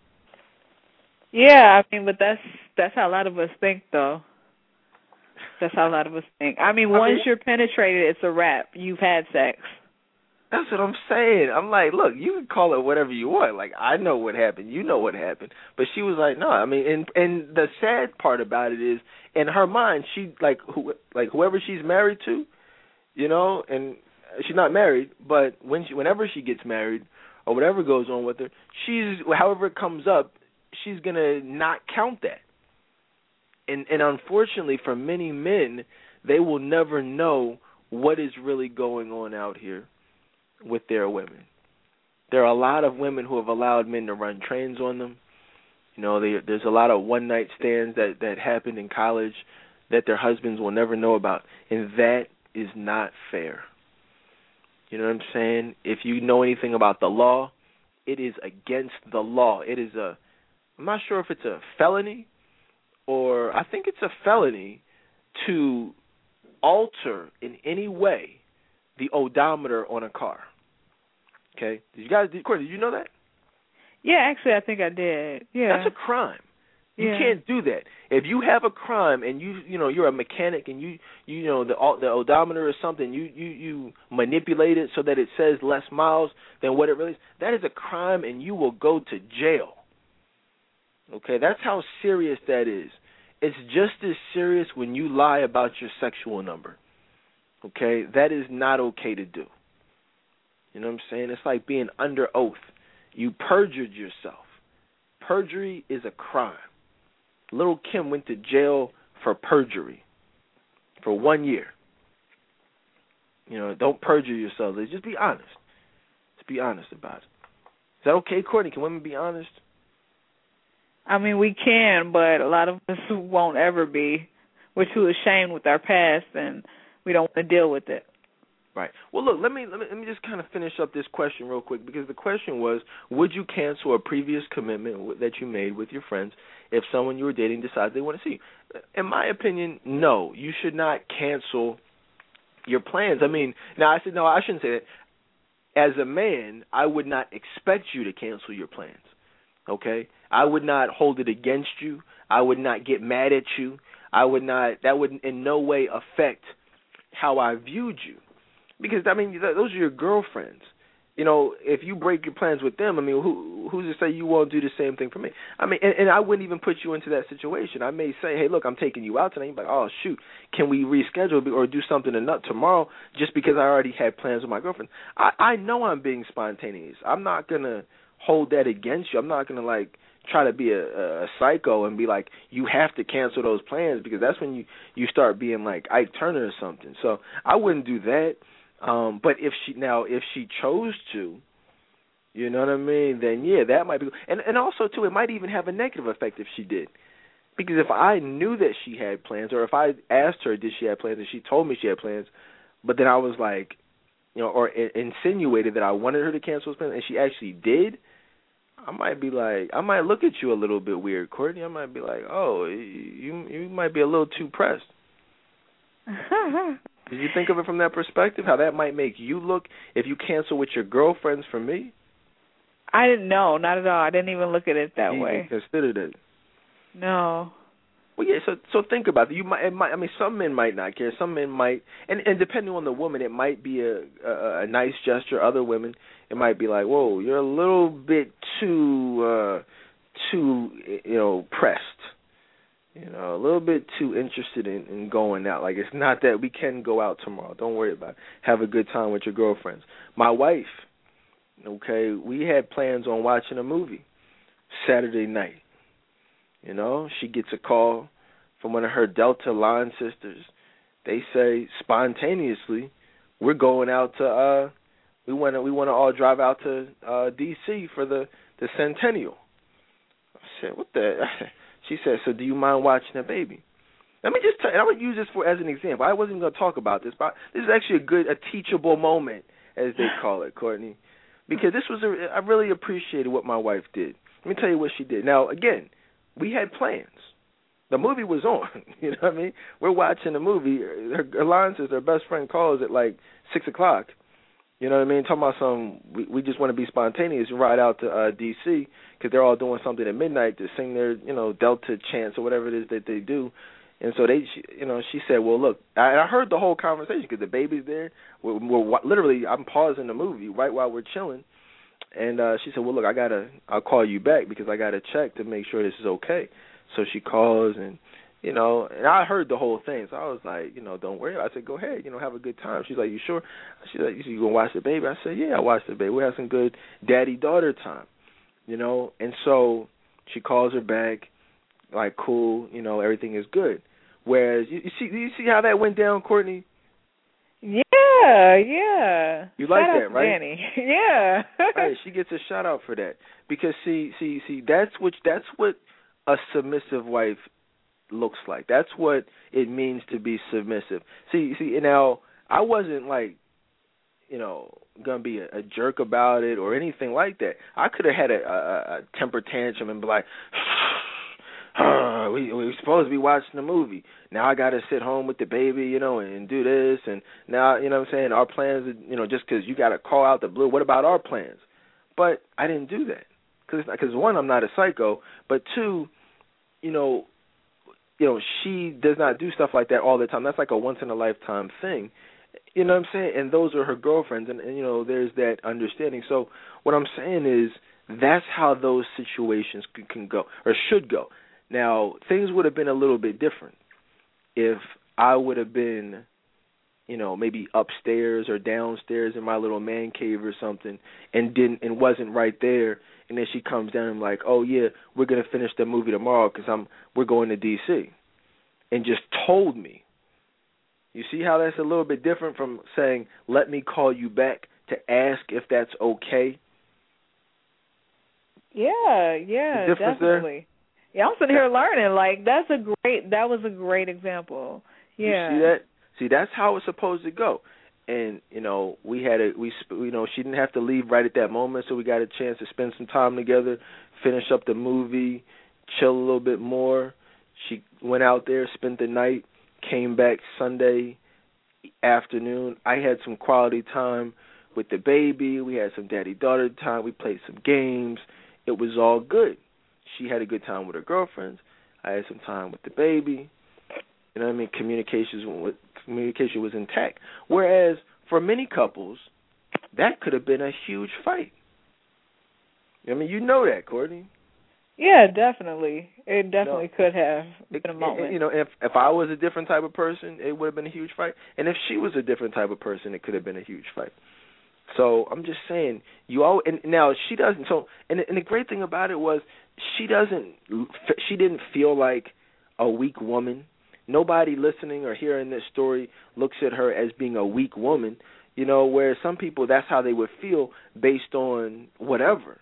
Yeah, I mean, but that's how a lot of us think, though. That's how a lot of us think. I mean, once you're penetrated, it's a wrap. You've had sex. That's what I'm saying. I'm like, look, you can call it whatever you want. Like, I know what happened. You know what happened. But she was like, no. I mean, and the sad part about it is, in her mind, she whoever she's married to, you know, and she's not married, but whenever she gets married or whatever goes on with her, however it comes up, she's gonna not count that. And unfortunately for many men, they will never know what is really going on out here with their women. There are a lot of women who have allowed men to run trains on them. You know, there's a lot of one-night stands that happen in college that their husbands will never know about, and that is not fair. You know what I'm saying? If you know anything about the law, it is against the law. I'm not sure if it's a felony, or I think it's a felony to alter in any way the odometer on a car. Okay? Courtney, did you know that? Yeah, actually, I think I did. Yeah. That's a crime. You can't do that. If you have a crime and you're a mechanic and you know the odometer or something, you manipulate it so that it says less miles than what it really is, that is a crime and you will go to jail. Okay? That's how serious that is. It's just as serious when you lie about your sexual number. Okay? That is not okay to do. You know what I'm saying? It's like being under oath. You perjured yourself. Perjury is a crime. Little Kim went to jail for perjury for 1 year. You know, don't perjure yourself. Just be honest. Just be honest about it. Is that okay, Courtney? Can women be honest? I mean, we can, but a lot of us won't ever be. We're too ashamed with our past, and we don't want to deal with it. Right. Well, look, let me just kind of finish up this question real quick, because the question was, would you cancel a previous commitment that you made with your friends if someone you were dating decides they want to see you? In my opinion, no. You should not cancel your plans. I mean, now I said, no, I shouldn't say that. As a man, I would not expect you to cancel your plans, okay? I would not hold it against you. I would not get mad at you. That would in no way affect how I viewed you. Because, I mean, those are your girlfriends. You know, if you break your plans with them, I mean, who's to say you won't do the same thing for me? I mean, and I wouldn't even put you into that situation. I may say, hey, look, I'm taking you out tonight. You're like, oh, shoot, can we reschedule or do something tomorrow just because I already had plans with my girlfriend? I know I'm being spontaneous. I'm not going to hold that against you. I'm not going to, like, try to be a psycho and be like, you have to cancel those plans, because that's when you start being like Ike Turner or something. So I wouldn't do that. But if she chose to, you know what I mean, then yeah, that might be. And also too, it might even have a negative effect if she did. Because if I knew that she had plans, or if I asked her did she have plans and she told me she had plans, but then I was like, or insinuated that I wanted her to cancel those plans and she actually did, I might look at you a little bit weird, Courtney. I might be like, oh, you might be a little too pressed. Did you think of it from that perspective, how that might make you look if you cancel with your girlfriends for me? I didn't know, not at all. I didn't even look at it that way. You considered it. No. Well, yeah. So think about it. I mean, some men might not care. Some men might, and depending on the woman, it might be a nice gesture. Other women, it might be like, whoa, you're a little bit too pressed. A little bit too interested in going out. Like, it's not that we can go out tomorrow. Don't worry about it. Have a good time with your girlfriends. My wife, okay, we had plans on watching a movie Saturday night. She gets a call from one of her Delta line sisters. They say spontaneously, we're going out to we want to all drive out to DC for the centennial. I said, what the? She said, so do you mind watching a baby? Let me just tell you, I would use this as an example. I wasn't going to talk about this, but this is actually a teachable moment, as they call it, Courtney, because I really appreciated what my wife did. Let me tell you what she did. Now, again, we had plans. The movie was on. You know what I mean? We're watching the movie. Her alliances, her best friend calls at like 6 o'clock. You know what I mean? Talking about we just want to be spontaneous and ride out to D.C. because they're all doing something at midnight to sing their, Delta chants or whatever it is that they do. And so she said, well, look, I heard the whole conversation because the baby's there. We're literally, I'm pausing the movie right while we're chilling. And she said, well, look, I'll call you back because I got to check to make sure this is okay. So she calls and, and I heard the whole thing. So I was like, don't worry. I said, go ahead, have a good time. She's like, you sure? She's like, you going to watch the baby? I said, yeah, I watched the baby. We had some good daddy-daughter time, And so she calls her back, like, cool, everything is good. Whereas, you see how that went down, Courtney? Yeah, yeah. You like that, right? Danny. Yeah. Right, she gets a shout out for that because see, that's what a submissive wife looks like. That's what it means to be submissive. See, now I wasn't like, gonna be a jerk about it or anything like that. I could have had a temper tantrum and be like, we supposed to be watching the movie. Now I got to sit home with the baby, and do this. And now, what I'm saying, our plans, just because you got to call out the blue, what about our plans? But I didn't do that because one, I'm not a psycho, but two, she does not do stuff like that all the time. That's like a once-in-a-lifetime thing. You know what I'm saying? And those are her girlfriends, and there's that understanding. So what I'm saying is that's how those situations can go or should go. Now, things would have been a little bit different if I would have been, maybe upstairs or downstairs in my little man cave or something and wasn't right there. And then she comes down and I'm like, oh, yeah, we're going to finish the movie tomorrow because we're going to D.C. and just told me. You see how that's a little bit different from saying, let me call you back to ask if that's okay? Yeah, definitely. There? Yeah, I'm sitting here learning. Like, that was a great example. Yeah. You see that? See, that's how it's supposed to go. And, she didn't have to leave right at that moment, so we got a chance to spend some time together, finish up the movie, chill a little bit more. She went out there, spent the night, came back Sunday afternoon. I had some quality time with the baby. We had some daddy-daughter time. We played some games. It was all good. She had a good time with her girlfriends. I had some time with the baby. You know what I mean? Communication was intact. Whereas for many couples, that could have been a huge fight. I mean, you know that, Courtney. Yeah, definitely. It definitely could have been a moment. If I was a different type of person, it would have been a huge fight. And if she was a different type of person, it could have been a huge fight. So I'm just saying, and now she doesn't. So, and the great thing about it was she didn't feel like a weak woman. Nobody listening or hearing this story looks at her as being a weak woman. Where some people, that's how they would feel based on whatever.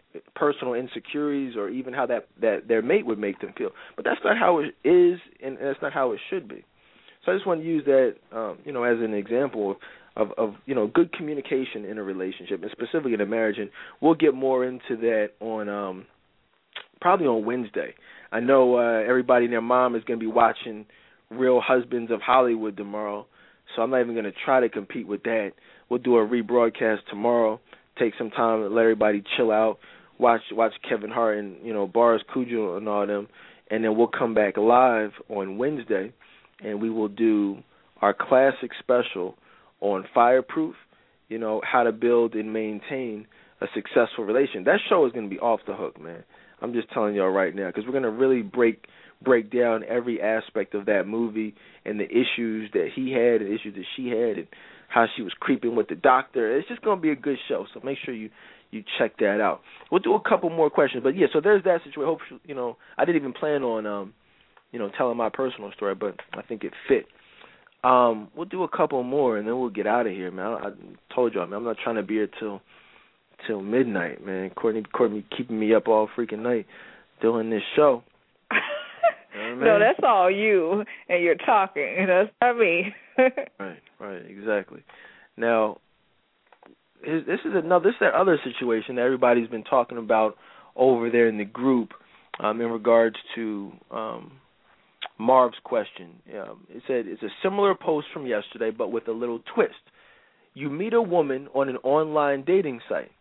personal insecurities or even how that their mate would make them feel. But that's not how it is, and that's not how it should be. So I just want to use that, as an example of good communication in a relationship, and specifically in a marriage. And we'll get more into that on probably on Wednesday. I know everybody and their mom is going to be watching Real Husbands of Hollywood tomorrow, so I'm not even going to try to compete with that. We'll do a rebroadcast tomorrow, take some time and let everybody chill out, watch Kevin Hart and, Boris Kujal and all them, and then we'll come back live on Wednesday, and we will do our classic special on Fireproof, how to build and maintain a successful relation. That show is going to be off the hook, man. I'm just telling y'all right now, because we're going to really break down every aspect of that movie and the issues that he had and the issues that she had and how she was creeping with the doctor. It's just going to be a good show, so make sure you check that out. We'll do a couple more questions, but yeah, so there's that situation. Hopefully, I didn't even plan on, telling my personal story, but I think it fit. We'll do a couple more, and then we'll get out of here, man. I told y'all, man, I'm not trying to be here till midnight, man. Courtney keeping me up all freaking night doing this show. No, that's all you, and you're talking. That's not me. Right, exactly. Now, this is that other situation that everybody's been talking about over there in the group in regards to Marv's question. It said it's a similar post from yesterday, but with a little twist. You meet a woman on an online dating site.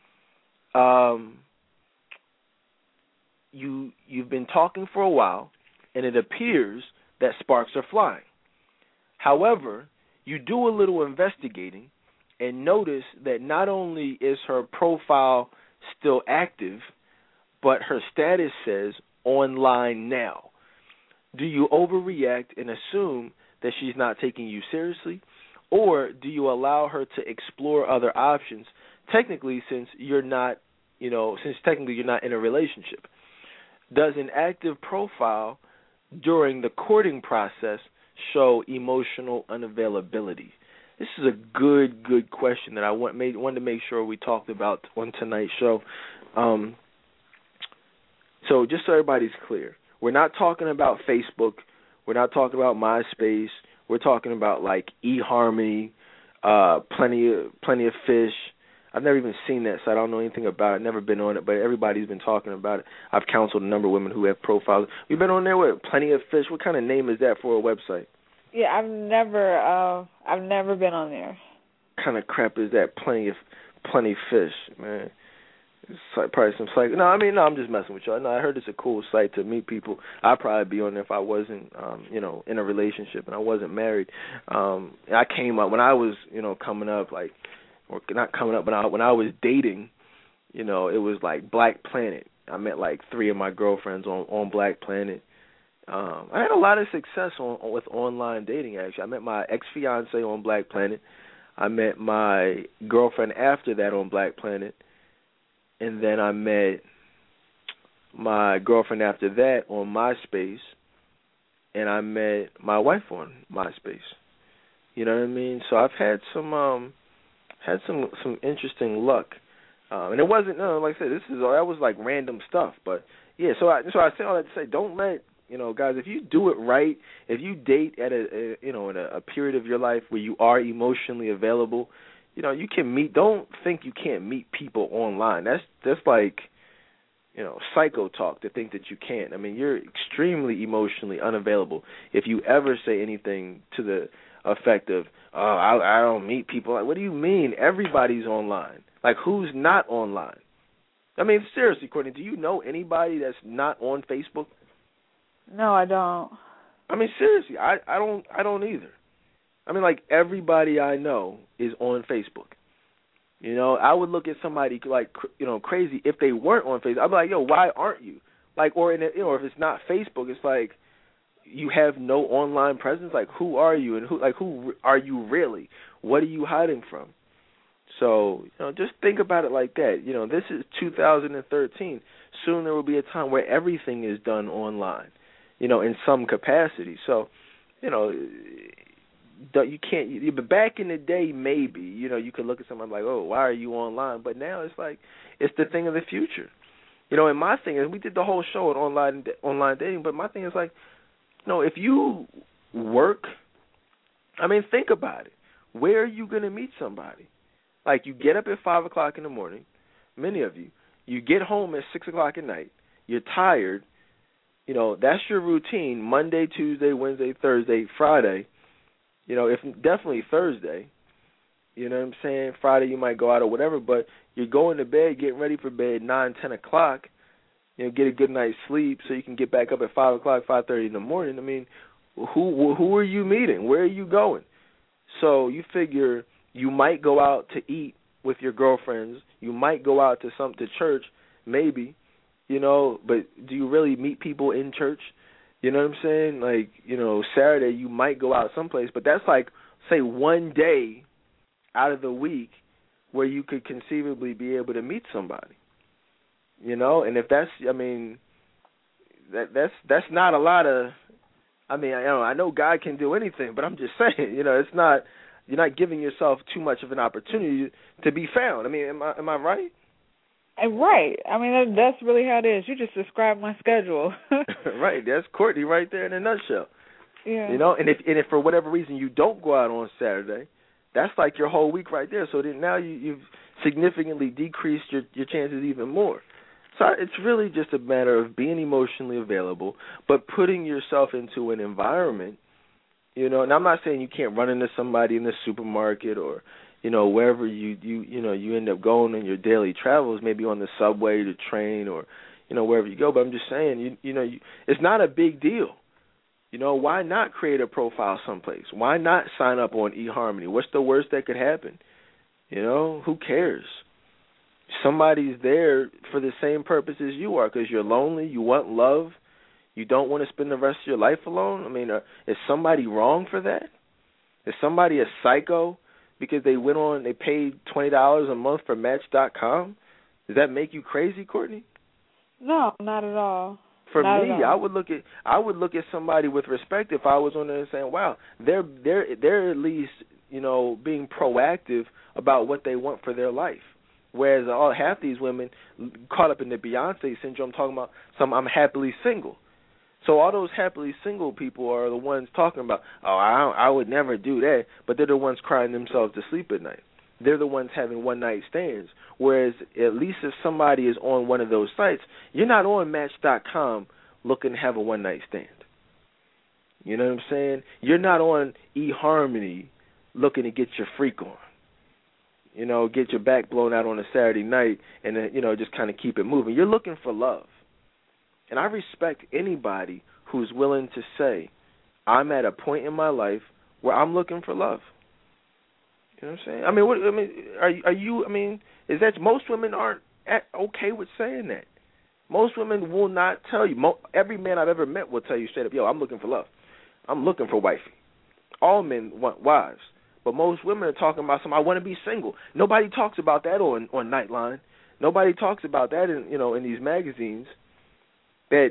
You've been talking for a while, and it appears that sparks are flying. However, you do a little investigating and notice that not only is her profile still active, but her status says online now. Do you overreact and assume that she's not taking you seriously, or do you allow her to explore other options, technically since you're not in a relationship? Does an active profile during the courting process show emotional unavailability? This is a good question that I wanted to make sure we talked about on tonight's show. So just so everybody's clear, we're not talking about Facebook. We're not talking about MySpace. We're talking about like eHarmony, Plenty of Fish. I've never even seen that, so I don't know anything about it. I've never been on it, but everybody's been talking about it. I've counseled a number of women who have profiles. You've been on there with Plenty of Fish. What kind of name is that for a website? Yeah, I've never been on there. What kind of crap is that? Plenty Fish, man. It's like probably some site. No, I'm just messing with y'all. No, I heard it's a cool site to meet people. I'd probably be on there if I wasn't, in a relationship and I wasn't married. I came up when I was, coming up, like, or not coming up, but when I was dating, it was like Black Planet. I met like 3 of my girlfriends on Black Planet. I had a lot of success with online dating, actually. I met my ex-fiance on Black Planet. I met my girlfriend after that on Black Planet. And then I met my girlfriend after that on MySpace. And I met my wife on MySpace. You know what I mean? So I've had some interesting luck. And it wasn't, like I said, that was like random stuff. But yeah, so I say all that to say, don't let, guys, if you do it right, if you date at in a period of your life where you are emotionally available, you can meet. Don't think you can't meet people online. That's like, psycho talk to think that you can't. I mean, you're extremely emotionally unavailable if you ever say anything to the effect of, oh, I don't meet people. Like, what do you mean? Everybody's online. Like, who's not online? I mean, seriously, Courtney, do you know anybody that's not on Facebook? No, I don't. I mean, seriously, I don't either. I mean, like, everybody I know is on Facebook. I would look at somebody like, crazy if they weren't on Facebook. I'd be like, yo, why aren't you? Like, or if it's not Facebook, it's like you have no online presence. Like, who are you, and who are you really? What are you hiding from? So, just think about it like that. This is 2013. Soon there will be a time where everything is done online, in some capacity. So, you can't. But back in the day, maybe you could look at someone like, oh, why are you online? But now it's like it's the thing of the future. And my thing is, we did the whole show on online dating. But my thing is like, if you work, I mean, think about it. Where are you going to meet somebody? Like, you get up at 5 o'clock in the morning, many of you. You get home at 6 o'clock at night. You're tired. That's your routine, Monday, Tuesday, Wednesday, Thursday, Friday. If definitely Thursday. You know what I'm saying? Friday you might go out or whatever, but you're going to bed, getting ready for bed 9, 10 o'clock. Get a good night's sleep so you can get back up at 5 o'clock, 5:30 in the morning. I mean, who are you meeting? Where are you going? So you figure you might go out to eat with your girlfriends. You might go out to church, maybe, but do you really meet people in church? You know what I'm saying? Like, Saturday you might go out someplace, but that's like, say, one day out of the week where you could conceivably be able to meet somebody. And if that's, I mean, that's not a lot of, I mean, I know God can do anything, but I'm just saying, it's not, you're not giving yourself too much of an opportunity to be found. I mean, am I right? Right. I mean, that's really how it is. You just described my schedule. Right. That's Courtney right there in a nutshell. Yeah. And if for whatever reason you don't go out on Saturday, that's like your whole week right there. So then now you've significantly decreased your chances even more. So it's really just a matter of being emotionally available, but putting yourself into an environment, and I'm not saying you can't run into somebody in the supermarket or, wherever you end up going in your daily travels, maybe on the subway, the train, or, wherever you go. But I'm just saying, it's not a big deal. Why not create a profile someplace? Why not sign up on eHarmony? What's the worst that could happen? Who cares? Somebody's there for the same purpose as you are, because you're lonely, you want love, you don't want to spend the rest of your life alone. I mean, is somebody wrong for that? Is somebody a psycho because they paid $20 a month for Match.com? Does that make you crazy, Courtney? No, not at all. For me, I would look at somebody with respect if I was on there and saying, wow, they're at least, being proactive about what they want for their life. Whereas half these women caught up in the Beyonce syndrome talking about I'm happily single. So all those happily single people are the ones talking about, I would never do that, but they're the ones crying themselves to sleep at night. They're the ones having one-night stands. Whereas at least if somebody is on one of those sites, you're not on Match.com looking to have a one-night stand. You know what I'm saying? You're not on eHarmony looking to get your freak on. Get your back blown out on a Saturday night and then, just kind of keep it moving. You're looking for love. And I respect anybody who's willing to say, I'm at a point in my life where I'm looking for love. You know what I'm saying? Is that most women aren't okay with saying that? Most women will not tell you. Every man I've ever met will tell you straight up, I'm looking for love. I'm looking for wifey. All men want wives. But most women are talking about I want to be single. Nobody talks about that on Nightline. Nobody talks about that in these magazines. That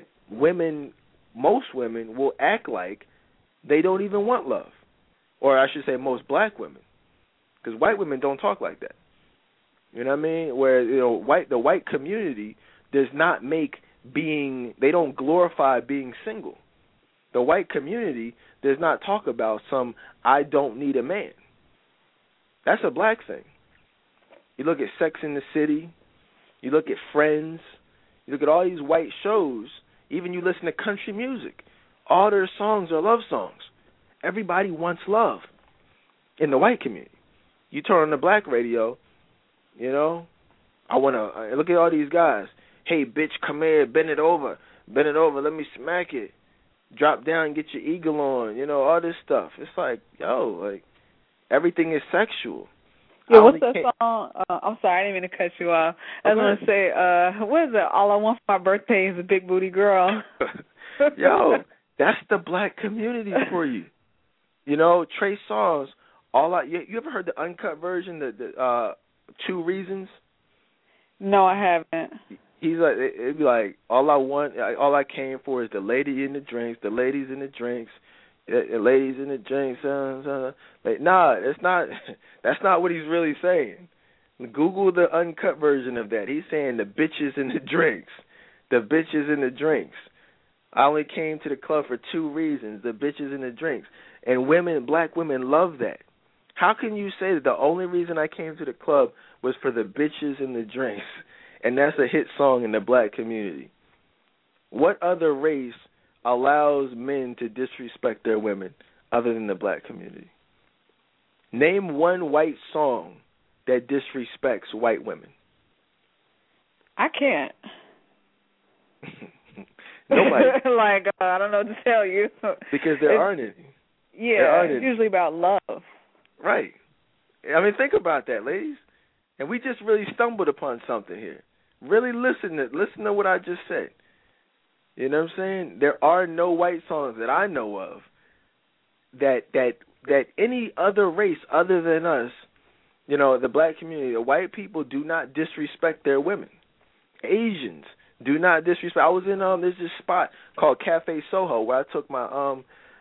most women will act like they don't even want love. Or I should say most black women. Because white women don't talk like that. You know what I mean? Where the white community does not they don't glorify being single. The white community does not talk about I don't need a man. That's a black thing. You look at Sex and the City, you look at Friends, you look at all these white shows, even you listen to country music, all their songs are love songs. Everybody wants love in the white community. You turn on the black radio, I want to look at all these guys. Hey, bitch, come here, bend it over, let me smack it. Drop down, get your eagle on, all this stuff. It's like, everything is sexual. Yeah, what's that song? I'm sorry, I didn't mean to cut you off. I was going to say, what is it? All I Want for my birthday is a big booty girl. Yo, that's the black community for you. Trey Songz, you ever heard the uncut version, the 2 Reasons? No, I haven't. He's like, it'd be like, all I came for is the lady in the drinks, the ladies in the drinks, Ladies in the drinks. Like, nah, it's not. That's not what he's really saying. Google the uncut version of that. He's saying the bitches in the drinks. The bitches in the drinks. I only came to the club for two reasons: the bitches and the drinks. And women, black women, love that. How can you say that the only reason I came to the club was for the bitches and the drinks, and that's a hit song in the black community? What other race allows men to disrespect their women other than the black community? Name one white song that disrespects white women. I can't. Nobody. Like, I don't know what to tell you. Because there aren't any. Yeah, it's usually about love. Right. I mean, think about that, ladies. And we just really stumbled upon something here. Really listen to what I just said. You know what I'm saying? There are no white songs that I know of that any other race other than us, you know, the black community, the white people do not disrespect their women. Asians do not disrespect. I was in there's this spot called Cafe Soho where I took my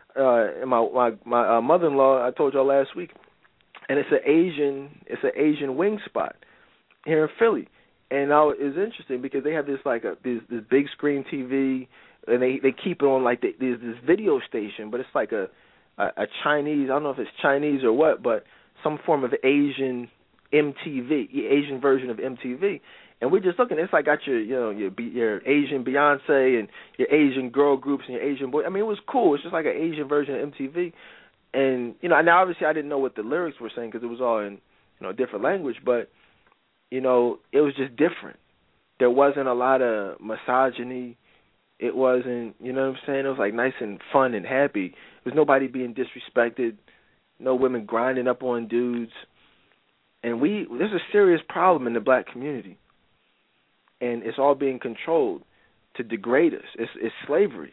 my mother-in-law. I told y'all last week, and it's an Asian wing spot here in Philly. And it's interesting because they have this this big screen TV, and they keep it on like there's this video station, but it's like a Chinese. I don't know if it's Chinese or what, but some form of Asian MTV, Asian version of MTV. And we're just looking. It's like got your your Asian Beyonce and your Asian girl groups and your Asian boy. I mean, it was cool. It's just like an Asian version of MTV. And now obviously I didn't know what the lyrics were saying because it was all in a different language, but it was just different. There wasn't a lot of misogyny. It wasn't, you know what I'm saying? It was like nice and fun and happy. There was nobody being disrespected, no women grinding up on dudes. And there's a serious problem in the black community. And it's all being controlled to degrade us. It's slavery.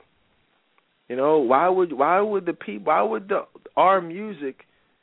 Why would our music,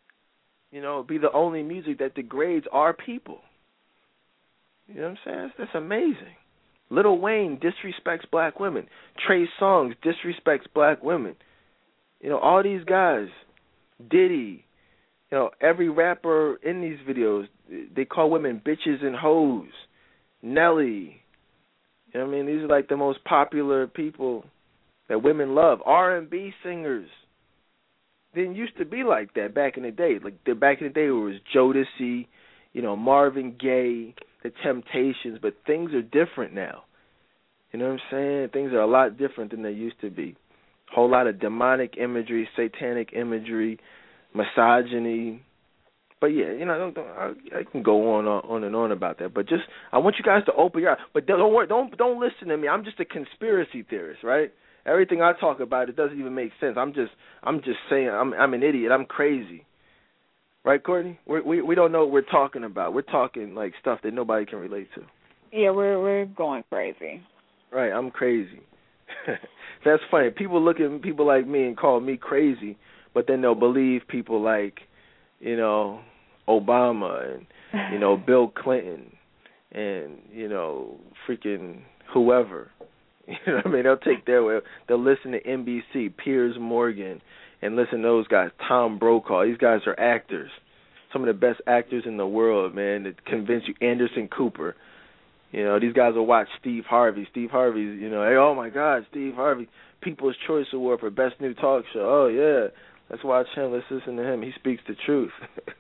be the only music that degrades our people? You know what I'm saying? That's amazing. Lil Wayne disrespects black women. Trey Songz disrespects black women. All these guys, Diddy, every rapper in these videos, they call women bitches and hoes. Nelly, I mean, these are like the most popular people that women love. R&B singers didn't used to be like that back in the day. Back in the day, it was Jodeci, Marvin Gaye, The Temptations, but things are different now. You know what I'm saying? Things are a lot different than they used to be. Whole lot of demonic imagery, satanic imagery, misogyny. But yeah, I can go on and on about that. But just I want you guys to open your eyes. But don't worry, don't listen to me. I'm just a conspiracy theorist, right? Everything I talk about, it doesn't even make sense. I'm just saying I'm an idiot. I'm crazy. Right, Courtney? We don't know what we're talking about. We're talking like stuff that nobody can relate to. Yeah, we're going crazy. Right, I'm crazy. That's funny. People look at people like me and call me crazy, but then they'll believe people like, Obama and, Bill Clinton and, freaking whoever. You know what I mean? They'll take their way. They'll listen to NBC, Piers Morgan, and listen to those guys, Tom Brokaw. These guys are actors. Some of the best actors in the world, man, that convince you. Anderson Cooper. These guys will watch Steve Harvey. Steve Harvey's, hey, oh, my God, Steve Harvey, People's Choice Award for Best New Talk Show. Oh, yeah, let's watch him. Let's listen to him. He speaks the truth.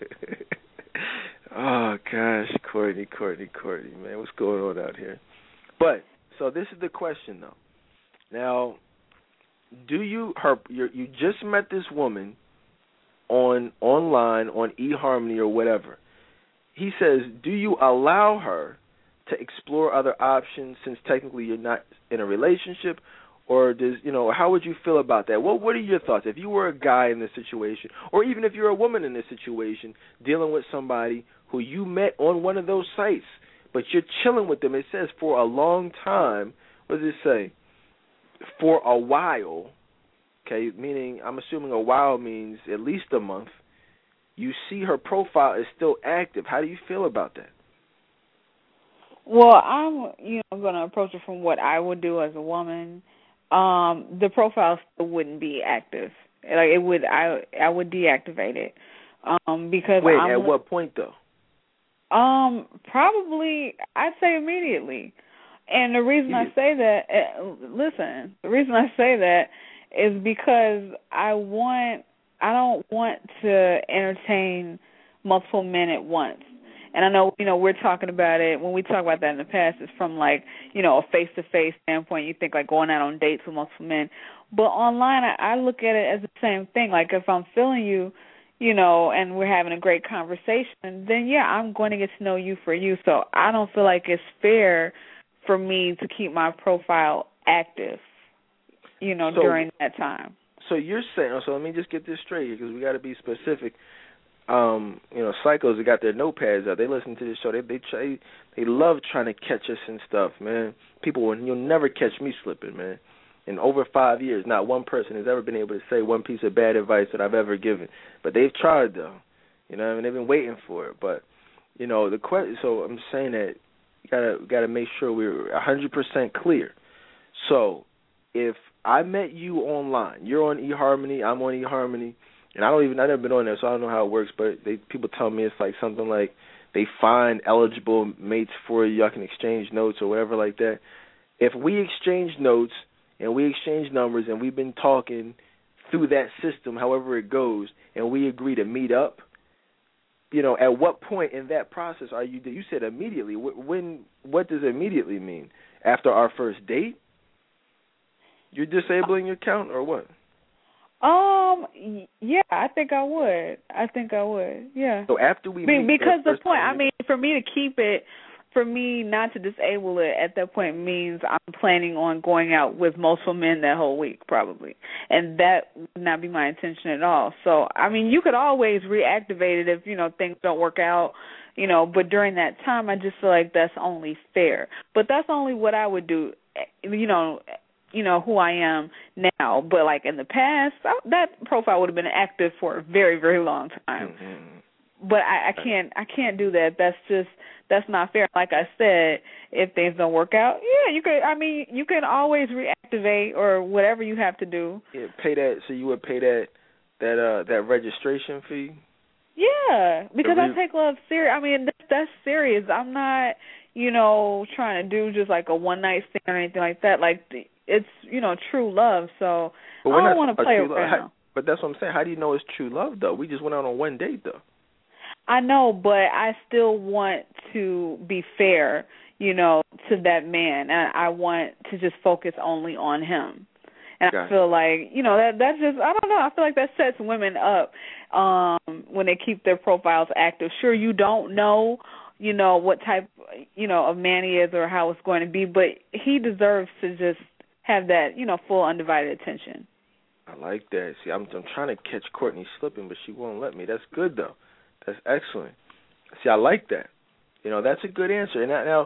Oh, gosh, Courtney, man, what's going on out here? But, so this is the question, though. Now, you just met this woman online, on eHarmony or whatever. He says, do you allow her to explore other options since technically you're not in a relationship, or how would you feel about that? What are your thoughts if you were a guy in this situation, or even if you're a woman in this situation dealing with somebody who you met on one of those sites, but you're chilling with them? It says for a long time. What does it say? For a while. Okay, meaning I'm assuming a while means at least a month. You see her profile is still active. How do you feel about that? Well, I'm, going to approach it from what I would do as a woman. The profile still wouldn't be active. Like it would, I would deactivate it. Because wait, at what point though? Probably I'd say immediately. And the reason I say that, the reason I say that is because I don't want to entertain multiple men at once. And I know, we're talking about it, when we talk about that in the past, it's from like, a face-to-face standpoint. You think like going out on dates with multiple men. But online, I look at it as the same thing. Like if I'm feeling you, and we're having a great conversation, then yeah, I'm going to get to know you for you. So I don't feel like it's fair for me to keep my profile active, during that time. So you're saying, so let me just get this straight because we got to be specific. Psychos that got their notepads out, they listen to this show. They love trying to catch us and stuff, man. You'll never catch me slipping, man. In over 5 years, not one person has ever been able to say one piece of bad advice that I've ever given. But they've tried, though. They've been waiting for it. But, the question. So I'm saying that you gotta make sure we're 100% clear. So if I met you online, you're on eHarmony, I'm on eHarmony, and I've never been on there, so I don't know how it works. But people tell me it's like something like they find eligible mates for you. Y'all can exchange notes or whatever like that. If we exchange notes and we exchange numbers and we've been talking through that system, however it goes, and we agree to meet up, at what point in that process are you said immediately. What does immediately mean? After our first date? You're disabling your account or what? Yeah, I think I would. Yeah. So after we meet, because the point, for me to keep it, for me not to disable it at that point means I'm planning on going out with multiple men that whole week probably, and that would not be my intention at all. So you could always reactivate it if things don't work out, but during that time I just feel like that's only fair. But that's only what I would do, who I am now. But like in the past, that profile would have been active for a very, very long time. Mm-hmm. But I can't do that. That's not fair. Like I said, if things don't work out, yeah, you could. You can always reactivate or whatever you have to do. Yeah, pay that. So you would pay that registration fee. Yeah, because I take love serious. That's serious. I'm not, trying to do just like a one night stand or anything like that. Like it's, true love. So I don't want to play around. But that's what I'm saying. How do you know it's true love though? We just went out on one date though. I know, but I still want to be fair, to that man, and I want to just focus only on him. And I feel like, that's just, I don't know, I feel like that sets women up when they keep their profiles active. Sure, you don't know, what type, of man he is or how it's going to be, but he deserves to just have that, full undivided attention. I like that. See, I'm trying to catch Courtney slipping, but she won't let me. That's good, though. That's excellent. See, I like that. That's a good answer. And now,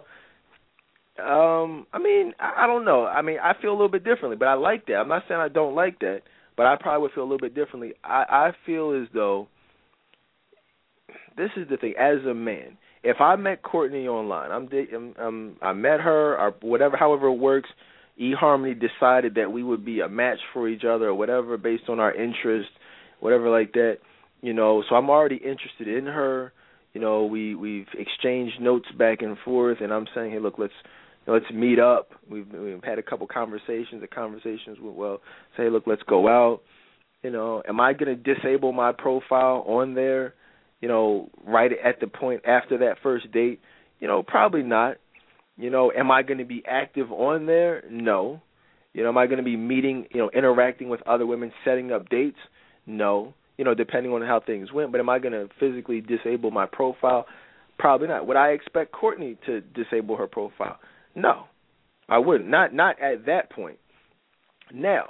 I don't know. I feel a little bit differently, but I like that. I'm not saying I don't like that, but I probably would feel a little bit differently. I feel as though this is the thing. As a man, if I met Courtney online, I met her or whatever, however it works. eHarmony decided that we would be a match for each other or whatever based on our interest, whatever like that. So I'm already interested in her. We've exchanged notes back and forth, and I'm saying, hey, look, let's meet up. We've had a couple conversations. The conversations went well. Say, hey, look, let's go out. Am I going to disable my profile on there? Right at the point after that first date? Probably not. Am I going to be active on there? No. Am I going to be meeting, interacting with other women, setting up dates? No. Depending on how things went. But am I going to physically disable my profile? Probably not. Would I expect Courtney to disable her profile? No, I wouldn't. Not at that point. Now,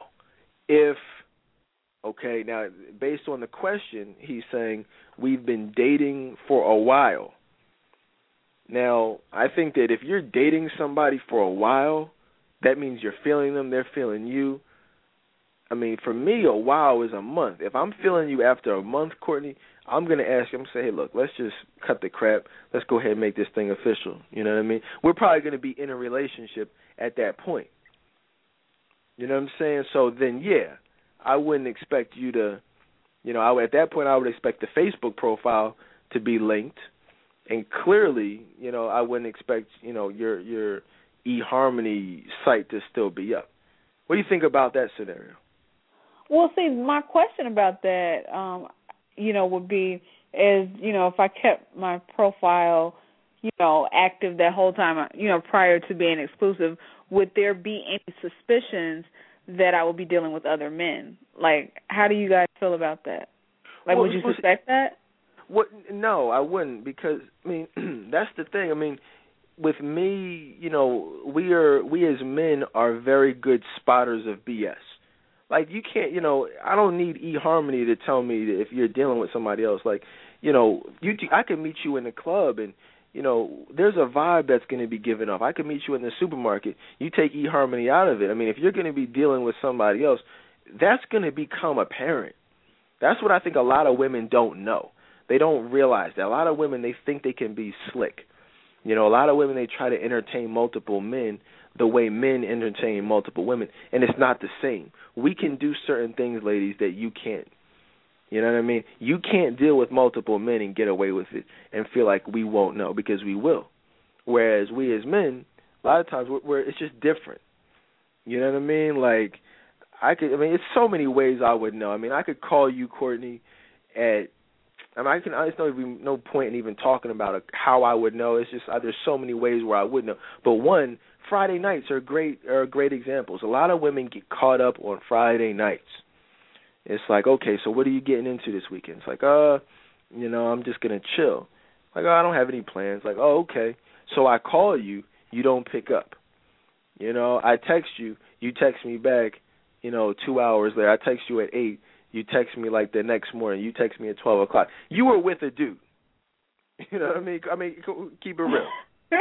now, based on the question, he's saying we've been dating for a while. Now, I think that if you're dating somebody for a while, that means you're feeling them, they're feeling you. For me, a while is a month. If I'm feeling you after a month, Courtney, I'm going to ask him, say, hey, look, let's just cut the crap. Let's go ahead and make this thing official. You know what I mean? We're probably going to be in a relationship at that point. You know what I'm saying? So then, yeah, I wouldn't expect you to, at that point I would expect the Facebook profile to be linked, and clearly, I wouldn't expect, your eHarmony site to still be up. What do you think about that scenario? Well, see, my question about that, would be if I kept my profile, active that whole time, prior to being exclusive, would there be any suspicions that I would be dealing with other men? Like, how do you guys feel about that? Like, would you suspect that? No, I wouldn't, because, that's the thing. With me, we as men are very good spotters of BS. Like, you can't, I don't need eHarmony to tell me if you're dealing with somebody else. Like, I can meet you in the club and, there's a vibe that's going to be given off. I can meet you in the supermarket. You take eHarmony out of it. If you're going to be dealing with somebody else, that's going to become apparent. That's what I think a lot of women don't know. They don't realize that. A lot of women, they think they can be slick. A lot of women, they try to entertain multiple men the way men entertain multiple women, and it's not the same. We can do certain things, ladies, that you can't. You know what I mean? You can't deal with multiple men and get away with it and feel like we won't know, because we will. Whereas we as men, a lot of times, it's just different. You know what I mean? Like, it's so many ways I would know. I could call you, Courtney, there's no point in even talking about how I would know. It's just there's so many ways where I would know. But one, Friday nights are great examples. A lot of women get caught up on Friday nights. It's like, okay, so what are you getting into this weekend? It's like, I'm just going to chill. Like, I don't have any plans. Like, oh, okay. So I call you, you don't pick up. I text you, you text me back, 2 hours later. I text you at 8, you text me like the next morning. You text me at 12 o'clock. You were with a dude. You know what I mean? Keep it real.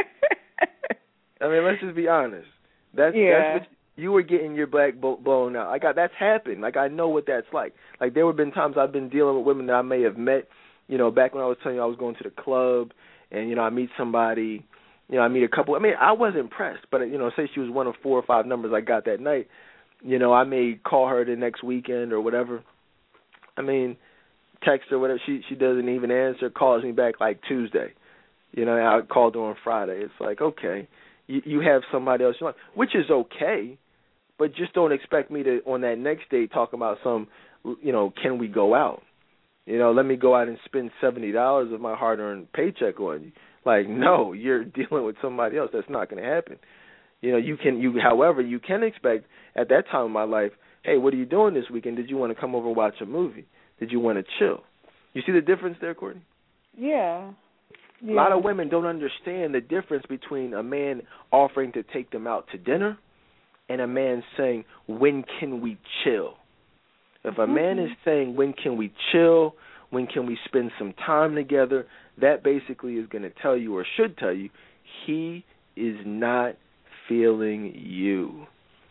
Let's just be honest. That's what you were getting your back blown out. That's happened. Like, I know what that's like. Like, there have been times I've been dealing with women that I may have met, back when I was telling you I was going to the club, and, I meet somebody, I meet a couple. I was impressed, but, say she was one of 4 or 5 numbers I got that night, I may call her the next weekend or whatever. Text her, whatever. She doesn't even answer, calls me back like Tuesday. I called her on Friday. It's like, okay, you have somebody else you want, which is okay, but just don't expect me to, on that next date, talk about some, can we go out? Let me go out and spend $70 of my hard-earned paycheck on you. Like, no, you're dealing with somebody else. That's not going to happen. However, you can expect at that time of my life, hey, what are you doing this weekend? Did you want to come over and watch a movie? Did you want to chill? You see the difference there, Courtney? Yeah. A lot of women don't understand the difference between a man offering to take them out to dinner and a man saying, when can we chill? If a man is saying, when can we chill, when can we spend some time together, that basically is going to tell you, or should tell you, he is not feeling you.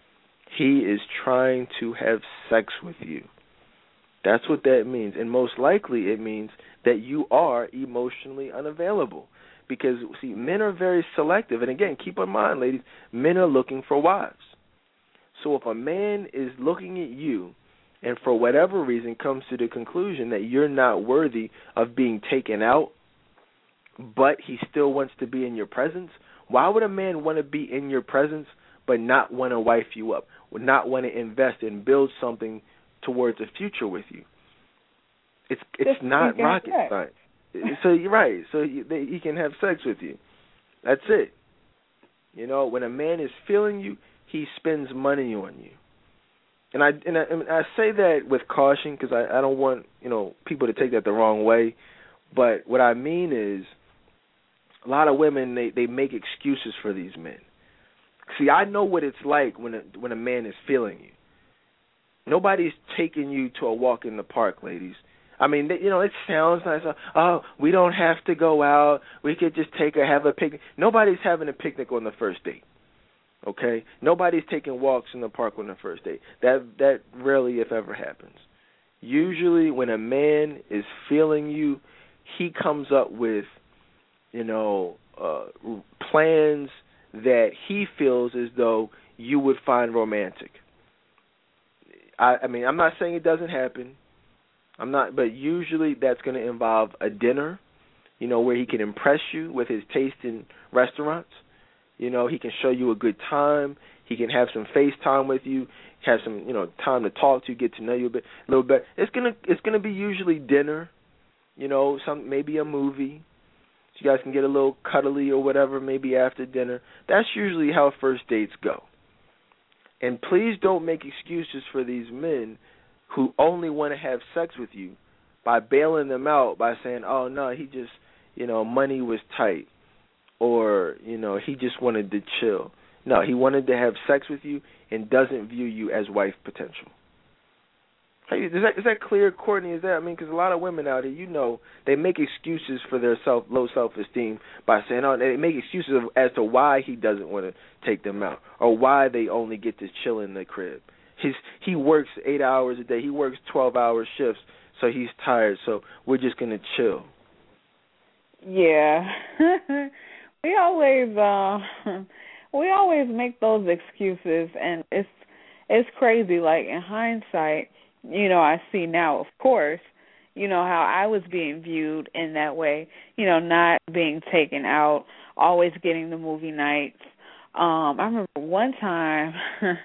He is trying to have sex with you. That's what that means. And most likely it means that you are emotionally unavailable. Because, see, men are very selective. And again, keep in mind, ladies, men are looking for wives. So if a man is looking at you and for whatever reason comes to the conclusion that you're not worthy of being taken out, but he still wants to be in your presence, why would a man want to be in your presence but not want to wife you up, not want to invest and build something towards a future with you? It's not rocket science. So you're right. So he can have sex with you. That's it. When a man is feeling you, he spends money on you. And I say that with caution because I don't want people to take that the wrong way. But what I mean is, a lot of women they make excuses for these men. See, I know what it's like when a man is feeling you. Nobody's taking you to a walk in the park, ladies. It sounds nice. Oh, we don't have to go out. We could just have a picnic. Nobody's having a picnic on the first date. Okay? Nobody's taking walks in the park on the first date. That rarely, if ever, happens. Usually, when a man is feeling you, he comes up with, plans that he feels as though you would find romantic. I mean, I'm not saying it doesn't happen. But usually that's going to involve a dinner, where he can impress you with his taste in restaurants. He can show you a good time. He can have some FaceTime with you, have some, time to talk to you, get to know you a little bit. It's gonna be usually dinner, maybe a movie. So you guys can get a little cuddly or whatever, maybe after dinner. That's usually how first dates go. And please don't make excuses for these men who only want to have sex with you by bailing them out by saying, oh, no, he just, money was tight, or, he just wanted to chill. No, he wanted to have sex with you and doesn't view you as wife potential. Hey, is that clear, Courtney? Is that, because a lot of women out here, they make excuses for their low self-esteem by saying, they make excuses as to why he doesn't want to take them out or why they only get to chill in the crib. He works 8 hours a day. He works 12-hour shifts, so he's tired. So we're just gonna chill. Yeah, we always make those excuses, and it's crazy. Like in hindsight, I see now, of course, how I was being viewed in that way. Not being taken out, always getting the movie nights. I remember one time.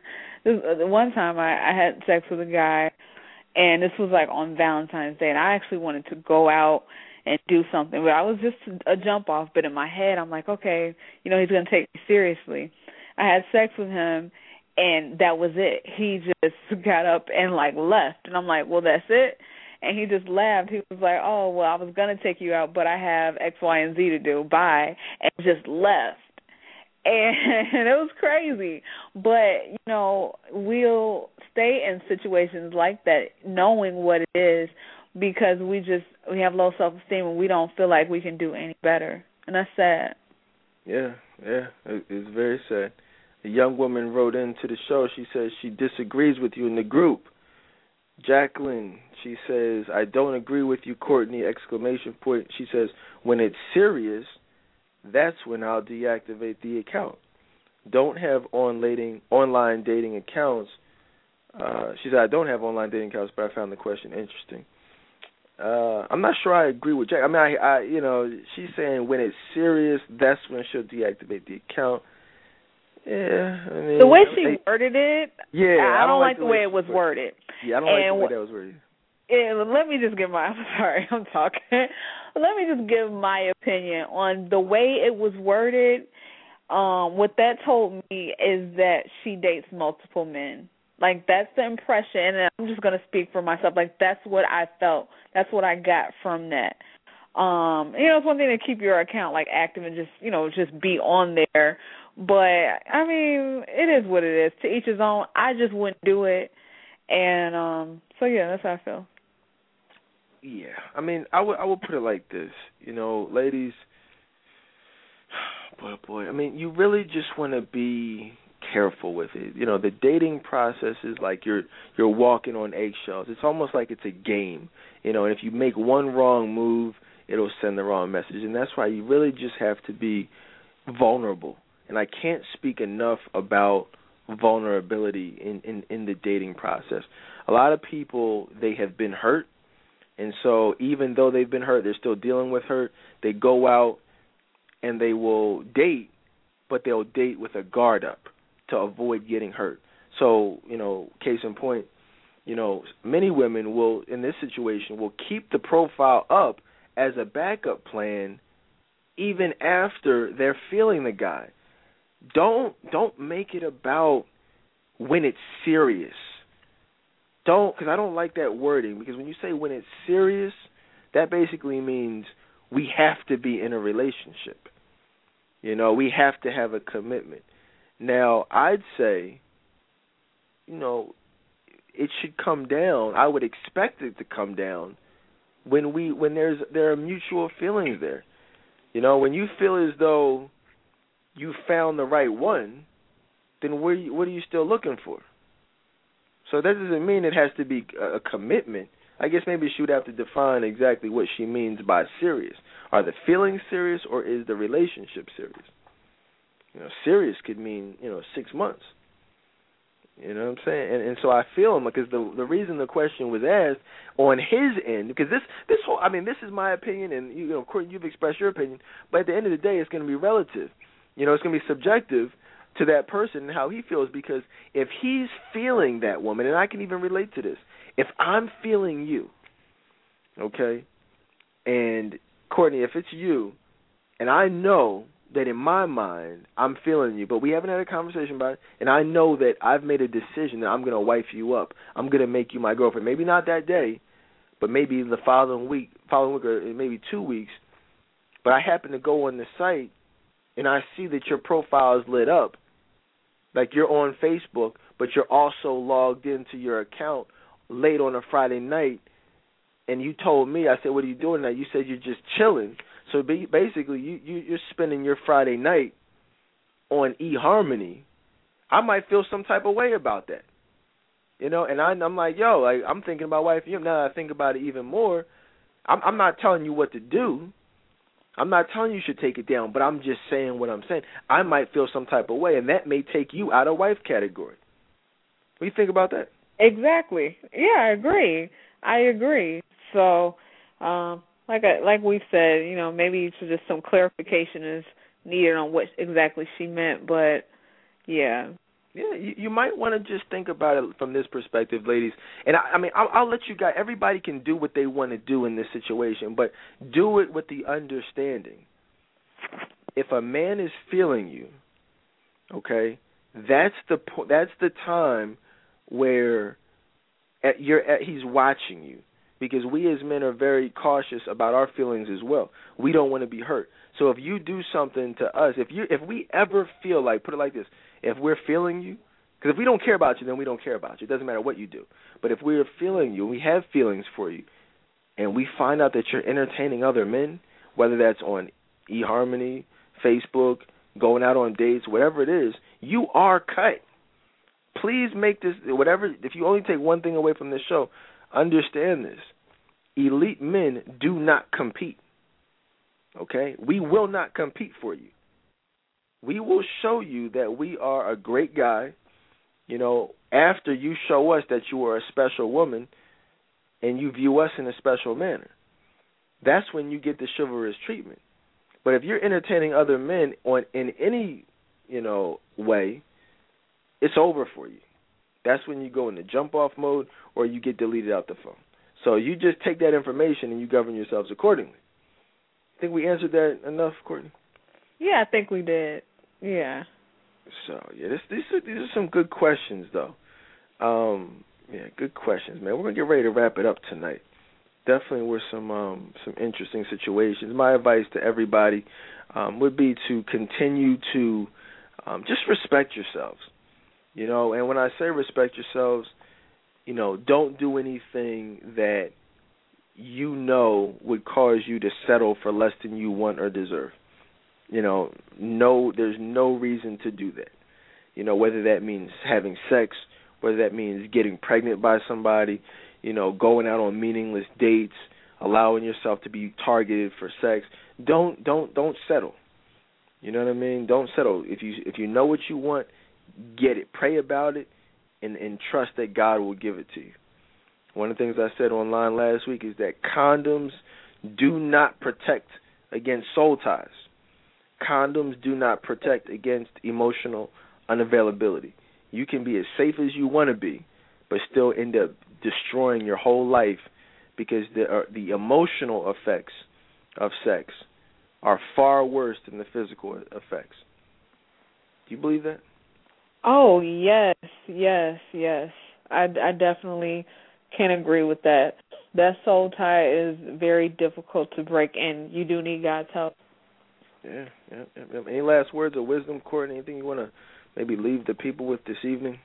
I had sex with a guy, and this was like on Valentine's Day, and I actually wanted to go out and do something, but I was just a jump off. But in my head, I'm like, okay, he's going to take me seriously. I had sex with him, and that was it. He just got up and left, and I'm like, well, that's it. And he just laughed. He was like, oh, well, I was going to take you out, but I have X, Y, and Z to do. Bye, and just left. And it was crazy. But, we'll stay in situations like that knowing what it is because we have low self-esteem and we don't feel like we can do any better. And that's sad. Yeah, it's very sad. A young woman wrote into the show. She says she disagrees with you in the group. Jacqueline, she says, I don't agree with you, Courtney, ! She says, when it's serious, that's when I'll deactivate the account. Don't have online dating accounts. She said, I don't have online dating accounts, but I found the question interesting. I'm not sure I agree with Jack. She's saying when it's serious, that's when she'll deactivate the account. Yeah, the way she worded it, yeah, I don't like the way it was worded. Yeah, I don't like the way that was worded. Let me just give I'm sorry, I'm talking. Let me just give my opinion on the way it was worded. What that told me is that she dates multiple men. That's the impression, and I'm just going to speak for myself. That's what I felt. That's what I got from that. It's one thing to keep your account, active and just be on there. But, it is what it is. To each his own. I just wouldn't do it. And, that's how I feel. Yeah. I would put it like this. Ladies, boy. You really just want to be careful with it. The dating process is like you're walking on eggshells. It's almost like it's a game. And if you make one wrong move, it'll send the wrong message. And that's why you really just have to be vulnerable. And I can't speak enough about vulnerability in the dating process. A lot of people, they have been hurt. And so even though they've been hurt, they're still dealing with hurt. They go out and they will date, but they'll date with a guard up to avoid getting hurt. So, case in point, many women will, in this situation, will keep the profile up as a backup plan even after they're feeling the guy. Don't make it about when it's serious. Because I don't like that wording, because when you say when it's serious, that basically means we have to be in a relationship. We have to have a commitment. Now, I'd say, it should come down. I would expect it to come down when there are mutual feelings there. When you feel as though you found the right one, then what are you still looking for? So that doesn't mean it has to be a commitment. I guess maybe she would have to define exactly what she means by serious. Are the feelings serious, or is the relationship serious? Serious could mean, 6 months. You know what I'm saying? And so I feel him because the reason the question was asked on his end, because this whole, I mean, this is my opinion, and you know, Courtney, you've expressed your opinion, but at the end of the day, it's going to be relative. You know, it's going to be subjective to that person and how he feels, because if he's feeling that woman, and I can even relate to this, if I'm feeling you, okay, and Courtney, if it's you, and I know that in my mind I'm feeling you, but we haven't had a conversation about it, and I know that I've made a decision that I'm going to wife you up. I'm going to make you my girlfriend. Maybe not that day, but maybe the following week or maybe 2 weeks. But I happen to go on the site, and I see that your profile is lit up. Like you're on Facebook, but you're also logged into your account late on a Friday night, and you told me, I said, what are you doing now? You said you're just chilling. So basically, you're spending your Friday night on eHarmony. I might feel some type of way about that, you know. And I'm like, yo, like I'm thinking about wifing you. Now that I think about it even more, I'm not telling you what to do. I'm not telling you should take it down, but I'm just saying what I'm saying. I might feel some type of way, and that may take you out of wife category. What do you think about that? Exactly. Yeah, I agree. So, like we've said, you know, maybe just some clarification is needed on what exactly she meant, but yeah. Yeah, you might want to just think about it from this perspective, ladies. And I mean, I'll let you guys. Everybody can do what they want to do in this situation, but do it with the understanding. If a man is feeling you, okay, that's the time where he's watching you, because we as men are very cautious about our feelings as well. We don't want to be hurt. So if you do something to us, if we ever feel like, put it like this, if we're feeling you, because if we don't care about you, then we don't care about you. It doesn't matter what you do. But if we're feeling you, we have feelings for you, and we find out that you're entertaining other men, whether that's on eHarmony, Facebook, going out on dates, whatever it is, you are cut. Please make this, whatever, if you only take one thing away from this show, understand this. Elite men do not compete. Okay? We will not compete for you. We will show you that we are a great guy, you know, after you show us that you are a special woman and you view us in a special manner. That's when you get the chivalrous treatment. But if you're entertaining other men in any, you know, way, it's over for you. That's when you go into jump-off mode or you get deleted out the phone. So you just take that information and you govern yourselves accordingly. Think we answered that enough, Courtney? Yeah, I think we did. Yeah. So, yeah, these are some good questions, though. Yeah, good questions, man. We're going to get ready to wrap it up tonight. Definitely were some interesting situations. My advice to everybody would be to continue to just respect yourselves. You know, and when I say respect yourselves, you know, don't do anything that you know would cause you to settle for less than you want or deserve. You know, there's no reason to do that. You know, whether that means having sex, whether that means getting pregnant by somebody, you know, going out on meaningless dates, allowing yourself to be targeted for sex. Don't settle. You know what I mean? Don't settle. If you know what you want, get it. Pray about it, and trust that God will give it to you. One of the things I said online last week is that condoms do not protect against soul ties. Condoms do not protect against emotional unavailability. You can be as safe as you want to be, but still end up destroying your whole life because the emotional effects of sex are far worse than the physical effects. Do you believe that? Oh, yes. I definitely can agree with that. That soul tie is very difficult to break, and you do need God's help. Yeah. Any last words of wisdom, Courtney? Anything you want to maybe leave the people with this evening?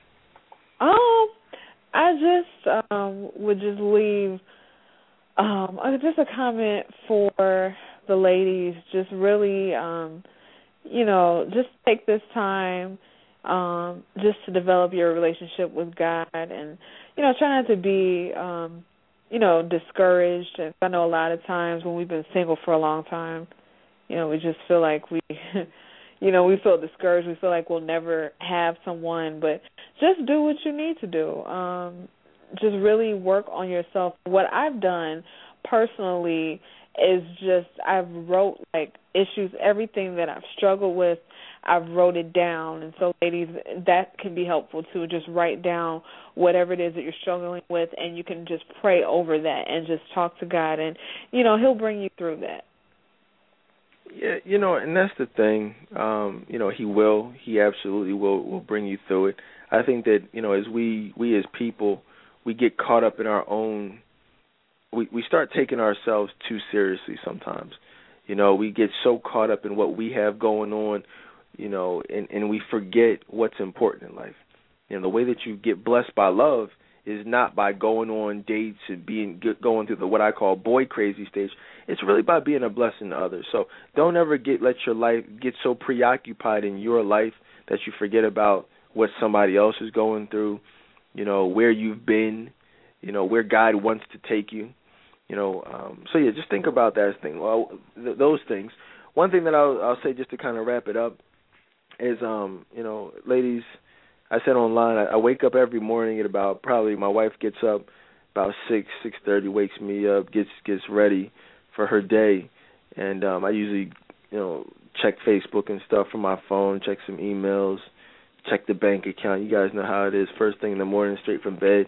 I just would just leave just a comment for the ladies. Just really, just take this time just to develop your relationship with God, and try not to be discouraged. And I know a lot of times when we've been single for a long time, we just feel like we we feel discouraged. We feel like we'll never have someone, but just do what you need to do. Just really work on yourself. What I've done personally is just I've wrote like issues, everything that I've struggled with, I've wrote it down. And so, ladies, that can be helpful too. Just write down whatever it is that you're struggling with, and you can just pray over that and just talk to God, and He'll bring you through that. Yeah, and that's the thing. He will. He absolutely will bring you through it. I think that as we as people, we get caught up in our own. We start taking ourselves too seriously sometimes. We get so caught up in what we have going on, and we forget what's important in life. The way that you get blessed by love is not by going on dates and going through the what I call boy crazy stage. It's really by being a blessing to others. So don't ever let your life get so preoccupied in your life that you forget about what somebody else is going through, where you've been, where God wants to take you. So just think about that thing. Well, those things. One thing that I'll say just to kind of wrap it up is, ladies, I said online, I wake up every morning at about probably my wife gets up about 6:30, wakes me up, gets ready for her day, and I usually check Facebook and stuff from my phone, check some emails, check the bank account. You guys know how it is, first thing in the morning, straight from bed.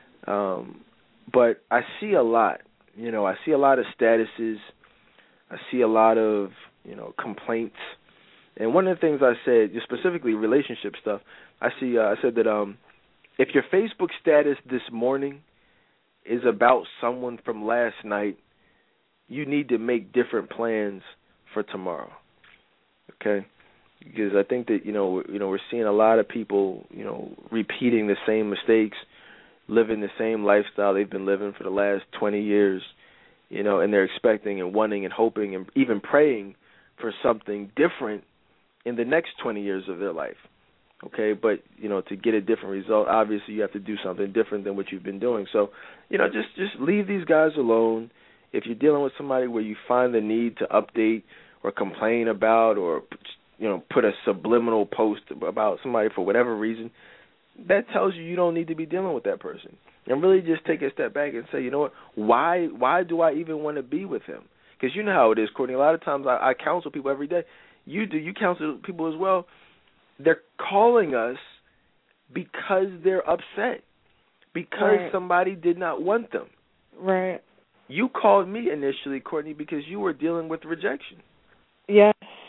But I see a lot. I see a lot of statuses. I see a lot of, complaints. And one of the things I said, specifically relationship stuff, I said that if your Facebook status this morning is about someone from last night, you need to make different plans for tomorrow. Okay? Because I think that, we're seeing a lot of people, repeating the same mistakes, living the same lifestyle they've been living for the last 20 years, and they're expecting and wanting and hoping and even praying for something different in the next 20 years of their life. Okay, but, to get a different result, obviously you have to do something different than what you've been doing. So, just leave these guys alone. If you're dealing with somebody where you find the need to update or complain about or, put a subliminal post about somebody for whatever reason, that tells you don't need to be dealing with that person. And really just take a step back and say, you know what, why do I even want to be with him? Because you know how it is, Courtney. A lot of times I counsel people every day. You counsel people as well. They're calling us because they're upset, because somebody did not want them. Right. You called me initially, Courtney, because you were dealing with rejection. Yes.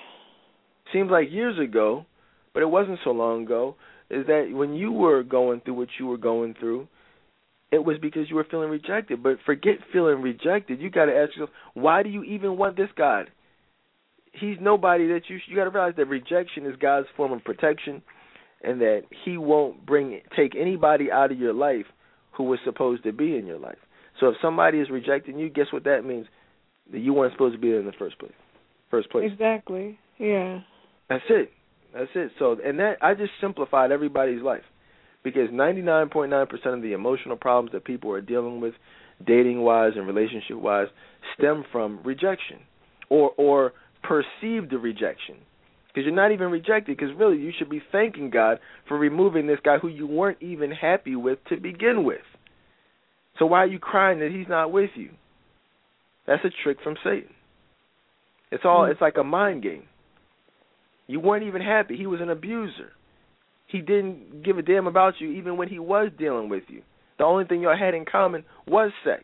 Seems like years ago, but it wasn't so long ago, is that when you were going through what you were going through, it was because you were feeling rejected. But forget feeling rejected. You got to ask yourself, why do you even want this God? He's nobody that you got to realize that rejection is God's form of protection, and that He won't take anybody out of your life who was supposed to be in your life. So if somebody is rejecting you, guess what that means? That you weren't supposed to be there in the first place. Exactly. Yeah. That's it. So, and that I just simplified everybody's life, because 99.9% of the emotional problems that people are dealing with, dating-wise and relationship-wise, stem from rejection or perceived rejection. Because you're not even rejected, because really you should be thanking God for removing this guy who you weren't even happy with to begin with. So why are you crying that he's not with you? That's a trick from Satan. It's like a mind game. You weren't even happy. He was an abuser. He didn't give a damn about you even when he was dealing with you. The only thing y'all had in common was sex.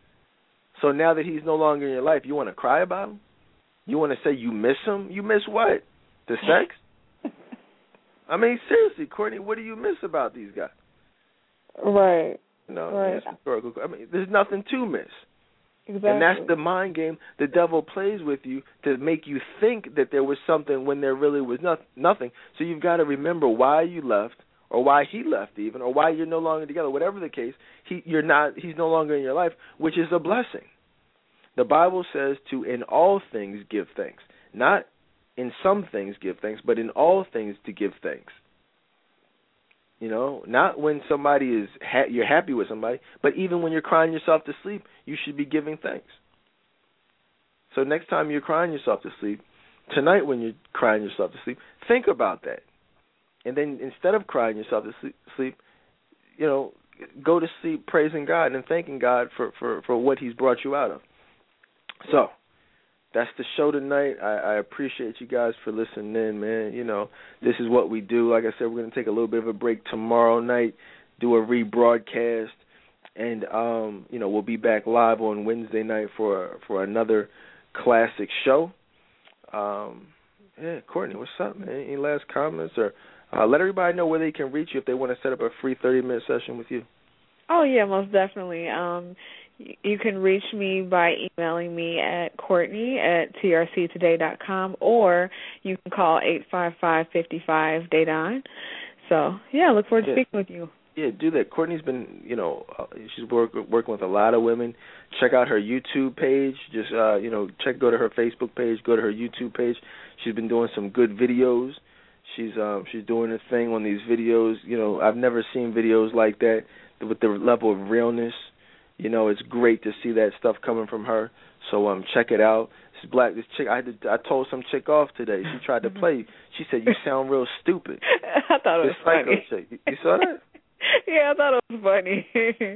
So now that he's no longer in your life, you want to cry about him? You want to say you miss him? You miss what? The sex? I mean, seriously, Courtney, what do you miss about these guys? Right. Right. I mean, there's nothing to miss. Exactly. And that's the mind game the devil plays with you to make you think that there was something when there really was nothing. So you've got to remember why you left, or why he left even, or why you're no longer together. Whatever the case, he's no longer in your life, which is a blessing. The Bible says to in all things give thanks. Not in some things give thanks, but in all things to give thanks. Not when somebody is you're happy with somebody, but even when you're crying yourself to sleep, you should be giving thanks. So next time you're crying yourself to sleep, tonight when you're crying yourself to sleep, think about that. And then instead of crying yourself to sleep, you know, go to sleep praising God and thanking God for what he's brought you out of. So that's the show tonight. I appreciate you guys for listening in, man. You know, this is what we do. Like I said, we're going to take a little bit of a break tomorrow night, do a rebroadcast, and, you know, we'll be back live on Wednesday night for another classic show. Yeah, Courtney, what's up, man? Any last comments? Or let everybody know where they can reach you if they want to set up a free 30-minute session with you. Oh, yeah, most definitely. You can reach me by emailing me at Courtney@trctoday.com, or you can call 855-55-DAYDON. So, yeah, I look forward to speaking with you. Yeah, do that. Courtney's been, you know, she's working with a lot of women. Check out her YouTube page. Just, you know, go to her Facebook page, go to her YouTube page. She's been doing some good videos. She's doing a thing on these videos. You know, I've never seen videos like that with the level of realness. You know, it's great to see that stuff coming from her. So check it out. This chick, I told some chick off today. She tried to play. She said, "You sound real stupid." I thought it was funny. Chick. You saw that? Yeah, I thought it was funny.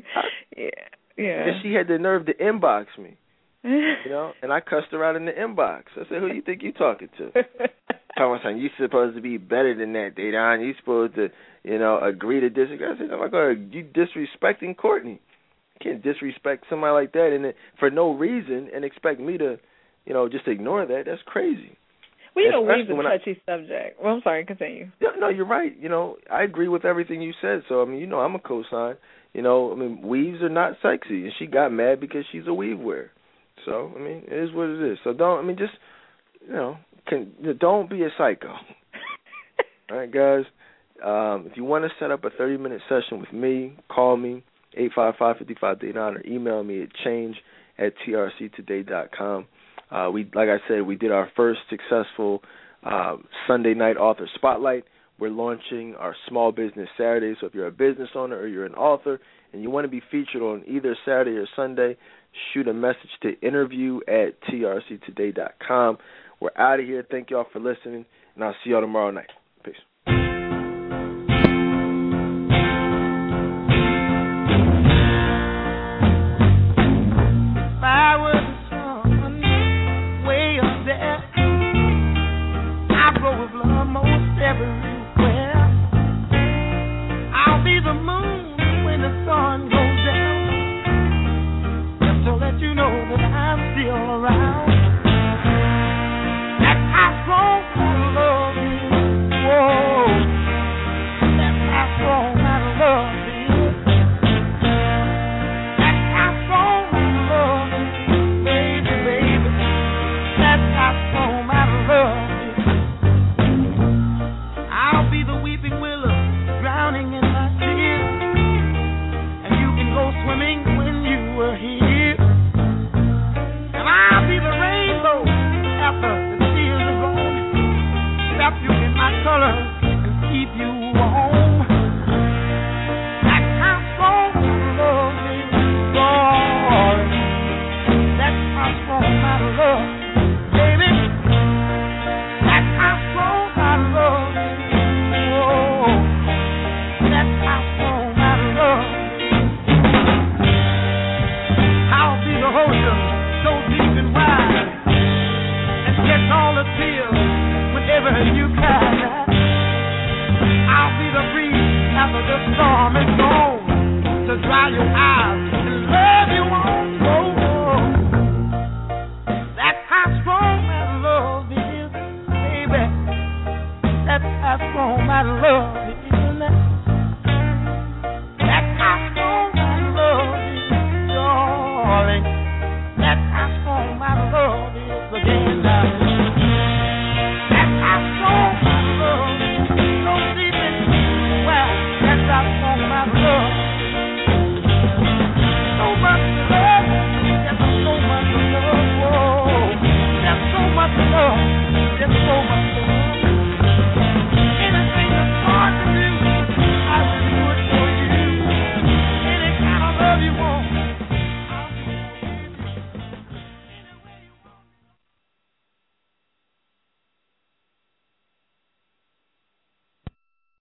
Yeah. And she had the nerve to inbox me. You know, and I cussed her out in the inbox. I said, "Who you think you talking to?" Thomas, you supposed to be better than that, Dedan. You supposed to, you know, agree to disagree. I said, "Oh my God, you disrespecting Courtney. You can't disrespect somebody like that and for no reason and expect me to, you know, just ignore that. That's crazy." Well, you know, weave's a touchy subject. Well, I'm sorry, continue. No, you're right. You know, I agree with everything you said. So, I mean, you know, I'm a cosign. You know, I mean, weaves are not sexy, and she got mad because she's a weave wearer. So, I mean, it is what it is. So just, you know, don't be a psycho. All right, guys. If you want to set up a 30-minute session with me, call me, 855-55-DAYDON, or email me at change@trctoday.com. Like I said, we did our first successful Sunday night author spotlight. We're launching our Small Business Saturday. So if you're a business owner or you're an author and you want to be featured on either Saturday or Sunday, shoot a message to interview@trctoday.com. We're out of here. Thank y'all for listening, and I'll see y'all tomorrow night.